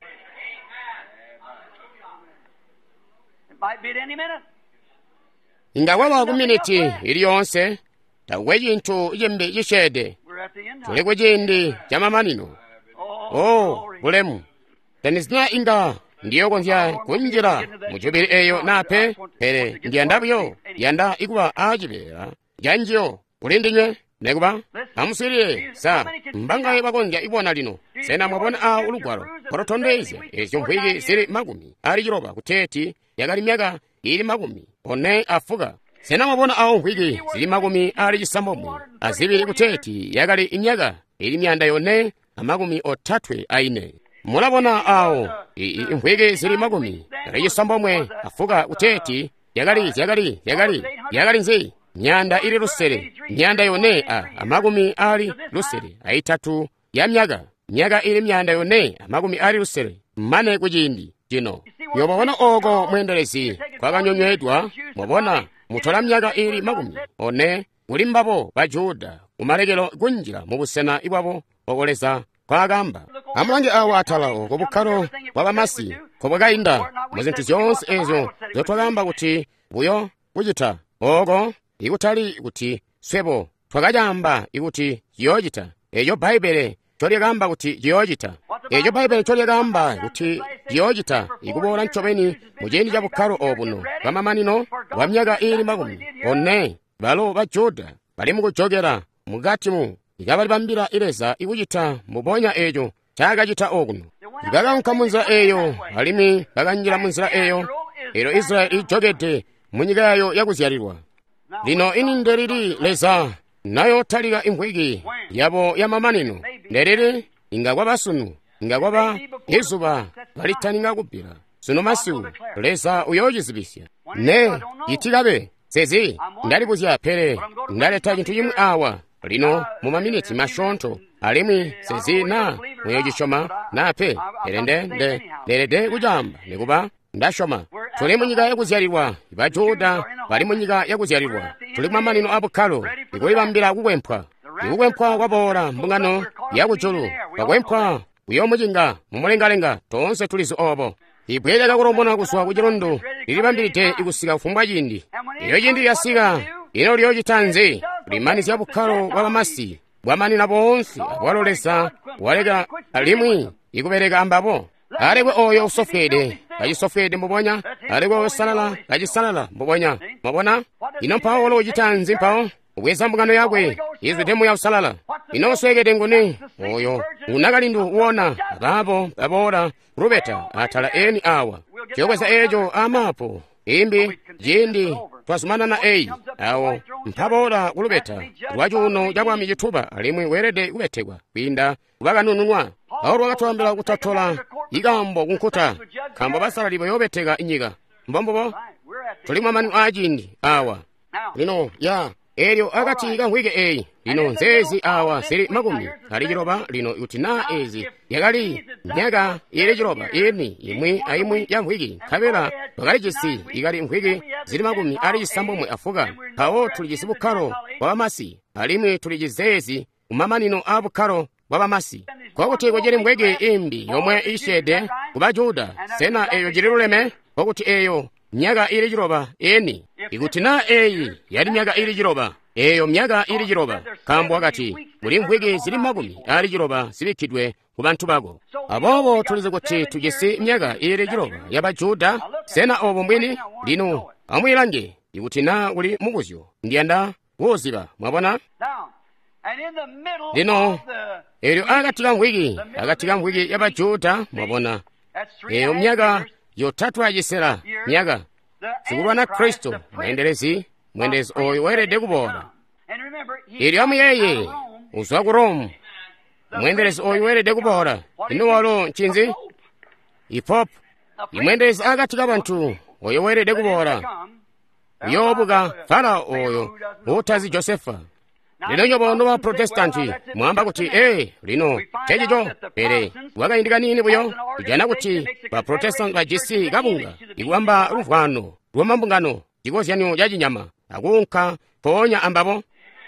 ingawala ku miniti iliyonse takwe chinthu yembe yishede tuli ku chindi cha mamanino oh bulemu tenisina inga ndiyo konzya kunjira muchupiri eyo nape pere ndiyandabuyo yanda ikuba achipera janjiyo kulindinywe nekuba amusiriye sa mbangaye bakonzya ibona lino sena mwabona a ulugwalo porotondeize esyo mphwiki siri makumi ali chiropa kuteti yakali myaka ili makumi one afuka sena mwabona awo mphwiki zili makumi ali chisambomwe azibiri kuteti yakali inyaka ili myanda yone amakumi othatwe aine mulabona awo mphwiki zili makumi ali chisambomwe afuka kuteti yakali yakali yakali yakali nzi myanda ili lusere myanda yone a amakumi ali lusere aitatu ya myaka myaka ili myanda yone amakumi ali lusere mane kujindi jino yobona ogo mwendelezi kwakanyonyedwa mwabona mutola myaka ili makumi one ulimbabo bajuda umalekelo kunjira mu busena ibwabo okoleza kwakamba amulange awo atalawo kubukhalo bwabamasi kobwakayinda mu zinthu zonse ezo zotwakamba kuti buyo kuchita ogo ikutali kuti swebo twakajamba ikuti yochita eyo Baibele cholyakamba kuti yochita eyo Baibele cholyakamba kuti yochita ikubola mchopeni muchindi cha bukhalo obuno pamamanino wa myaka ili makumi one balo bajuda bali mukuchokera mukatimu ikabali pambira ileza ikuchita muponya ejo chakachita okuno ikakanka munzira eyo alimi bakanjira munzira eyo ero Israeli ijogede munyika yayo yakuzyalirwa lino ini nderiri leza nayo talika imphwiki yabo ya mamanino nderiri ingakwa basunu ingakwa yezuba balitaninga kupira suno masiu leza uyochizibisya ne itikabe sezi ndali kuzya pere ndaleta chinthu chimwe awa lino mu maminiti mashontho alimi sezi na muyochishoma nape erende nde lerede kujamba nikuba ndashoma tuli mu nyika yakuzyalirwa bajuda bali mu nyika yakuzyalirwa tuli mamanino abukhalo ikuyibambira kukwempha ikukwempha kwabora mbungano yakuchulu pakwempha uyomuchinga mumulengalenga tonse tulizo obo ibweleka kulomona kuswa kuchilondo lilipambirite ikusika kufumbwa chindi iyo chindi yasika ino lyochitanze limanisi yabukhalo bwabamasi bwamanina bonse abwalolesa waleka alimwi ikupereka ambapo alekwe oyo usofede kachisofede muponya aliko salala kachisalala mboponya mwabona ino mpawo wolo uchitanzi mpawo ubweza mbukano yakwe izo temu ya usalala inonso ekete nguni oyo unakalindu uwona apapo papola rubeta athala eni awa chokweza echo amapo imbi jindi twasumana na eyi awo mphapola kulubeta lwachuno chakwami chithupa alimwe werede kubetekwa kwinda kupakanununwa auro wakatwambira kutathola ikambo kunkhuta khambo basala lipo yobeteka inyika mbombopo tulimwa manu achindi awa lino ya elyo akati kankhwike eyi lino nzezi awa sili makumi ali chilopa lino ikuti na ezi yakali nyaka ili chilopa ini imwe aimwe ya nkhwiki khapera pakali chisi ikali nkhwiki zili makumi ali chisambomwe afuka awo tuli chisibukhalo wapamasi alimwe tuli chizezi umamanino abukhalo wapamasi kwakuti kuchili nkhwiki imbi yomwe ishede kupa Juda sena eyo jililuleme kwakuti eyo myaka ili chilopa ini ikuti na eyi yali myaka ili chilopa eyo myaka ili chilopa kambo akati muli nkhwiki zili makumi ali chilopa zibikhidwe ku banthu bako apopo tulize kuti tuchisi myaka ili chilopa yapa Juda sena opo mbwini lino amwilange ikuti na uli mukuzyo ndiyanda wozipa mwapona lino elyo akati kankhwiki akati kankhwiki yapa Juda mwapona eyo myaka yotatu ajisera myaka sikulwa na Kristo mwenderezi mwendezi oyo werede kupola ili amuyeye uzwa ku Rome mwenderezi oyo werede kupola ino walo nchinzi ipop imwenderezi akati kabanthu oyo werede kupola uyobuka Farao oyo utazi Josefa lino nyobondo wa Protestanti mwamba kuti eh lino chechicho pere wakayindika nini buyo kujana kuti pa Protestant bajisi kabunga ikuamba ruvwano rwamambungano chikozyanyo cha chinyama akunkha ponya ambapo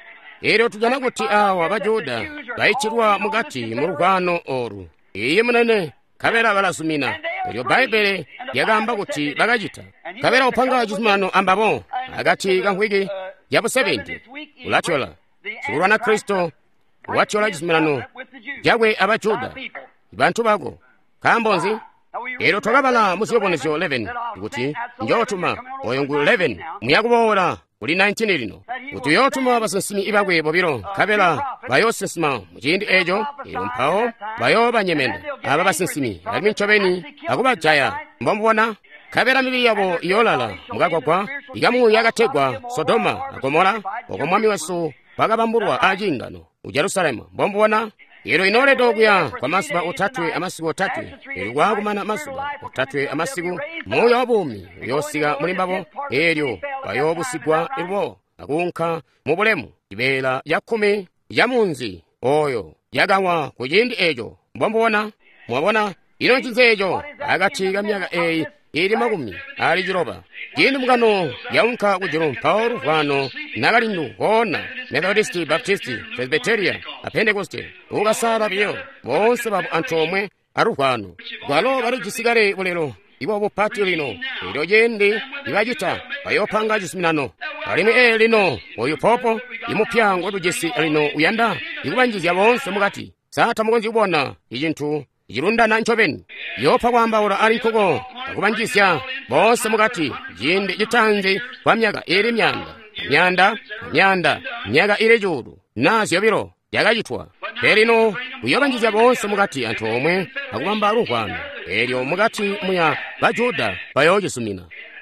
ero tujana kuti awa bajuda baichirwa mukati mu ruvwano oru iye munene khapera balasumina elyo Baibele yakamba kuti bakachita khapera uphanga chisumano ambapo akati kankhwiki yapo seventy ulachola sikulwa na Kristo wachola chisumano jakwe abajuda banthu bako kambonzi ero twakapala musiyoponezo eleven ikuti njotuma oyo ngu eleven muyakubowola kuli nineteen lino kuti yotuma basensimi ibakwe popiro khapera bayosensima muchindi echo ero mphawo bayo banyemenda aba basensimi alimi nchoveni akubajaya mbombona khapera mivi yabo iyolala mukagwagwa ikamu yakathegwa Sodoma Agomora okomwami wesu pakapambulwa achingano u Yerusalemu mbombona ero inoleto kuya kwa masuba otatwe amasiku otatwe ero kwakumana masuba otatwe amasiku moyo wabumi yosika mulimbapo eryo payobusigwa ibo akunkha mubulemu ibela ya khumi ya munzi oyo yagawa kujindi ejo mbombona mwabona ino chinzejo akathika myaka eyi ili makumi ali chilopa jindi mukano yaunkha kujiro mpaoru vano nakalindu wona Methodist Baptist Presbyterian Pentecost ukasala piyo bonse papo anthu omwe aruvano gwalo bali chisikale ulero iwo pati lino ilo jendi ibajita payophanga chisuminano alimi e lino oyo popo imupyango tujesi lino uyanda ikubanjizya bonse mukati sata mukonzi kubona ijinthu ijirundana nchoveni yopha kwambaula ali nkoko akubanjisya bonse mukati jindi jitanzi kwa myaka ili myanda myanda myanda myaka ili judu nazi yobiro yakachitwa pelino kuyobanjizya bonse mukati anthu omwe akupamba aluvano elyo mukati muya bajuda bayochisumina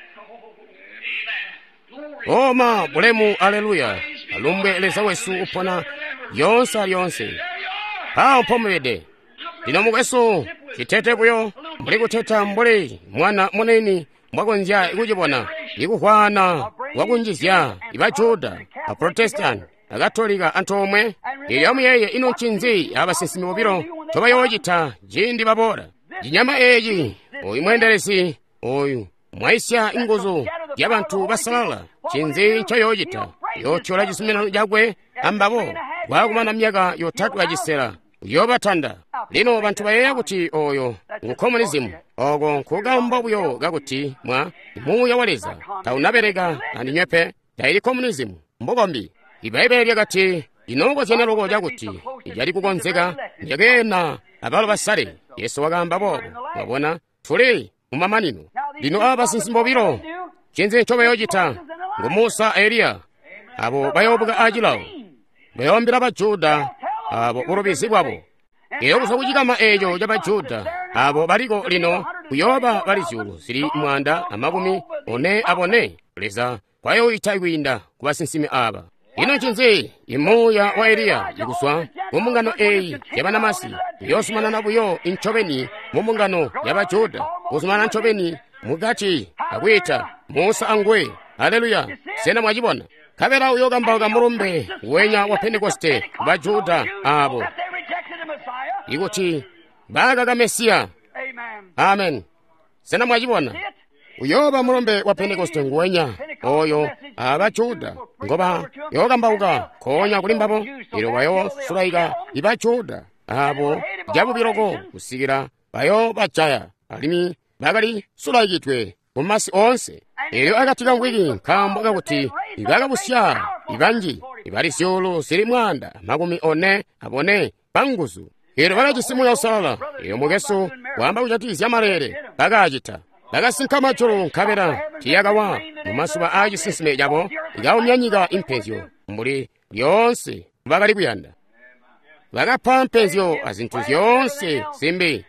oma bulemu aleluya alumbwe leza wesu upona yonse aliyonse pawo mpomwede lino mukweso chitete kuyo mbuli kuthetha mbuli mwana muneni mwakonzya ikuchipona ikuhwana wakunjizya ibajuda aprotestant akatolika anthu omwe ili amuyeye ino chinzi abasensimi popiro toba yochitha jindi bapola jinyama eji oyu mwenderesi oyu mwaisya ingozo ya banthu basalala chinzi cho yochitha yochola chisumino jakwe ambapo wakumana myaka yotatu ajisera yobathanda lino banthu bayeya kuti oyo ngu-communism oko nkugamba buyo gakuti mwa muyawaleza taunapereka andinywepe taili communism mbokombi ibaibeli yakati inongo zeneloko jakuti ijali kukonzeka yakena abalo basale yesu wakamba bobo wabona tuli mumamanino lino aba sinsimbo biro chinze chobe yojita ngo Musa Eliya abo bayobuga ajilawo bayombera bajuda abo burobisi bwabo iyo kusokujikama ejo jabajuda abo baliko lino kuyoba balisulu sili mwanda amakumi one abone leza kwayo itaiwinda kubasinsimi aba ino chinze imuya wa Eliya ikuswa mumungano eyi yabanamasi yosumana nabuyo inchobeni mumungano yabajuda usumana nchobeni mugachi akwita Musa angwe haleluya sena mwajibona kabera uyogamba mulumbe wenya wa Pentekoste bajuda abo ikuti baga ga Mesiya amen sena mwajibona uyoba mulumbe wa Pentekoste ngwenya oyo abajuda ngoba yogamba uga konya kulimbapo ilo wayo sulaika ibajuda abo jabu biroko kusigira bayo bachaya alimi bagali sulaikitwe kumasi onse iyo akatika ngwiki kamboga kuti ibaga busya ibanji ibali syolo sili mwanda makumi one abone panguzu ilo bala chisimu ya usala iyo mugeso wamba kuchatizya marere bagajita bagasinka cholo nkabera tiyagawa mumasuba aji sinsime jabo igawo myanyiga impezyo mbuli yonse bagali kuyanda bagapa mpezyo azintu yonse simbi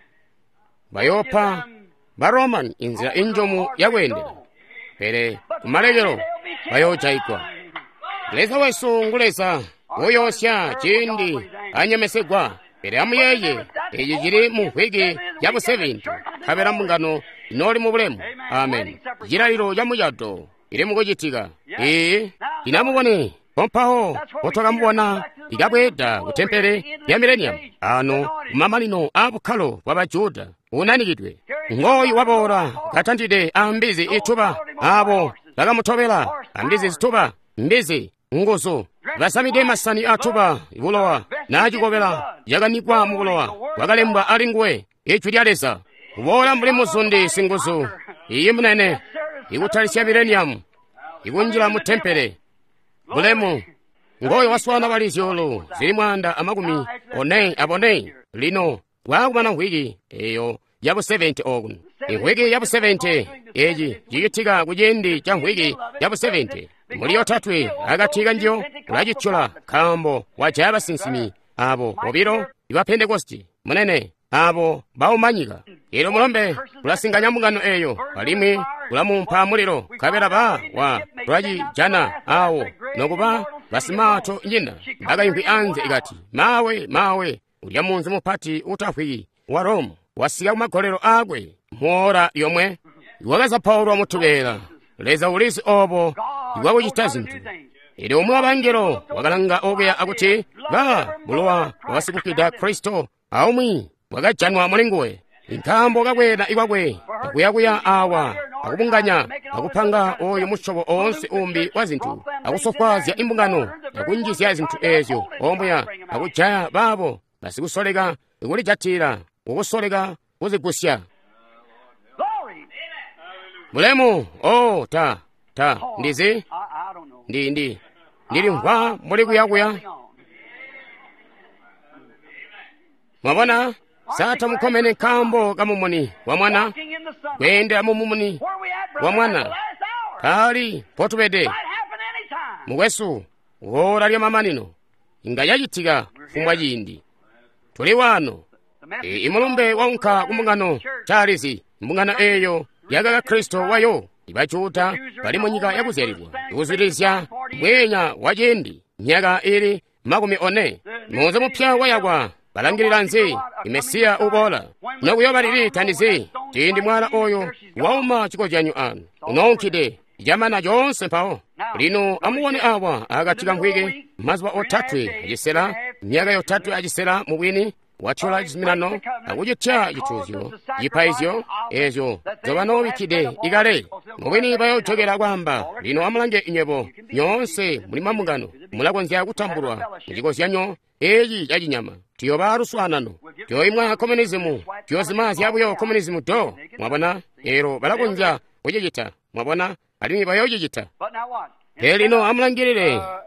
bayopa baroman inzira injomu yagwendera pere kumalejero bayochaikwa leza wesu nguleza uyosya chindi anyamesegwa pere amuyeye eyi jiri muhwigi yabu seventy kabera mungano inoli mubulemu amen jiraliro yamuyato iri mukujitiga ee inamubone pompaho otokamubona ikabweda kutempere ya millennium ano mamalino abukhalo bwabajuda unanikidwe ngoyi wabora katandide ambizi ituba abo bakamutobera ambizi zituba mbizi ngozo basamide masani atuba ibulowa najikobera yakanikwa mubulowa wakalembwa alingwe ichu lyaleza ubora mbuli musundi singuzu iyi munene ikutalisya millennium ikunjira mutempere bulemu ngoyo waswana balizyolo zili mwanda amakumi one abone lino wakumana nhwiki eyo yabu seventy ogun nhwiki yabu seventy eji jikitiga kujendi cha nhwiki yabu seventy muli yotatwe akatiga njo ulajichula kambo wajaba sinsimi abo obiro iwa Pentekosti munene abo baumanyika ilo mulombe kulasinganya mungano eyo walimi kulamumpa muliro kabera ba wa twaji jana awo nokuba basimato nyina akayimbi anze ikati mawe mawe ulya munzi mupati utafwi wa Roma wasiya kumagolero agwe muora yomwe iwakaza Paulo amutubera leza ulisi obo iwawo chitazintu ili umwe wabangelo wakalanga ogeya akuti ba bulowa wasikukida Kristo aumwi wakajanwa mulinguwe inkambo kakweda ikwakwe akuyakuya awa akupunganya akupanga oyo mushobo onse umbi wa zinthu akusofwazya imbungano yakunjisya zinthu ezo ombuya akujaya babo basikusoleka ikulijatira ukusoleka kuzigusya mulemu oh ta ta ndizi ndi ndi ndili mva muli kuyakuya mwabona sata mukomene kambo kamumuni wa mwana kwenda mumumuni wa mwana kali potubede mugwesu wora lya mamanino inga yajitiga fumbwa jindi tuli wano e, imulumbe wonka kumungano charisi mbungano eyo yagaga Kristo wayo ibachuta bali munyika yakuzeribwa ikuzirisya mwenya wajendi nyaga ili makumi one muze mupya wayagwa balangirira nzi imesiya ubola nokuyoba lili tanizi tindi mwana oyo wauma chiko janyu anu unonkide jamana jonse mpawo lino amuwone awa agatika nhwiki mazwa otatwe ajisela myaka yotatwe ajisela mubwini wachola jiziminano akujitya jituzyo jipaizyo ezo zobanowikide igale mubwini bayojogera kwamba lino amulanje inyebo nyonse muli mamungano mulakonzya kutambulwa mujikoziyanyo eji yajinyama tiyo baruswanano tiyo imwa komunizimu tiyo zimazi yabuyo komunizimu do mwabona ero balakonzya ojejita mwabona alimi bayojejita elino amulangirire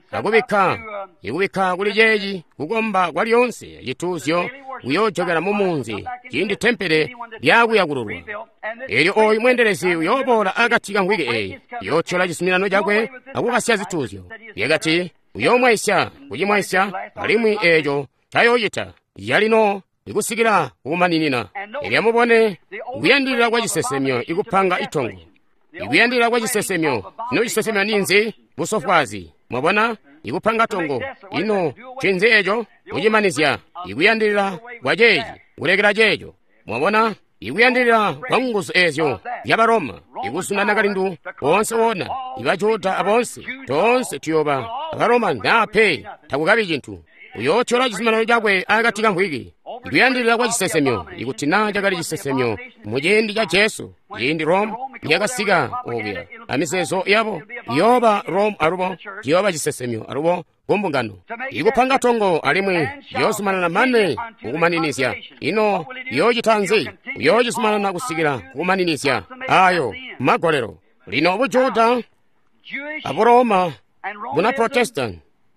akubikha ikubikha kuli jeji kukomba kwa lyonse chithunzyo kuyojokera mumunzi chindi tempere lyakuyakululwa elyo oyu mwenderezi uyopola akathika nkhwike eyi yothyola chisimilano chakwe akukasiya zithunzyo yekati uyomwaisya kuchimwaisya alimwi echo chayoyitha yalino ikusikira kukumaninina ilyamupone ikuyandilira kwa chisesemyo ikuphanga ithongo ikuyandilira kwa chisesemyo ino chisesemyo ninzi busofwazi mwabona ikuphanga thongo ino chinzi echo kuchimanizya ikuyandilira kwa jeji kulekera jejo mwabona ikuyandilira kwa nguzo ezyo yabaroma ikusunana kalindu onse wona ibajuta abonse tonse tiyoba abaroma naphe takukabi chinthu uyothyola chisimilano chakwe akathika nkhwiki ikuyandilira kwa chisesemyo ikuthina chakali chisesemyo muchindi cha jesu yindi rome yakasika okuya amiseso yabo yoba rome alupo yoba chisesemyo alupo kumbungano ikuphanga thongo alimwi yosumanana mane kukumaninisya ino yochithanzi yochisumanana kusikira kukumaninisya ayo magolero lino bujuda aburoma buna protestant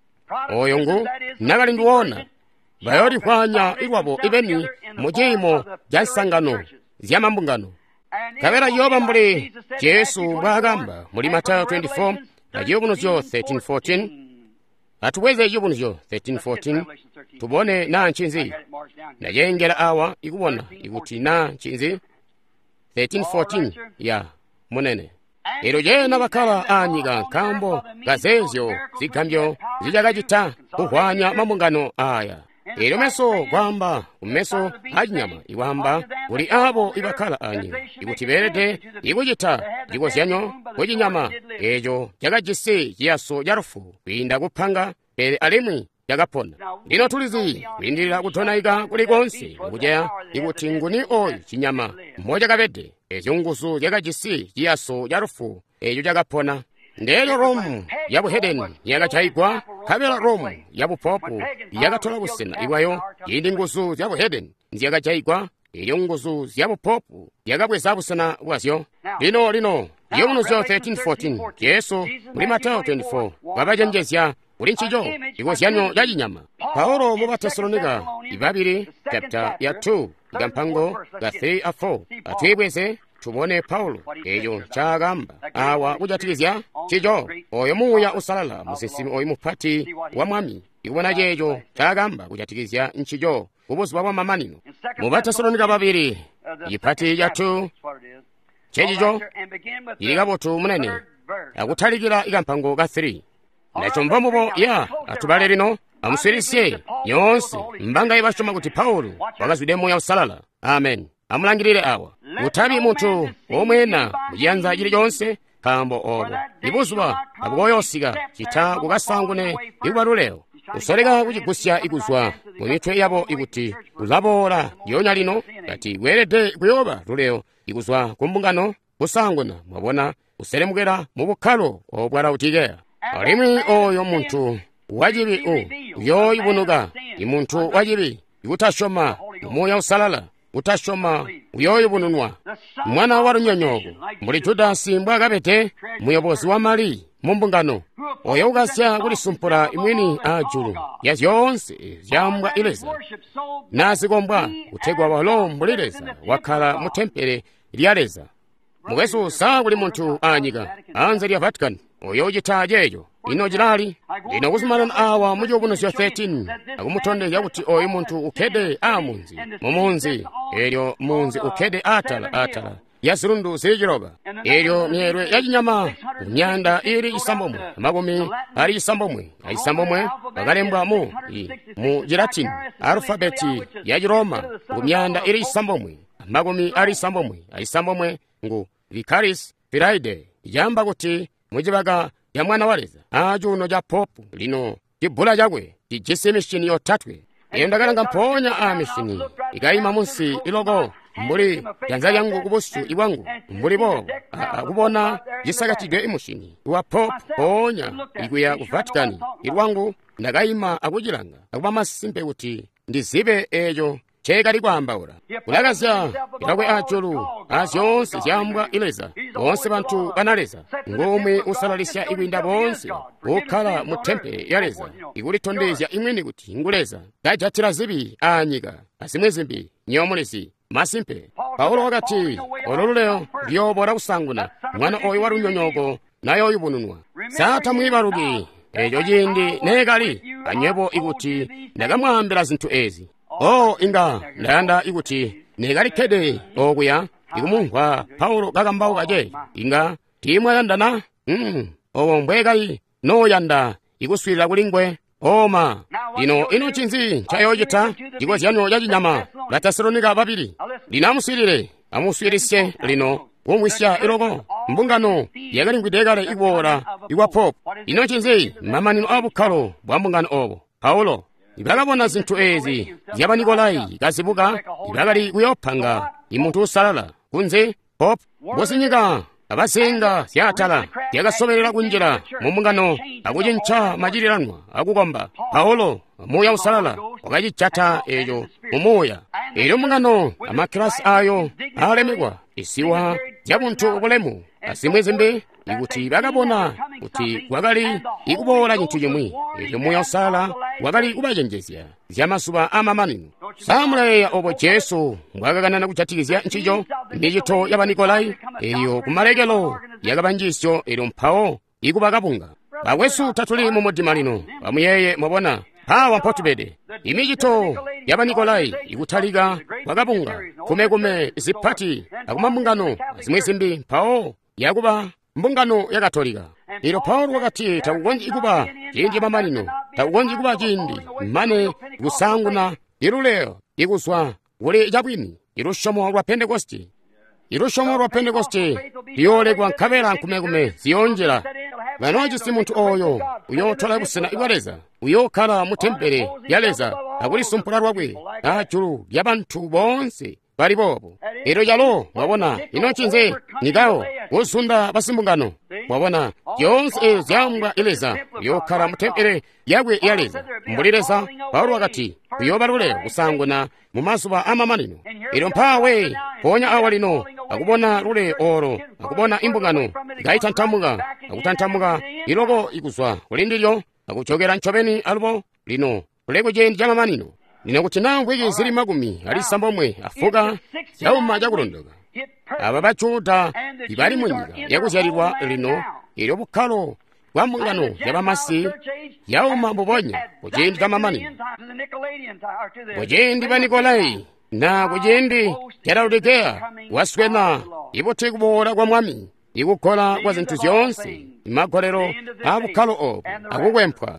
oyo ngu nakali ndiwona bayolikhwanya ilwapo ipeni muchimo ja nsangano zya mambungano kapera yoba mbuli jesu bwakamba muli matayo twenty-four na chiyopunusyo thirteen fourteen atuweze chiyopunusyo thirteen fourteen tubone na nchinzi nayengera awa ikubona ikuti na nchinzi thirteen fourteen ya munene ero jena bakhala anyika nkambo gazezyo zigambyo zijakachita kuhwanya mambungano aya ero meso kwamba umeso ajinyama iwamba uli abo ibakhala anyika ikuti berede ikuchita ikosyanyo kuchinyama ejo jakajise chiyaso jarufu kwinda kuphanga pere alimwi jakapona lino tulizi kwindilira kuthonayika kulikonse kukuja ikuti nguni oyu chinyama mmoja kapete ezo ngusu jakajise chiyaso jarufu ejo jakapona ndelo romu yabuhedeni yakachayikwa kapela romu yabupopu yakathola kusena iwayo yindi ngusu yabuhedeni nziyakachayikwa iyo ngusu yabupopu yakabweza busena bwasyo lino lino yomunusyo thirteen fourteen yesu muli matayo twenty-four wabajenjesya uli nchijo ikosyanyo yachinyama paulo mu batesalonika ibabiri chapter ya two ikampango ga three a four atwibweze tubone paulo eyo chagamba awa kujatikizya chijo oyo muya usalala musisimi oyo muphati wa mwami ikubona jejo chagamba kujatikizya nchijo ubuzi bwa mamanino mu batesalonika babiri iphati ya two chejijo ilikabotu munene akuthalikira ikampango ga three nachomva mubo ya atubale lino amusirisye yonse mbanga ibashoma kuti paulo wakazwide moya usalala amen amulangirire awa muthabi munthu omwena muchiyanza chilichonse kambo obo ibuzwa abukoyosika chitha kukasangune ikupalulewo usoleka kuchigusya ikuzwa mu mitwe yabo ikuti kuzabola yonya lino ngati werede kuyoba lulewo ikuzwa kumbungano kusanguna mwabona uselemukera mu bukhalo obwala utikeya alimwi oyo munthu wajibi u uyo ibunuka imunthu wajibi ikutashoma umuya usalala utashoma uyoyo bununwa mwana wa runyonyoko mbuli judasi mbwakapete muyobozi wa mali mumbungano oyo ukasya kulisumpula imwini ajulu ya zyonse zyambwa ileza nazikombwa uthegwa walo mbulileza wakhala mu tempere lyaleza mukesu sa kuli munthu anyika anza lya vatican oyo jitha jejo ino jilali lino kusumanana awa mujopunusyo thirteen akumuthondeza kuti oyo munthu ukhede amunzi mumunzi elyo munzi ukhede atala atala yasilundu silijiloba elyo myerwe yachinyama kunyanda ili isambomwe makumi ali isambomwe aisambomwe pakalembwa mu mu jilatini alfabeti yachiroma kumyanda ili isambomwe makumi ali isambomwe aisambomwe ngu vicaris friday yamba kuti mujibaga ya mwana waleza ajuno ja popu lino jibula jakwe jijise mishini yotatwe iyo ndakalanga mponya a mishini ikayima munsi ilogo mbuli yanza yangu kubusu iwangu mbuli bo akubona jisakatidwe imushini iwa popu ponya ikuya ku vatikani ilwangu ndakayima akujilanga akuba masimpe kuti ndizibe ejo chekali kwambaula kulakasya ilakwe achulu asyonse zyambwa ileza bonse bantu banaleza ngomwe usalalisya iwinda bonse okhala mu tempe yaleza ikulitondezya imwini kuti nguleza gajatira zibi anyika asimwe zimbi nyomulesi masimpe Paulo wakati ololuleo lyobora kusanguna mwana oyo wari unyonyogo nayo oyo bununwa sata mwibarugi ejo jindi negali anyebo ikuti ndagamwambira zinthu ezi o inga ndayanda ikuti negali kede okuya ikumunkwa Paulo gagambawo kaje inga timwe yandana mm owo mbwegayi noyanda ikuswirira kulingwe oma ino ino chinzi chayojita chikozi yano yachinyama la Tesalonika babiri linamuswirire amuswirisye lino womwisya iloko mbungano yakalingwidekale ikwora ikwa pop ino chinzi mamanino abukhalo bwa mbungano obo Paulo ibakabona zinthu ezi zya Nikolai kazibuka ibakali kuyophanga imunthu usalala kunze pop bosinyika abasenga syatala yakasoberera kunjira mu mbungano akucincha machiriranwa akukomba Paulo moya usalala wakachichata ejo umuya ero mbungano amakilasi ayo alemekwa isiwa ya munthu ukulemu asimwezembe ikuti bakabona kuti wakali ikubola chinthu chimwe ejo moya usalala wakali kubachenjezya zyamasuba amamanino samuleya obo Yesu mwakakanana kuchatikizya nchicho ndichitho ya Nikolai iyo kumalekelo yakapanjisyo ero mphawo ikubakapunga pakwesu tatuli mu mudima lino pamuyeye mwabona hawa mpotubede imichitho ya Nikolai ikuthalika wakapunga kumekume ziphati akumambungano zimwezimbi mphawo yakuba mbungano ya Katolika ilo Paulo wakati takukonji ikuba chindi mamanino takukonji ikuba chindi mmane kusanguna iruleo ikuswa uli chabwini irushomo lwa Pentekoste irushomo lwa Pentekoste liyolekwa nkhabera nkumekume ziyonjera vanoji si munthu oyo uyothola kusena ikwaleza uyokhala mu tempere yaleza akulisumpula lwakwe achulu ya banthu bonse palipopo ero jalo mwabona ino chinze nigawo wosunda basimbungano mwabona yonse zyambwa ileza yokhala mu tempere yakwe yaleza mbulireza Paulo wakati kuyobalule kusanguna mu masuba amamanino ero mphawe ponya awa lino akubona lule oro akubona imbungano gaitantamuka akutantamuka iloko ikuswa kulindilyo akuchokera nchopeni alupo lino kuleko jendi jamamanino lino kuti nangwiki zili makumi alisambomwe afuka yauma jakulondoka aba bachuta ibali munyika yakuzyalirwa lino ili bukhalo bwa mbungano yabamasi yauma mbubonya kujendi kamamanino kujendi ba Nikolai na kujendi yalaudikeya waswena ibuti kubola kwa mwami ikukhola kwa zinthu zyonse imakholero abukhalo obo akukwempha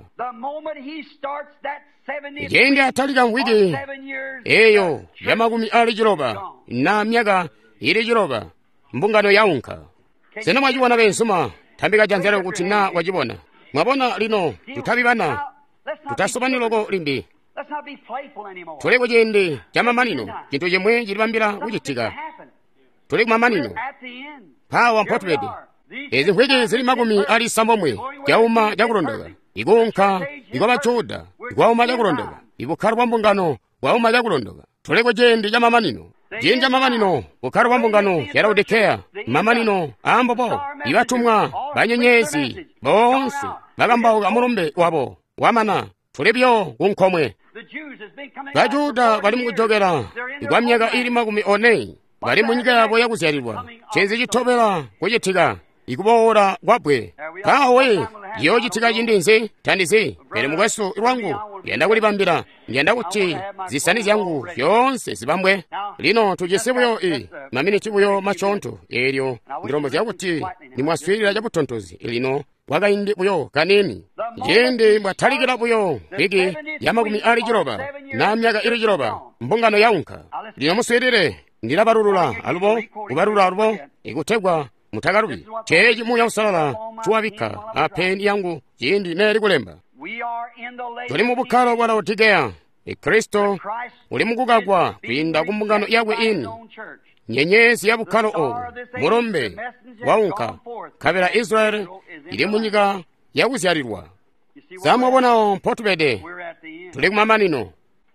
ijendi athalika mwiki eyo ya makumi ali chiloba na myaka ili chiloba mbungano yaunkha sena mwachiwona bensuma thambika chanzero kuti na wachibona mwabona lino tuthabibana tutasopaniloko limbi tuli kujendi chamamanino chinthu chimwe chilipambira kuchitika tuli kumamanino phawa mpotubedi izi nkhwiki zili makumi ali sambomwe chauma chakulondoka ikunkha ikwapachuda ikwauma chakulondoka ikukhala kwa mbungano kwauma chakulondoka tuli kujendi chamamanino jendi chamamanino kukhala kwa mbungano yalaudikeya mamanino ambopo iwatumwa banyenyezi bonse bakambawo amulumbe wabo wamana tulibyo kunkhomwe bajuda bali mukujokera ikwa myaka ili makumi oneyi bali munyika yabo yakuzyalirwa chenzi chithopera kuchitika ikubowola kwabwe pawe iyo chitika chindinzi thandizi pere mukwesu lwangu ndiyenda kulipambira ndiyenda kuti zisani zyangu yonse zipambwe lino tuchisibuyo iyi mamini chibuyo machontho elyo ndilombo zyakuti nimwaswirira chakuthontozi lino wakayindi buyo kanini jendi mwathalikira buyo wiki ya makumi ali chiloba na myaka ili chiloba mbungano yaunkha lino muswirire ndilabalulula alupo kubalula alupo ikuthekwa mutakalubi chechi muya usalala chuwabika apheni yangu chindi neli kulemba tuli mubukhalo bwa Laodikeya ikristo uli mukukagwa kuyinda kumbungano yakwe ini nyenyezi ya bukhalo obu mulombe waunkha khabera Israeli ili munyika yakuzyalirwa zamwabonawo mpotubede tuli kumamanino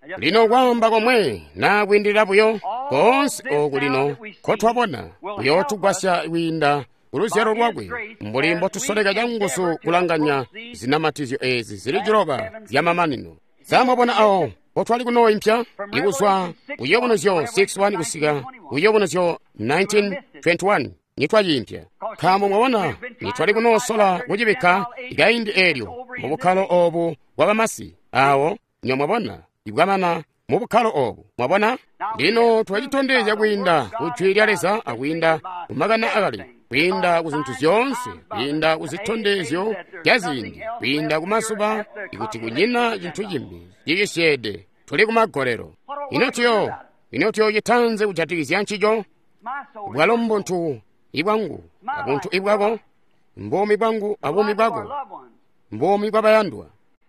lino kwamba komwe nakwindira buyo konse oku lino kotwabona buyo tugwasya winda uluzero lwakwe mbulimbo tusoleka jangusu kulanganya zinamatizo ezi zili jiloba ziyamamanino zamwabona awo potwali kuno impya ikuswa uyobonozyo six one kusika uyobonozyo nineteen twenty-one nitwaji impya kamo mwabona nitwali kuno sola kujibika igaindi elyo mubukhalo obu wabamasi awo nyo mwabona ibwamana mubukhalo obu mwabona lino twajitondeza kwinda kuchwirya lesa akwinda umagana akali kwinda kuzinthu zonse kwinda kuzitondezyo yazindi kwinda kumasuba ikuti kunyina chinthu chimbi chikishede tuli kumagolero inotyo inotyo yitanze kujatikizya nchijo bwalo mbuntu ibwangu abuntu ibwako mbomi bwangu abomi bwako mbomi bwabayandwa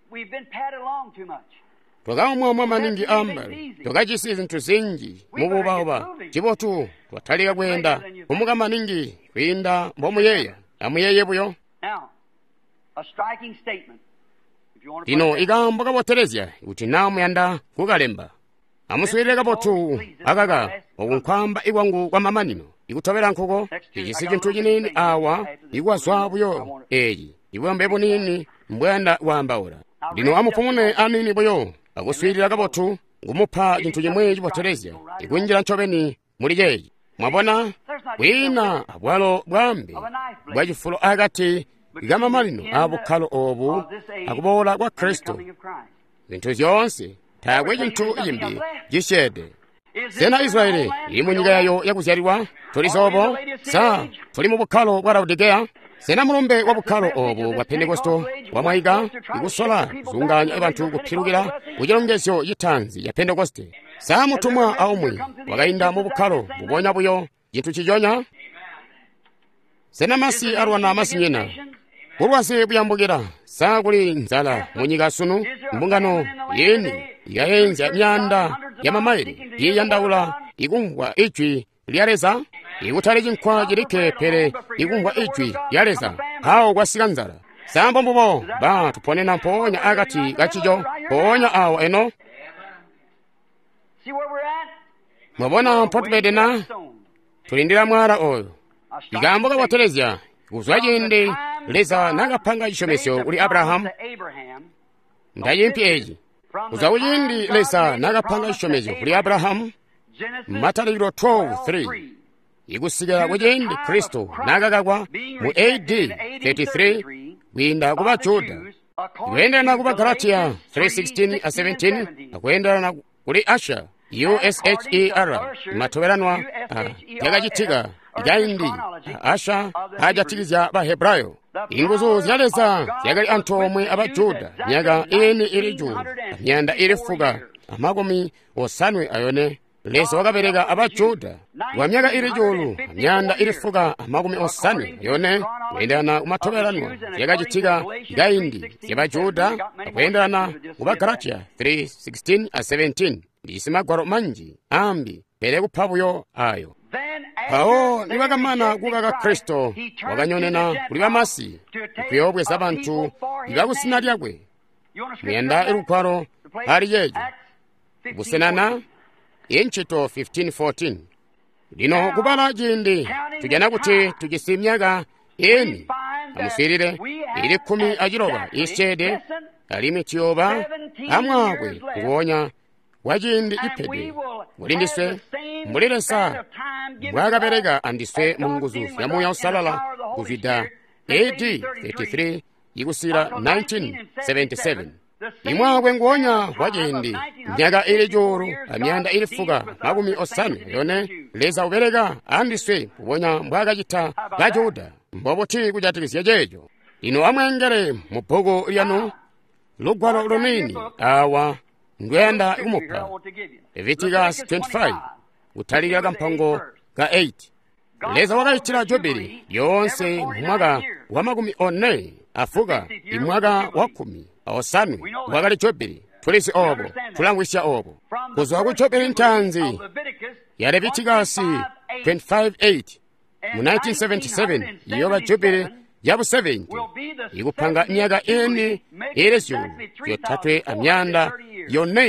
twakamwamwa maningi ambali twakachisi zinthu zinji mububaoba chibotu twatalika kwenda kumuka maningi kwinda mbomuyeya amuyeye buyo lino ikambo kaboterezya kuti namuyanda kukalemba amuswirire kabotu akaka okunkhwamba ikwangu kwa mamanino ikuthabera nkhuko ichisi chinthu chinini awa ikuwazwa buyo eyi ikuyambepo nini mbwenda wambaula lino amupumune anini buyo akuswirira kabotu ngumupha chinthu chimwe chiboterezya ikunjira ntchopeni muli jeyi mwabona wina abwalo bwambi bwachifulo akati ikamamalino abukhalo obu akubola kwa kristu zinthu zonse thakwe chinthu chimbi chishede sena israeli ili mu nyika yayo yakuzyalirwa tuli zobo sa tuli mu bukhalo bwa laodikeya sena mulumbe wa bukhalo obu bwa pentekosto wamwayika ikusola kuzunganya ebanthu kuphirukira kuchilongezo yithanzi ya pentekoste sa mutumwa aumwi wakayinda mu bukhalo buponya buyo chinthu chichonya sena masi arwana masi nyina ulwasi buyambukira sakuli nzala mu nyika sunu mbungano yeni yayenza myanda ya mamaili yiyandaula ikungwa ichwi lyaleza ikutali chinkhwa chilike pere ikungwa ichwi lyaleza hawo kwasika nzala sambo mbubo ba tuponena mponya akati kachijo ponya awo eno mwabona mpotubedena tulindira mwala oyo ikambo kaboterezya kuzwajindi leza nakapanga chishomesyo kuli abrahamu ndayimpi eji uzawujindi lesa nakapanga chishomesyo kuli abrahamu mataliro twelve three ikusika kujindi kristu nakakakwa mu A D thirty-three kwinda kuba juda ikuyenderana kuba galatiya three sixteen a seventeen akuyenderana kuli asha U S H E R matoweranwa yakachitika ikaindi asha hajatikizya bahebrayo inguzu zyaleza zyakali anthu omwe abajuda myaka ine ili julu myanda ili fuga amakumi osanwe ayone leso wakapereka abajuda wa myaka ili julu myanda ili fuga amakumi osanwe ayone kuyenderana kumatoweranwa yakachitika ikaindi zyabajuda akuyenderana kuba galatiya three sixteen a seventeen ndisi magwaro manji ambi pere kuphabuyo ayo awo niwakamana kukaka kristo wakanyonena kuli bamasi kuyobwesa banthu ikakusina lyakwe myenda ilukhwalo ali yeju kusenana inchito fifteen fourteen lino kubala jindi tujana kuti tujisi myaka eni amusirire ili khumi ajiloba ischede alimi tiyoba amwakwe kuwonya wajindi ipede mulindiswe mulilesa mwakapereka andiswe munguzu yamuya usalala kuvida A D thirty-three ikusira nineteen seventy-seven imwakwe nguwonya wajindi myaka ili juru amyanda ili fuga makumi osanu yone leza upereka andiswe kuwonya mwakachita kajuda mboboti kujatikisya jejo ino amwengere mubhuku lyanu lugwalo lunini awa ndwenda ikumupa Leviticus twenty-five kutalika kampango ka eight leza wakayitira jobiri yonse mwaka wa makumi one afuga imwaka wa kumi aosanu wakali jobiri tulisi obo tulangwisya obo kuzwa ku jobiri ntanzi ya Leviticus twenty-five eight mu nineteen seventy-seven iyoba jobiri yabu seventy ikupanga myaka eni elesyo yothatwe amyanda yone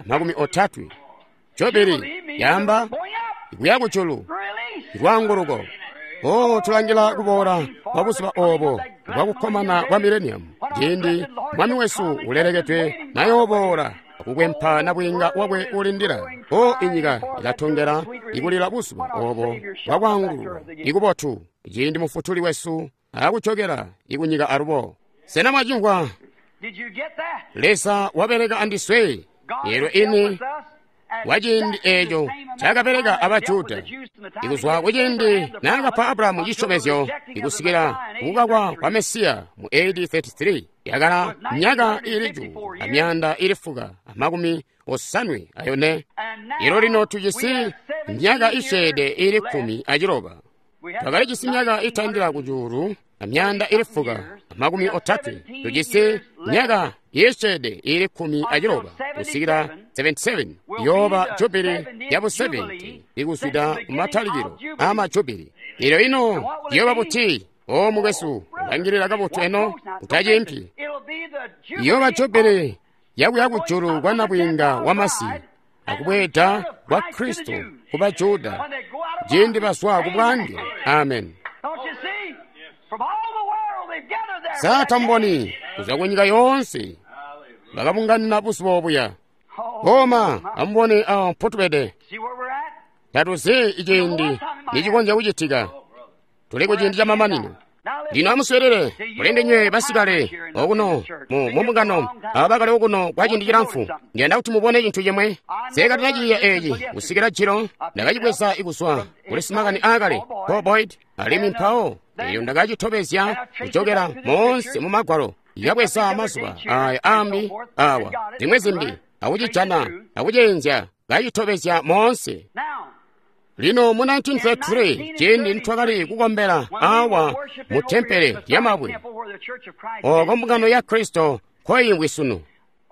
makumi otatu chobiri yamba ikuya kuchulu ikwanguluko o tulangira kubora kwakusiba obo kwakukhomana kwa millennium jindi mwami wesu ulereketwe nayo obora kukwempha na bwinga wabwe ulindira o inyika ilatongera ikulira busuba obo wakwangulu ikubotu jindi mufutuli wesu akuchokera ikunyika arubo sena mwajingwa lesa wapereka andiswe lero ini wajindi ejo chakapereka abajuda ikuswa kujindi nakapha abrahamu chishomezyo ikusikira kukakwa kwa mesiya mu A D thirty-three yakala myaka ili juu amyanda ilifuka amakumi osanwe ayone ilo lino tujisi myaka ishede ili kumi ajiroba pakali jisi myaka itandira kujuru amyanda ilifuka amakumi otatu tujisi myaka yeshede ili kumi ajiroba kusikira seventy-seven yoba jubili yabu seventy ikuswida kumatalikiro ama jubili ilo ino yoba buti o mugesu ulangirira kabutu eno utaje mpi yoba jubili yaku yaku juru kwa nabwinga wamasi akubweta kwa Kristo kuba Juda jindi baswa kubwange amen sata mboni kuzakunyika yonse bakabunganina busibobuya koma ambone a potubede tatuze ijindi nichikonja kuchitika tuleko chindi cha mamanino lino amuswerere kulende nywe basikale okuno mu mumungano abakale okuno kwa chindi chilamfu ngenda kuti mubone chinthu chemwe seka tinachiya eji kusikira chiro ndakachibwesa ikuswa kulisimakani akale poboid alimi mphawo iyo ndakachithopesya kuchokera monse mumagwaro yabwesa masuba aya ambi awa zimwe zimbi akuchichana akuchenzya kachithopesya monse lino mu nineteen thirty-three chindi ntwakali kukombera awa mu tempele ya mabwe oko mbungano ya Kristo khoyimbwi sunu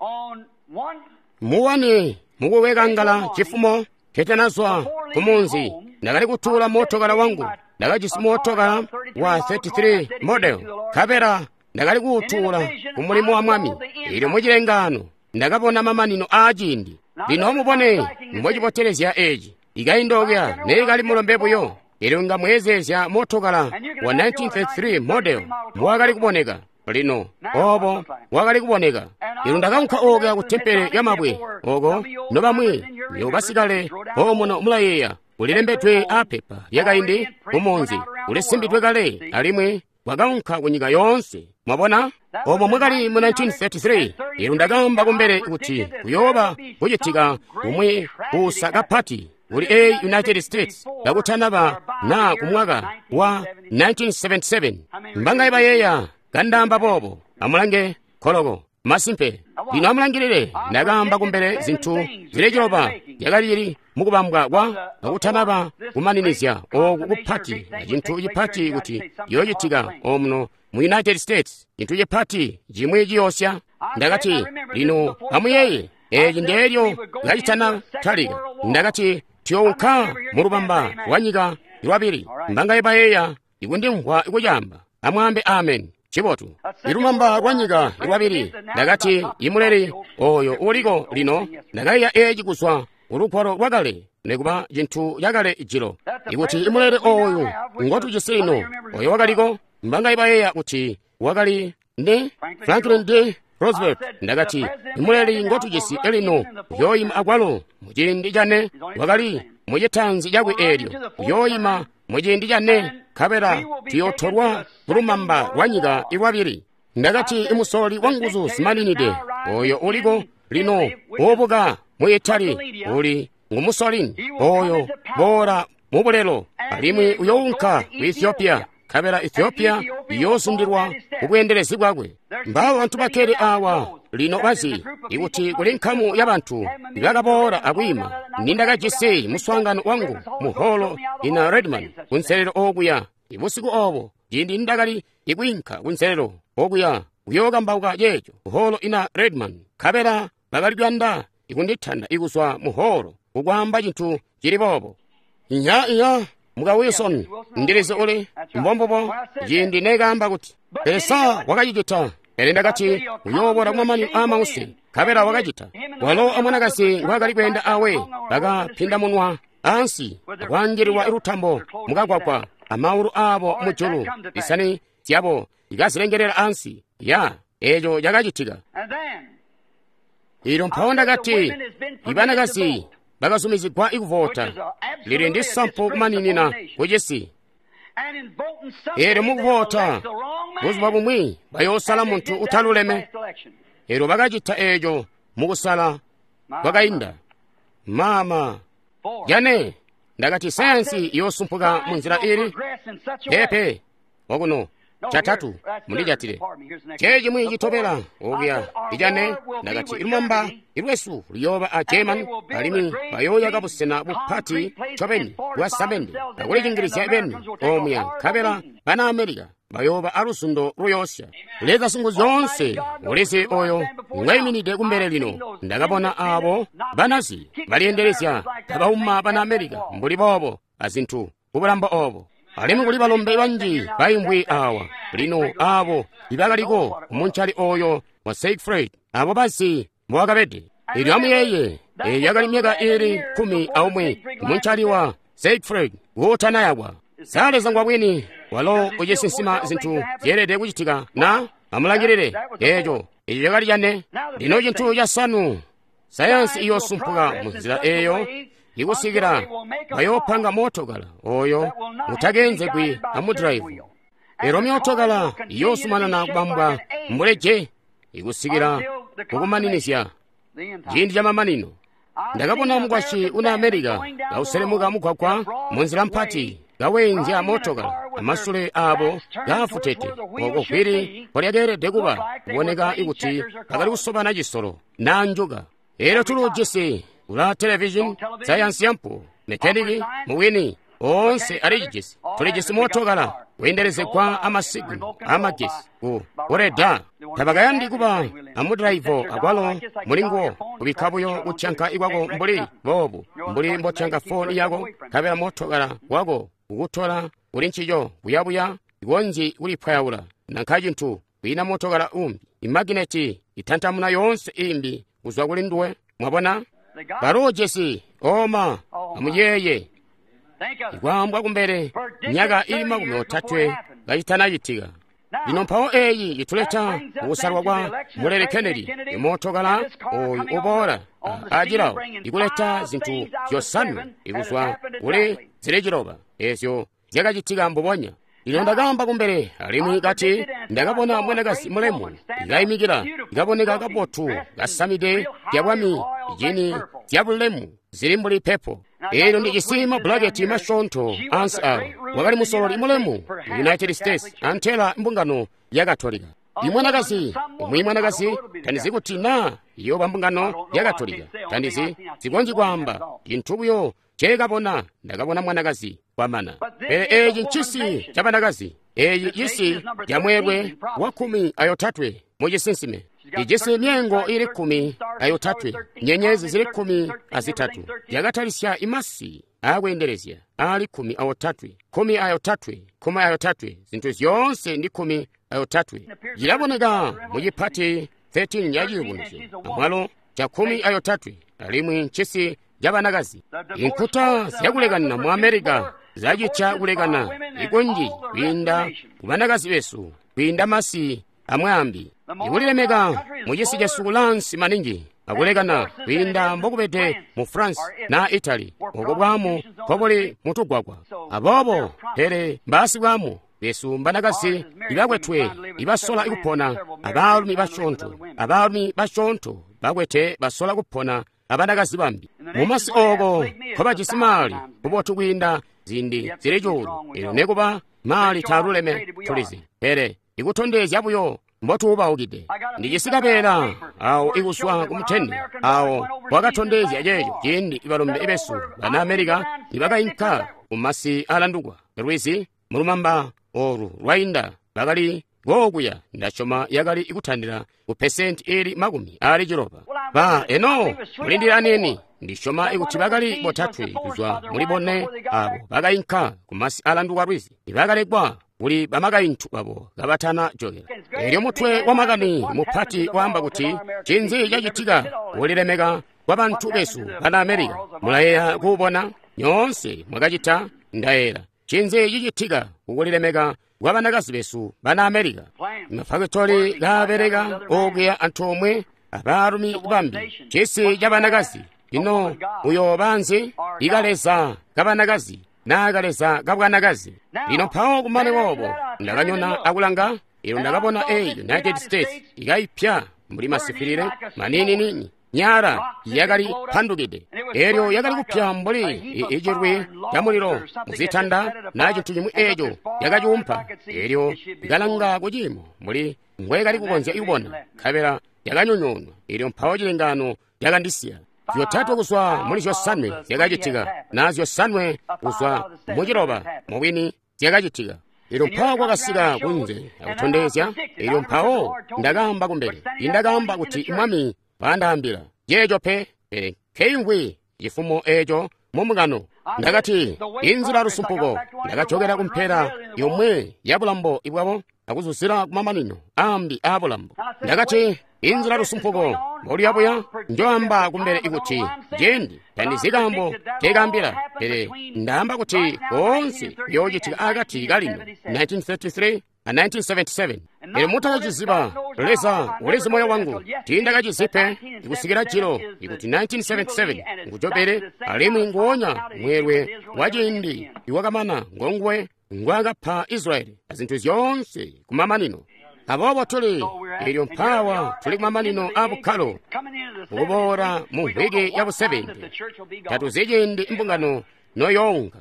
muwani mukuwekangala chifumo chetanaswa kumunzi ndakali kuthula motokala wangu ndakachisi motokala wa thirty-three model kapera ndakali kuthula kumulimu wa mwami ili muchilengano ndakapona mamanino ajindi lino mubone mbochipotelezya eji ikayindokya neikali mulombepoyo ili ngamwezesya motokala wa nineteen thirty-three model mwakali kuboneka lino opo wakali kuboneka ili ndakankha okya ku tempele ya mabwe oko nopamwe yobasikale omuno mulayeya ulilembetwe apepa yakayindi umonzi ulisimbitwe kale alimwe wakankha kunyika yonse mwabona omo mwakali mu nineteen thirty-three ili ndakamba kumbere kuti kuyoba kuchitika kumwe kusakapati uli a United States lakuthanaba na kumwaka wa nineteen seventy-seven mbanga ibayeya kandamba popo amulange koloko masimpe lino amulangirire ndakamba kumbere zinthu zilechilopa yakalili mukupambwa kwa akuthanaba kumaninizya oku kuphati chinthu chiphati kuti yochitika omuno mu United States chinthu chiphati chimwe chiyosya ndakati lino amuyeye eji ndelyo lachitana thalika ndakati tiyounkha mulupamba wanyika iwapiri mbanga ipayeya ikundimphwa ikuchamba amwambe amen chipotu ilumamba kwanyika iwapiri ndakati imuleri oyo uliko lino ndakaiya eji kuswa ulukhwalo lwakale nekupa chinthu yakale ijilo ikuti imuleri oyu ngotu chisino oyo wakaliko mbanga ipayeya kuti wakali ndi Franklin D Roosevelt ndakati imuleri ngotu chisi elino yoyima akwalo muchindi chane wakali muchithanzi chakwe elyo yoyima muchindi chane kapera tiyotholwa kulumamba lwanyika iwapiri ndakati imusoli wa nguzu simalinide oyo uliko lino wopuka muyithali uli ngumusolini oyo bora mubulelo alimwe uyounkha ku Ethiopia kapera Ethiopia yosundirwa kubwenderezi bwakwe mbawo anthu bakhere awa lino bazi ikuti kuli nkhamu ya banthu ibakapora akuyima nindakachise muswangano wangu muholo ina Redmond kunselero okuya ibusiku obo jindi ndakali ikwinkha kunselero okuya kuyoka mbauka yecho muholo ina Redmond kapera bakalipyanda ikundithanda ikuswa muholo kukwamba chinthu chilipopo iya iya muka Wilson ndireze ule mbombopo jindi nekamba kuti pesa wakachichita ere ndakati uyobora mwamani amausi kabera wakachita walo amwanakasi ngwakali kwenda awe bakaphinda munwa ansi akwanjiriwa irutambo mukagwagwa amaulu abo mujulu isani syabo ikazilengerera ansi ya ejo yakachitika ilo mphawo ndakati ibanakasi bakasumizigwa ikuvota lili ndi sampo kumaninina kujesi ero mukuvota muzipa kumwi bayosala munthu uthaluleme ero bakachita ejo mukusala kwakayinda mama yane ndakati sayansi yosumpuka munzira ili pepe wakuno chatatu mundijatire cheji mwi chitopera okuya ijane ndakati ilumamba ilwesu liyoba a german alimi bayoya kapusena buphati chopeni wasamende akuli chingirisa ibeni omuya kabera bana amerika bayoba alusundo luyosya leka sungu zonse ulese oyo ngaiminide kumbere lino ndakabona abo banasi baliendelesya kabauma bana amerika mbuli bobo azinthu kubulamba obo alimu kuli balombe banji bayimbwi awa lino abo ibakaliko umunchali oyo wa Siegfried abo basi mwakabede ili amuyeye eyakali myaka ili kumi aumwe umunchali wa Siegfried wotana yagwa sale zangwa bwini walo ujesinsima zinthu ziyerede kuchitika na amulangirire ejo ili yakali jane lino chinthu chasanu sayansi iyo sumpuka munzira eyo ikusikira bayopanga motokala oyo utagenze kwi amudrayivu ero myotokala yosumana na kubambwa mbuleje ikusikira kukumaninisya jindi ja mamanino ndakabona mugwashi una amerika gauselemuka mugwagwa munzira mpati gawenja motokala amasule abo gafutete oko kwiri kolyakerede kuba kuboneka ikuti akali kusobana chisolo nanjuga ero tulujese ula television sayansi yampo mekaniki muwini onse alijesi tulijesi motokala wendereze kwa amasigu amagesi ku oreda tabagayandi kuba amudraivo agwalo mulingo kubikabuyo uchanka igwako mbuli bobu mbuli mbochanga phone yako kabera motokala wako ukutola ulinchijo buyabuya igonji ulipayawula nankaji ntu wina motokala umbi imagineti itantamuna yonse imbi uzwa kulinduwe mwabona barojesi oma amuyeye igwambwa kumbere nyaga ima kumeotatwe gahitana yitiga lino mphawo eyi ituleta usalwa kwa mulere Kennedy imotokala oyu ubora ajirawo ikuleta zinthu zosanu ikuzwa uli zilejiroba ezyo zakachitika mbubonya ilo ndakamba kumbere alimu kati ndakabona mwenekasi mulemu ikayimikira ikaboneka kapotu kasamide kyabwami ijini kyabulemu zili mbuli pepo ilo ndi chisima bulageti mashonto ansi awo wakali musololi mulemu United States antela mbungano ya katolika imwanakasi umwimwanakasi tandizi kuti na iyo pambungano ya katolika tandizi zikonji kwamba inthukuyo chekabona ndakabona mwanakasi kwamana pere eyi nchisi chapanakasi eyi isi yamwebwe wa kumi ayotatwe mujisinsime ijisi myengo ili kumi ayotatwe nyenyezi zili kumi azitatu yakatalisya imasi akwenderezya ali kumi ayotatwe kumi ayotatwe kumi ayotatwe zinthu zonse ndi kumi ayotatwe yilaboneka mujipati thirteen yajibunisyo amwalo cha kumi ayotatwe alimwi nchisi jabanakazi inkuta ziyakulekana mu Amerika zajicha kulekana ikunji kwinda kubanakazi besu kwinda masi amwambi ikulilemeka mujisi ja sukulansi maningi akulekana kwinda mbokupete mu France na Italy oko bwamu kobuli mutugwagwa abobo tere mbasi bwamu besu mbanakasi ibakwetwe ibasola ikupona abalumi bashonto abalumi bashonto bakwete basola kupona abanakazi bambi mumasi ogo koba chisimali kubotu kwinda zindi zilejulu ilo nekuba mali taruleme tulizi pere ikutondezi abuyo mbotu uba ukide ndijisikapela awo ikuswa kumuteni awo wakatondezi ajejo jindi ibalombe ibesu bana Amerika ibakayinka umasi alandugwa lwisi mulumamba oru lwainda bakali gokuya ndachoma yakali ikuthandira ku percent ili makumi ali jiroba ba eno mulindiraneni ndishoma ikuti bakali botatwe kuzwa mulibone abo bakayinka kumasi alandugwa lwisi ibakalekwa uli bamakayinthu abo kabatana jogera eryo mutwe wa makani muphati wamba kuti chinzi chachitika ulilemeka kwa banthu besu bana Amerika mulayeya kuubona nyonse mwakachita ndayera chinzi chichitika ukulilemeka kwa banakazi besu bana Amerika mafakitoli gabereka okuya anthu omwe abalumi bambi chisi cha banakazi ino uyo banzi ikaleza kabanakazi nakaleza kabwanakazi lino phawo kumane wobo ndakanyona akulanga ilo ndakapona a United States ikayipya muli masifirire manini nini nyara yakali phandukide eryo yakali kupya mbuli ijerwe yamuliro muzithanda na chinthu chimwe echo yakachiumpha eryo ikalanga kuchimo muli mwekali kukonza ikubona khabera yakanyonyonwa eryo mphawo chilengano yakandisiya vyotatu kuswa muli zyosanwe ziyakachitika na zyosanwe kuswa muchiroba mowini ziyakachitika ilo mphawo kwakasika kunze akuthondezya ilo mphawo ndakamba kumbere indakamba kuti imwami pandahambira yecho phe pere kheyingwi chifumo echo momukano ndakati inzi la rusumpuko ndakachokera kumphera yomwe yabulambo ibwabo akuzusira kumamanino ambi abulambo ndakati inzi la rusumpuko moli yapoya njoamba kumbere ikuti jendi tandizikambo tekambira pere ndamba kuti konse yochitika akati kalino nineteen thirty-three na nineteen seventy-seven pere mutakachizipa leza ulezi moyo wangu tindakachizipe ikusikira chilo ikuti nineteen seventy-seven nguchopere alimi nguonya mwerwe wachindi iwakamana ngongwe ngwakapha Israeli azinthu zonse kumamanino abobo tuli ilyo mphawa tuli kumamanino abukhalo ukubora mu mphiki yabu seventy tatuzijindi mbungano noyonga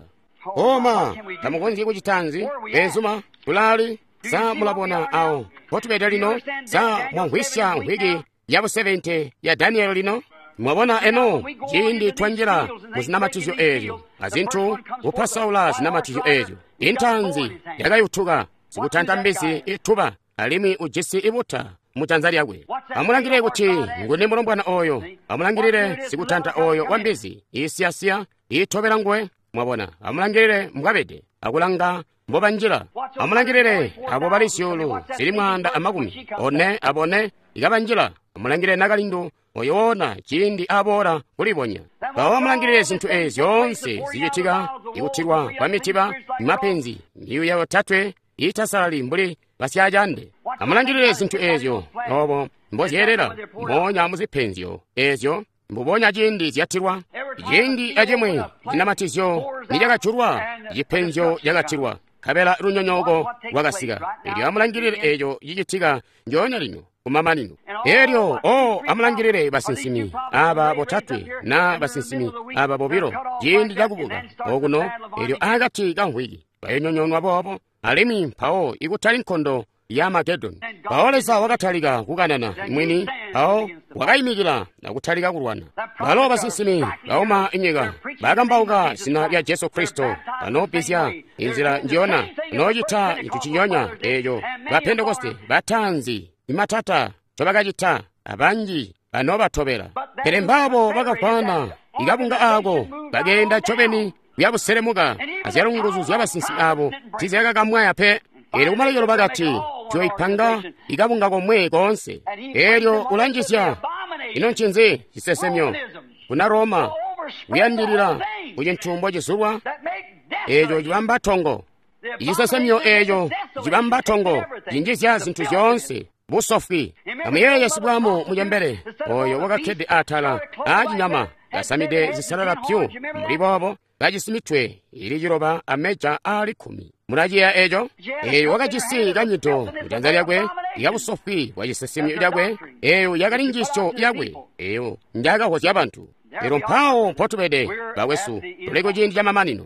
oma tamukonzi kuchitanzi ezuma tulali sa mulabona awo potubeda lino sa mwangwisya mphiki yabu seventy ya Daniel lino mwabona eno jindi twanjira muzinamatizo ejo azinthu uphasaula zinamatizo ejo intanzi yakayuthuka zikutanda mbisi ithuba alimi ujisi ibuta mutanzali yakwe amulangire kuti ngune mulombwana oyo amulangirire sikutanta oyo wambizi isiyasiya ithobera ngwe mwabona amulangirire mbwabede akulanga mboba njira amulangirire abo bali siyulu sili mwanda amakumi one abone ikabanjira amulangirire nakalindu oyoona chindi abora kuliponya bawo amulangirire zinthu ezi yonse zichitika ikuthirwa kwa mitiba mapenzi miyu yawo tatwe itasali mbuli basiyajande amulangirire zinthu ezyo obo mboziyerera monya muziphenziyo ezyo mbubonya jindi ziyathirwa jindi ajemwe zinamatizyo nijakachurwa jiphenziyo jakathirwa khabela lunyonyoko wakasika ilyo amulangirire ejo yichitika njonya lino kumamanino eryo o amulangirire basinsimi aba botatwe na basinsimi aba bobiro jindi jakubuka okuno eryo akati kanhwiki bayonyonyonwa bobo alimi mphawo ikutali nkhondo ya Magedoni baoleza wakathalika kukanana imwini awo wakayimikira nakuthalika kulwana balo basinsimi baoma inyika bakambauka zina lya Yesu Kristo panopizya inzira njiyona nochitha inthu chinyonya eyo bapentekoste bathanzi imatata tobakachitha abanji banobathobera pere mbabo bakafana ikapunga ako bagenda chopeni kuyabuseremuka aziyalunguzu zyabasinsi abo ziziyakakamwaya phe eri kumalekero bakati choyiphanga ikapunga komwe konse eryo ulanjisya ino nchinzi chisesemyo kuna Roma kuyandirira kuchinthumbo chisulwa ejo chibamba thongo ichisesemyo ejo chibamba thongo chinjisya zinthu zonse busofi amuyeye yasibwamo mujembere oyo wakakhede athala achinyama gasamide zisalala pyu mulibobo gachisimitwe ili chiroba ameja ali khumi munajiya ejo eyo wakachisi kanyito mutanza lyakwe yabusofi wachisesemyo lyakwe eyo yakalinjiso lyakwe eyo njakahozi abantu lero mphawo mpotubede bawesu tuleko chindi cha mamanino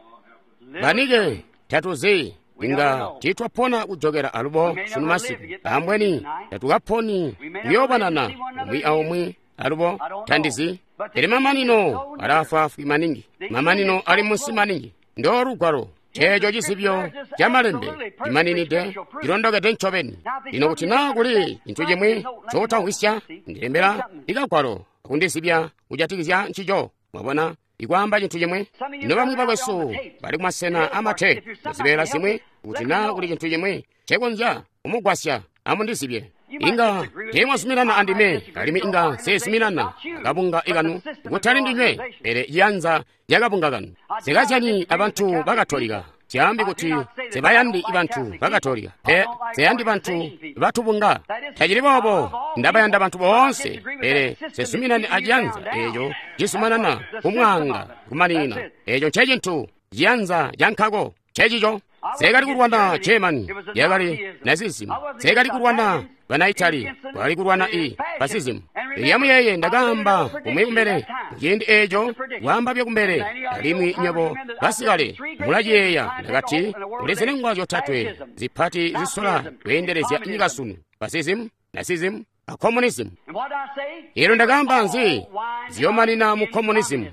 banike tatuzi inga titwapona kujogera alubo sunu masiku ambweni tatukaphoni kuyobanana omwi aomwi alubo thandizi eri mamanino alafafu maningi mamanino ali munsi maningi ndorugwaro chejo chisibyo cha malembe imaninide ilondokete nchoveni ino kuti nakuli inthu chimwe chotawisa ndilembera ikagwaro kundisibya kuchatikizya nchicho mwabona ikwamba chinthu chimwe ino pamwe pakweso pali kumasena amathe muzipera zimwe kuti na kuli chinthu chimwe chekonja umugwasya amundizibye inga temwasumirana andime kalimi inga sesimirana akapunga ikanu kuthali ndinywe pere iyanza yakapunga kanu zikachani abantu bakatolika chiyambi kuti zibayandi ibanthu bakatolika pe ziyandi banthu bathupunga tachilipopo ndabayanda banthu bonse pere sesumirani achiyanza echo chisumanana kumwanga kumanina echo nchechinthu chiyanza chankhako chechicho sekali kulwana German yakali nazism sekali kulwana bana Italy bali kulwana i fascism yamuyeye ndagamba kumwe kumbere yindi ejo wamba bye kumbere alimwi nyabo basikale mulajeya ndakati ulesene ngwajo tatwe zipati zisola kuendelezya nyikasunu fascism nazism a communism ero ndagamba nzi ziyomanina mu communism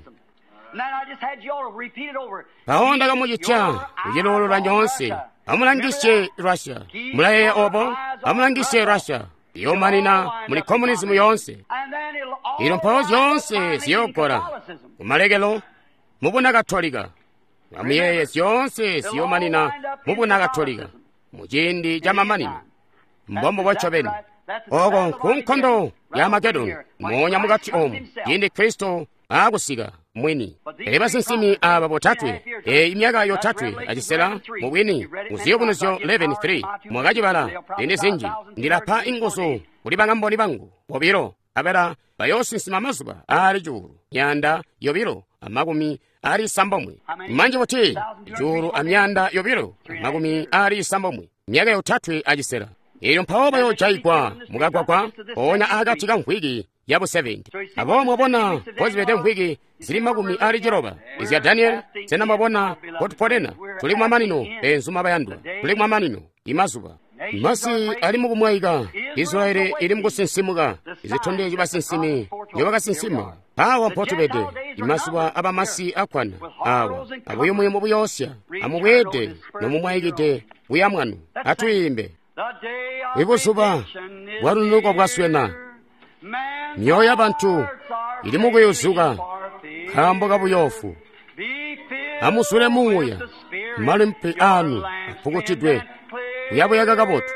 paonda kamuchicha kuchilolola nyonse amulangishe Russia mulaye obo amulangishe Russia yomanina muli communism yonse ilo mphawo zonse ziyogora kumalekelo mubuna katolika amuyeye zonse ziyomanina mubuna katolika muchindi cha mamanina mbombo bwachopeni oko kunkhondo ya Magedoni monya mukati omu yindi Kristo akusika mwini eba sinsimi aba botatwe e imyaka yotatwe ajisela mubwini muziyo kunozyo eleven three mwakachibala ine zinji ndilapha ingoso kuti pangamboni pangu bobiro abera bayosinsima mazuba ali juru nyanda yobiro amakumi ali sambomwe manje boti juru amyanda yobiro amakumi ali sambomwe myaka yotatwe ajisela iyo mphawo bayo chaikwa mukagwagwa onya akatika nkhwiki yabo seventy abo mwabona pozibete nkhwiki zili makumi ali chiroba izi ya Daniel tsena mwabona potipotena tuli mwamanino enzu mabayandwa tuli mwamanino imazuba masi ali mukumwayika Israeli ili mukusinsimuka izithondeji basinsimi yobakasinsima pawa mpotipete imasuba abamasi akwana awa abuyumwe mubuyosya amubwede nomumwayikite buyamwanu atuyimbe ikusuba bwarunuko bwaswena myoyo y'abantu ili mukuyuzuka khambo kabuyofu amusule muya malimpi anu apukutidwe kuyabuyaka kabotu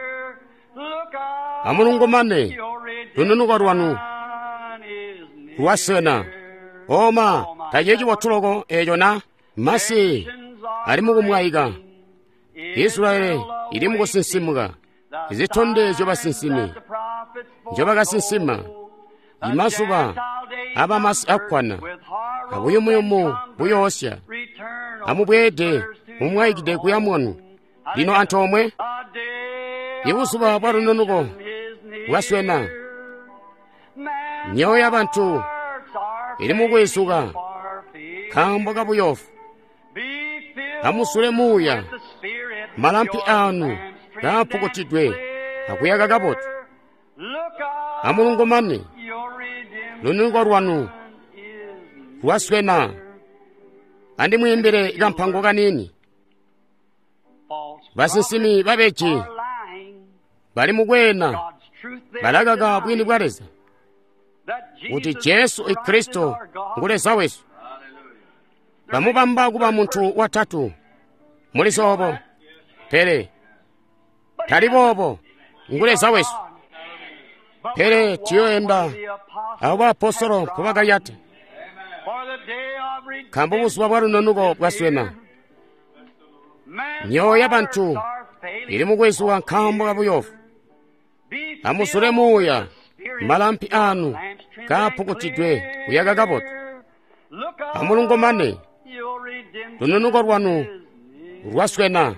amulungumane lununuko lwanu lwaswena oma tajeji watuloko ejo na masi ali mukumwayika Israeli ili mukusinsimuka izithonde zobasinsimi njobakasinsima imasuba abamasi akwana abuyumuyumu buyosya amubwede umwayikide kuyamwanu lino anthu omwe ikusuba bwarununuko bwaswena myoyo y'abantu ili mukuyisuka khambo kabuyofu amusule muya malampi anu gapukutidwe akuyaka kabotu amulungumane lununuko lwanu lwaswena andi muyimbire ikampango kanini basinsimi babechi bali mukwena balakaka bwini bwareza kuti Yesu i Kristo nguleza wesu bamubamba kuba munthu watatu mulisobo pere talibobo nguleza wesu pere tiyoenda abo apostolo kubagaliyate khambo busuba bwarununuko bwaswena myoyo y'abantu ili mukuyisuka khambo kabuyofu amusule muya malampi anu gapukutidwe kuyaka kabotu amulungumane lununuko lwanu lwaswena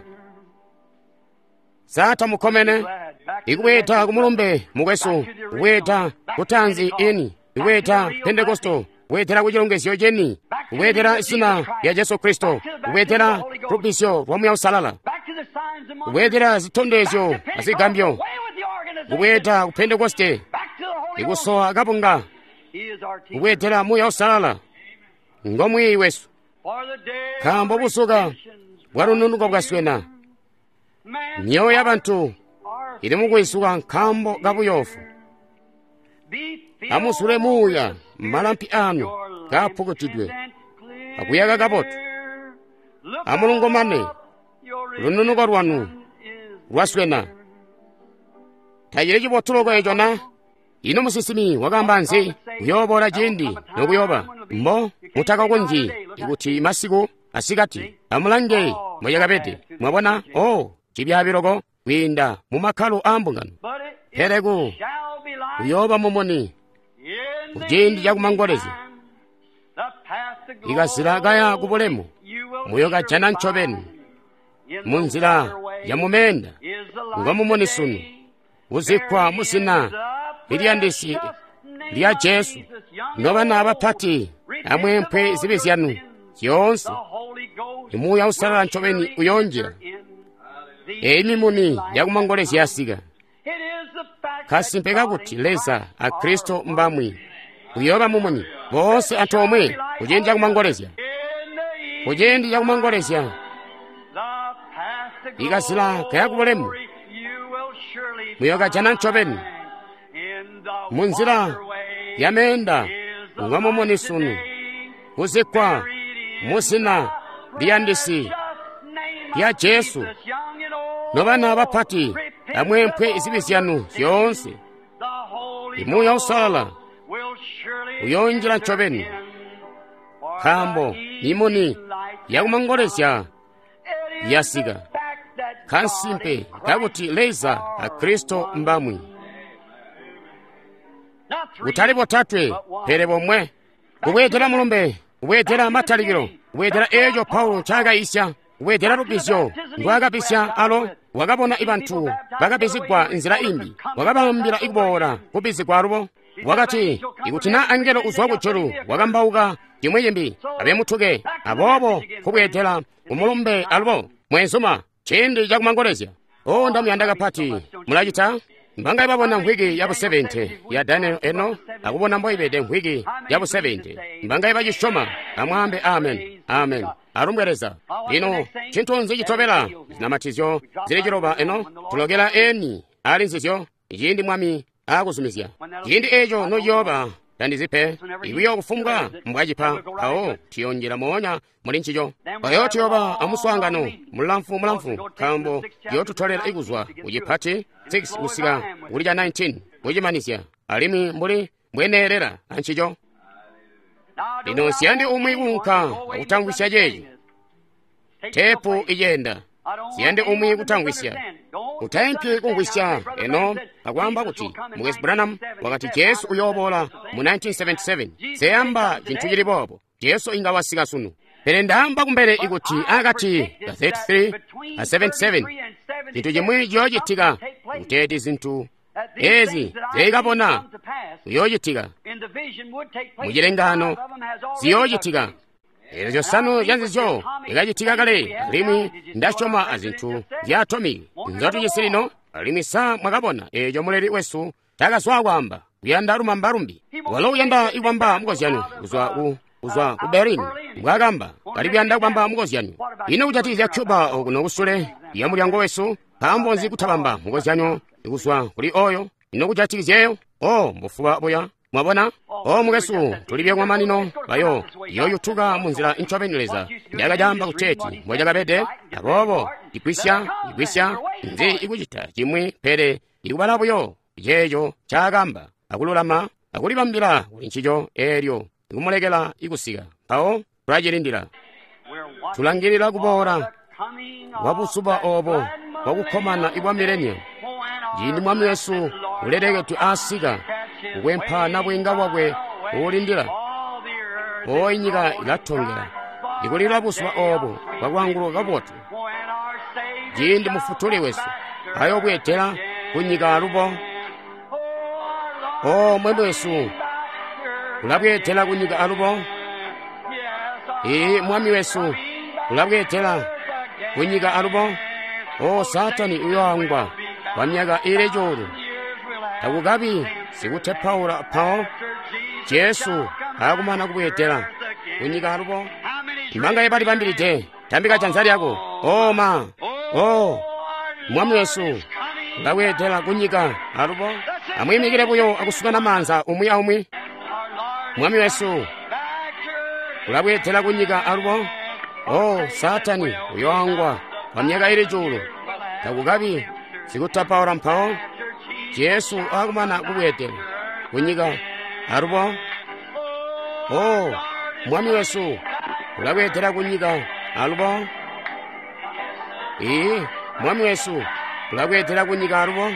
sata mukomene ikuweta kumulumbe mukwesu kuweta kutanzi ini ikuweta pentekosto kuwetera kuchilongesyo cheni kuwetera isina ya Yesu Kristo kuwetera rubisyo rwamu ya usalala kuwetera zithondezyo azigambyo kuweta kupentekoste ikusowa kapunga kuwetera mu ya usalala ngomwe iwesu khambo busuka bwarununuko bwaswena myoyo y'abantu ili mukuyisuka khambo kabuyofu amusule muya malampi anu gapukutidwe akuyaga kapoto amulungomane lununuko lwanu lwaswena tayire chipotuloko echona ino musisimi wakamba nzi kuyobola chindi nokuyoba mbo mutaka kunji ikuti masiku asikati amulange mwayakapete mwabona o chibyabiroko kwinda mumakhalu ambungano pereku kuyoba mumoni kuchindi chakumangolezi ikasira kaya kupolemo muyoka chana nchoveni munzira ya mumenda nga mumoni sunu uzikwa musina ilyandisi lya Jesu nobana abaphati amwempwe zibe zyanu yonse imuya usalala nchoveni uyonjera emimuni yakumangolezi yasika kasimpe kakuti leza a Kristo mbamwi kuyoba mumuni bose anthu omwe kujendi yakumangolezya kujendi yakumangolezya ikasila kayakupolemu muyoka chana nchoveni munzira yamenda nga mumoni sunu uzikwa musina liyandisi lya Jesu nobana abaphati amwempwe izibi zyanu yonse imuya usalala uyonjera nchoveni khambo imuni yakumangolezya yasika kansimpe kakuti leza a Kristo mbamwi utali botatwe pere bomwe kubwetera mulumbe kubwetera matalikiro kubwetera ejo Paulo chaga isya kubwetera rupisyo ngwakapisya alo wakabona ibantu bakapizikwa nzira imbi wakabambira ikubora kupizikwa rubo wakati ikutina angelo uzwa kuchuru wakambauka chimweyimbi abemuthuke abobo kubwetera umulumbe alubo mwensuma chindi chakumangolezya o ndamuyandaka phati mulachita mbanga ibabona mphwiki yabu seventy ya Daniel eno akubona mboibede mphwiki yabu seventy mbanga ibachishoma amwambe amen amen arumbwereza lino chinthunzi chitopera zinamatizyo zili chiroba eno tulokera eni ali nzizyo chindi mwami akuzumizya chindi echo noyoba tandizipe iwiyo kufumwa mbwachipha awo tiyonjera moonya muli nchicho oyo tiyoba amuswangano mulamfu mulamfu khambo yotutolera ikuzwa uchiphati six usika ulija nineteen uchimanisya alimi mbuli mbwenerera anchicho lino siyandi umwi kunka akutangwisya jeji tepu iyenda siyandi umwi kutangwisya utayempye kungwisya eno akwamba kuti Mugesi Branham wakati Jesu uyobola mu nineteen seventy-seven seyamba chinthu chilipopo Jesu ingawasika sunu pene ndamba kumbere ikuti akati ka thirty-three a seventy-seven chinthu chimwe chochitika kuteti zinthu ezi zikapona kuyochitika muchilengano ziyochitika ezo sanu yanzizo ikachitika kale alimi ndachoma azinthu vya atomic nzoti chisilino alimi sa mwakapona ejo muleri wesu takaswa kwamba kuyanda alumambalumbi walo uyanda ikwamba mukozi yanu uzwa u uzwa ku Berlin mwakamba kali kuyanda kwamba mukozi yanu ino kuchati vya Cuba okuno kusule ya mulyango wesu pambonzi kuthabamba mukozi yanu ikuswa kuli oyo ino kuchati kizyeyo o mbufuwa boya mwabona o mukesu tulibye kwa manino bayo yoyuthuka munzira inchopeneleza yakajamba kuteti mwajakapete apopo ikwisya ikwisya nzi ikuchita chimwe pere ikubalapoyo ichecho chakamba akululama akulipambira kuli nchicho eryo ikumulekera ikusika awo tulachilindira tulangirira kupola wakusupa opo wakukhomana ikwa millennium jindi mwami Yesu uleleke tu asika ukwempha nabwenga wakwe ulindira oyinyika ilathongera ikulira buswa opo wakuangulu kapoto jindi mufutuli wesu ayo kuyethera kunyika alupo o mwembe wesu ulakuyethera kunyika alupo ii mwami wesu ulakuyethera kunyika alupo o Satani uyawangwa kwa myaka ile joro takukapi sikuthe Paula pao Jesu akumana kubwetera kunyika alupo imanga yepali pambiri te tambika chanzali yako o ma o mwami Yesu ulakuyethera kunyika alupo amuyimikire buyo akusukana manza umwi aumwi mwami Yesu ulabwetera kunyiga alubo. O Satani uyowangwa pa myaka ili julu takukapi sikutapawula mphawo. Yesu akumana kubwetera kunyiga alubo. O mwami wesu ulabwetera kunyiga alubo. Ee mwami wesu ulabwetera kunyiga alubo.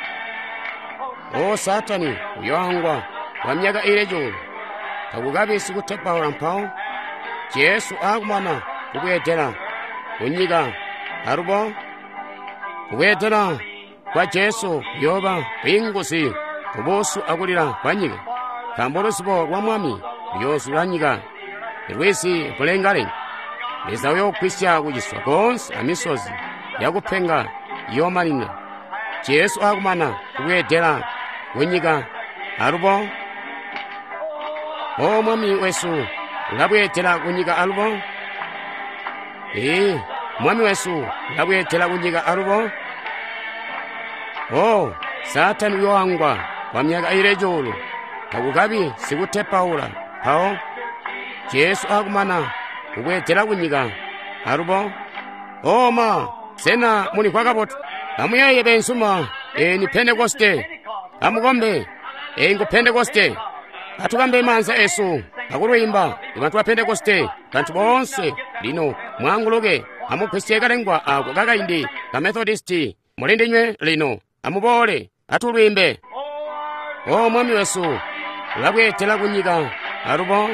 O Satani uyowangwa pa myaka ili julu takukapi sikutapawula mphawo. Yesu akumana kubwetera kunyiga alubo. Kubwetera kwa Yesu yoba pingusi ubusu akulira kwanyiga kambolusipo lwa mwami yosu lwanyiga lwisi kulengale lezawo yokwisya kujiswa konse amisozi yakuphenga yomalina. Yesu akumana kubwetera kunyiga alubo. O mwami wesu ulabwetera kunyiga alubo. Ee mwami wesu ulabwetera kunyiga alubo. O Satani uyowangwa pa myaka ili julu takukapi sikutapawula mphawo. Yesu akumana kubwetera kunyiga alubo. O ma sena muni kwakapoto amuyeye bensuma e ni Pentekoste amukombe e ngo Pentekoste atukambe manza esu akulwimba ibantu ba Pentekoste bantu bonse lino mwanguloke amukhristiye kalengwa ako kakaindi ka Methodisti mulindinywe lino amubole atulwimbe. O mwami wesu ulabwetera kunyiga alubo.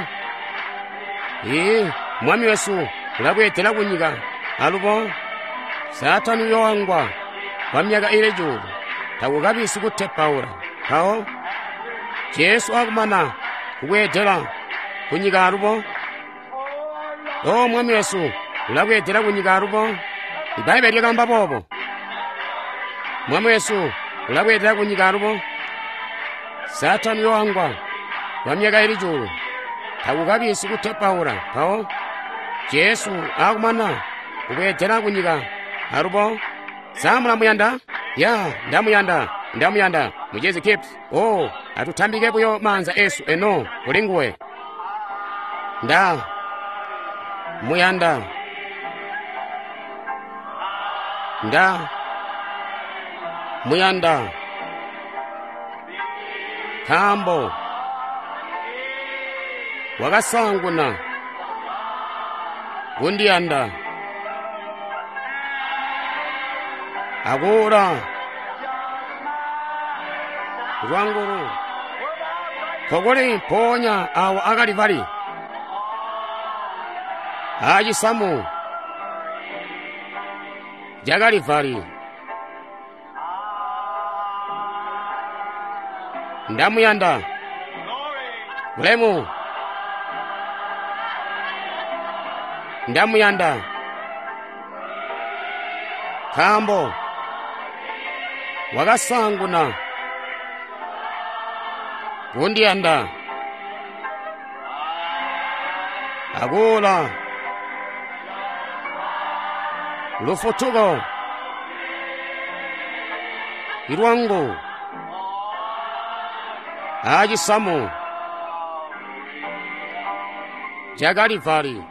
Ee mwami wesu ulabwetera kunyiga alubo. Satani uyowangwa pa myaka ili julu takukapi sikutapawula mphawo. Yesu akumana kubwetera kunyiga alubo. O mwami wesu ulabwetera kunyiga alubo. Ibaibe likamba popo mwami wesu ulabwetera kunyiga alubo. Satani uyowangwa pa myaka ili julu takukapi sikutapawula mphawo. Yesu akumana kubwetera kunyiga alubo. Samula muyanda ya ndamuyanda ndamuyanda mujezi kips. O atutambikepo yo manza esu eno kulinguwe nda muyanda nda muyanda kambo wakasanguna undiyanda akura rwanguru kogole ponya awo akalivari ajisamu jakalivari ndamuyanda bulemu ndamuyanda kambo wakasanguna undiyanda akula lufutuko irwangu ajisamu jakalivari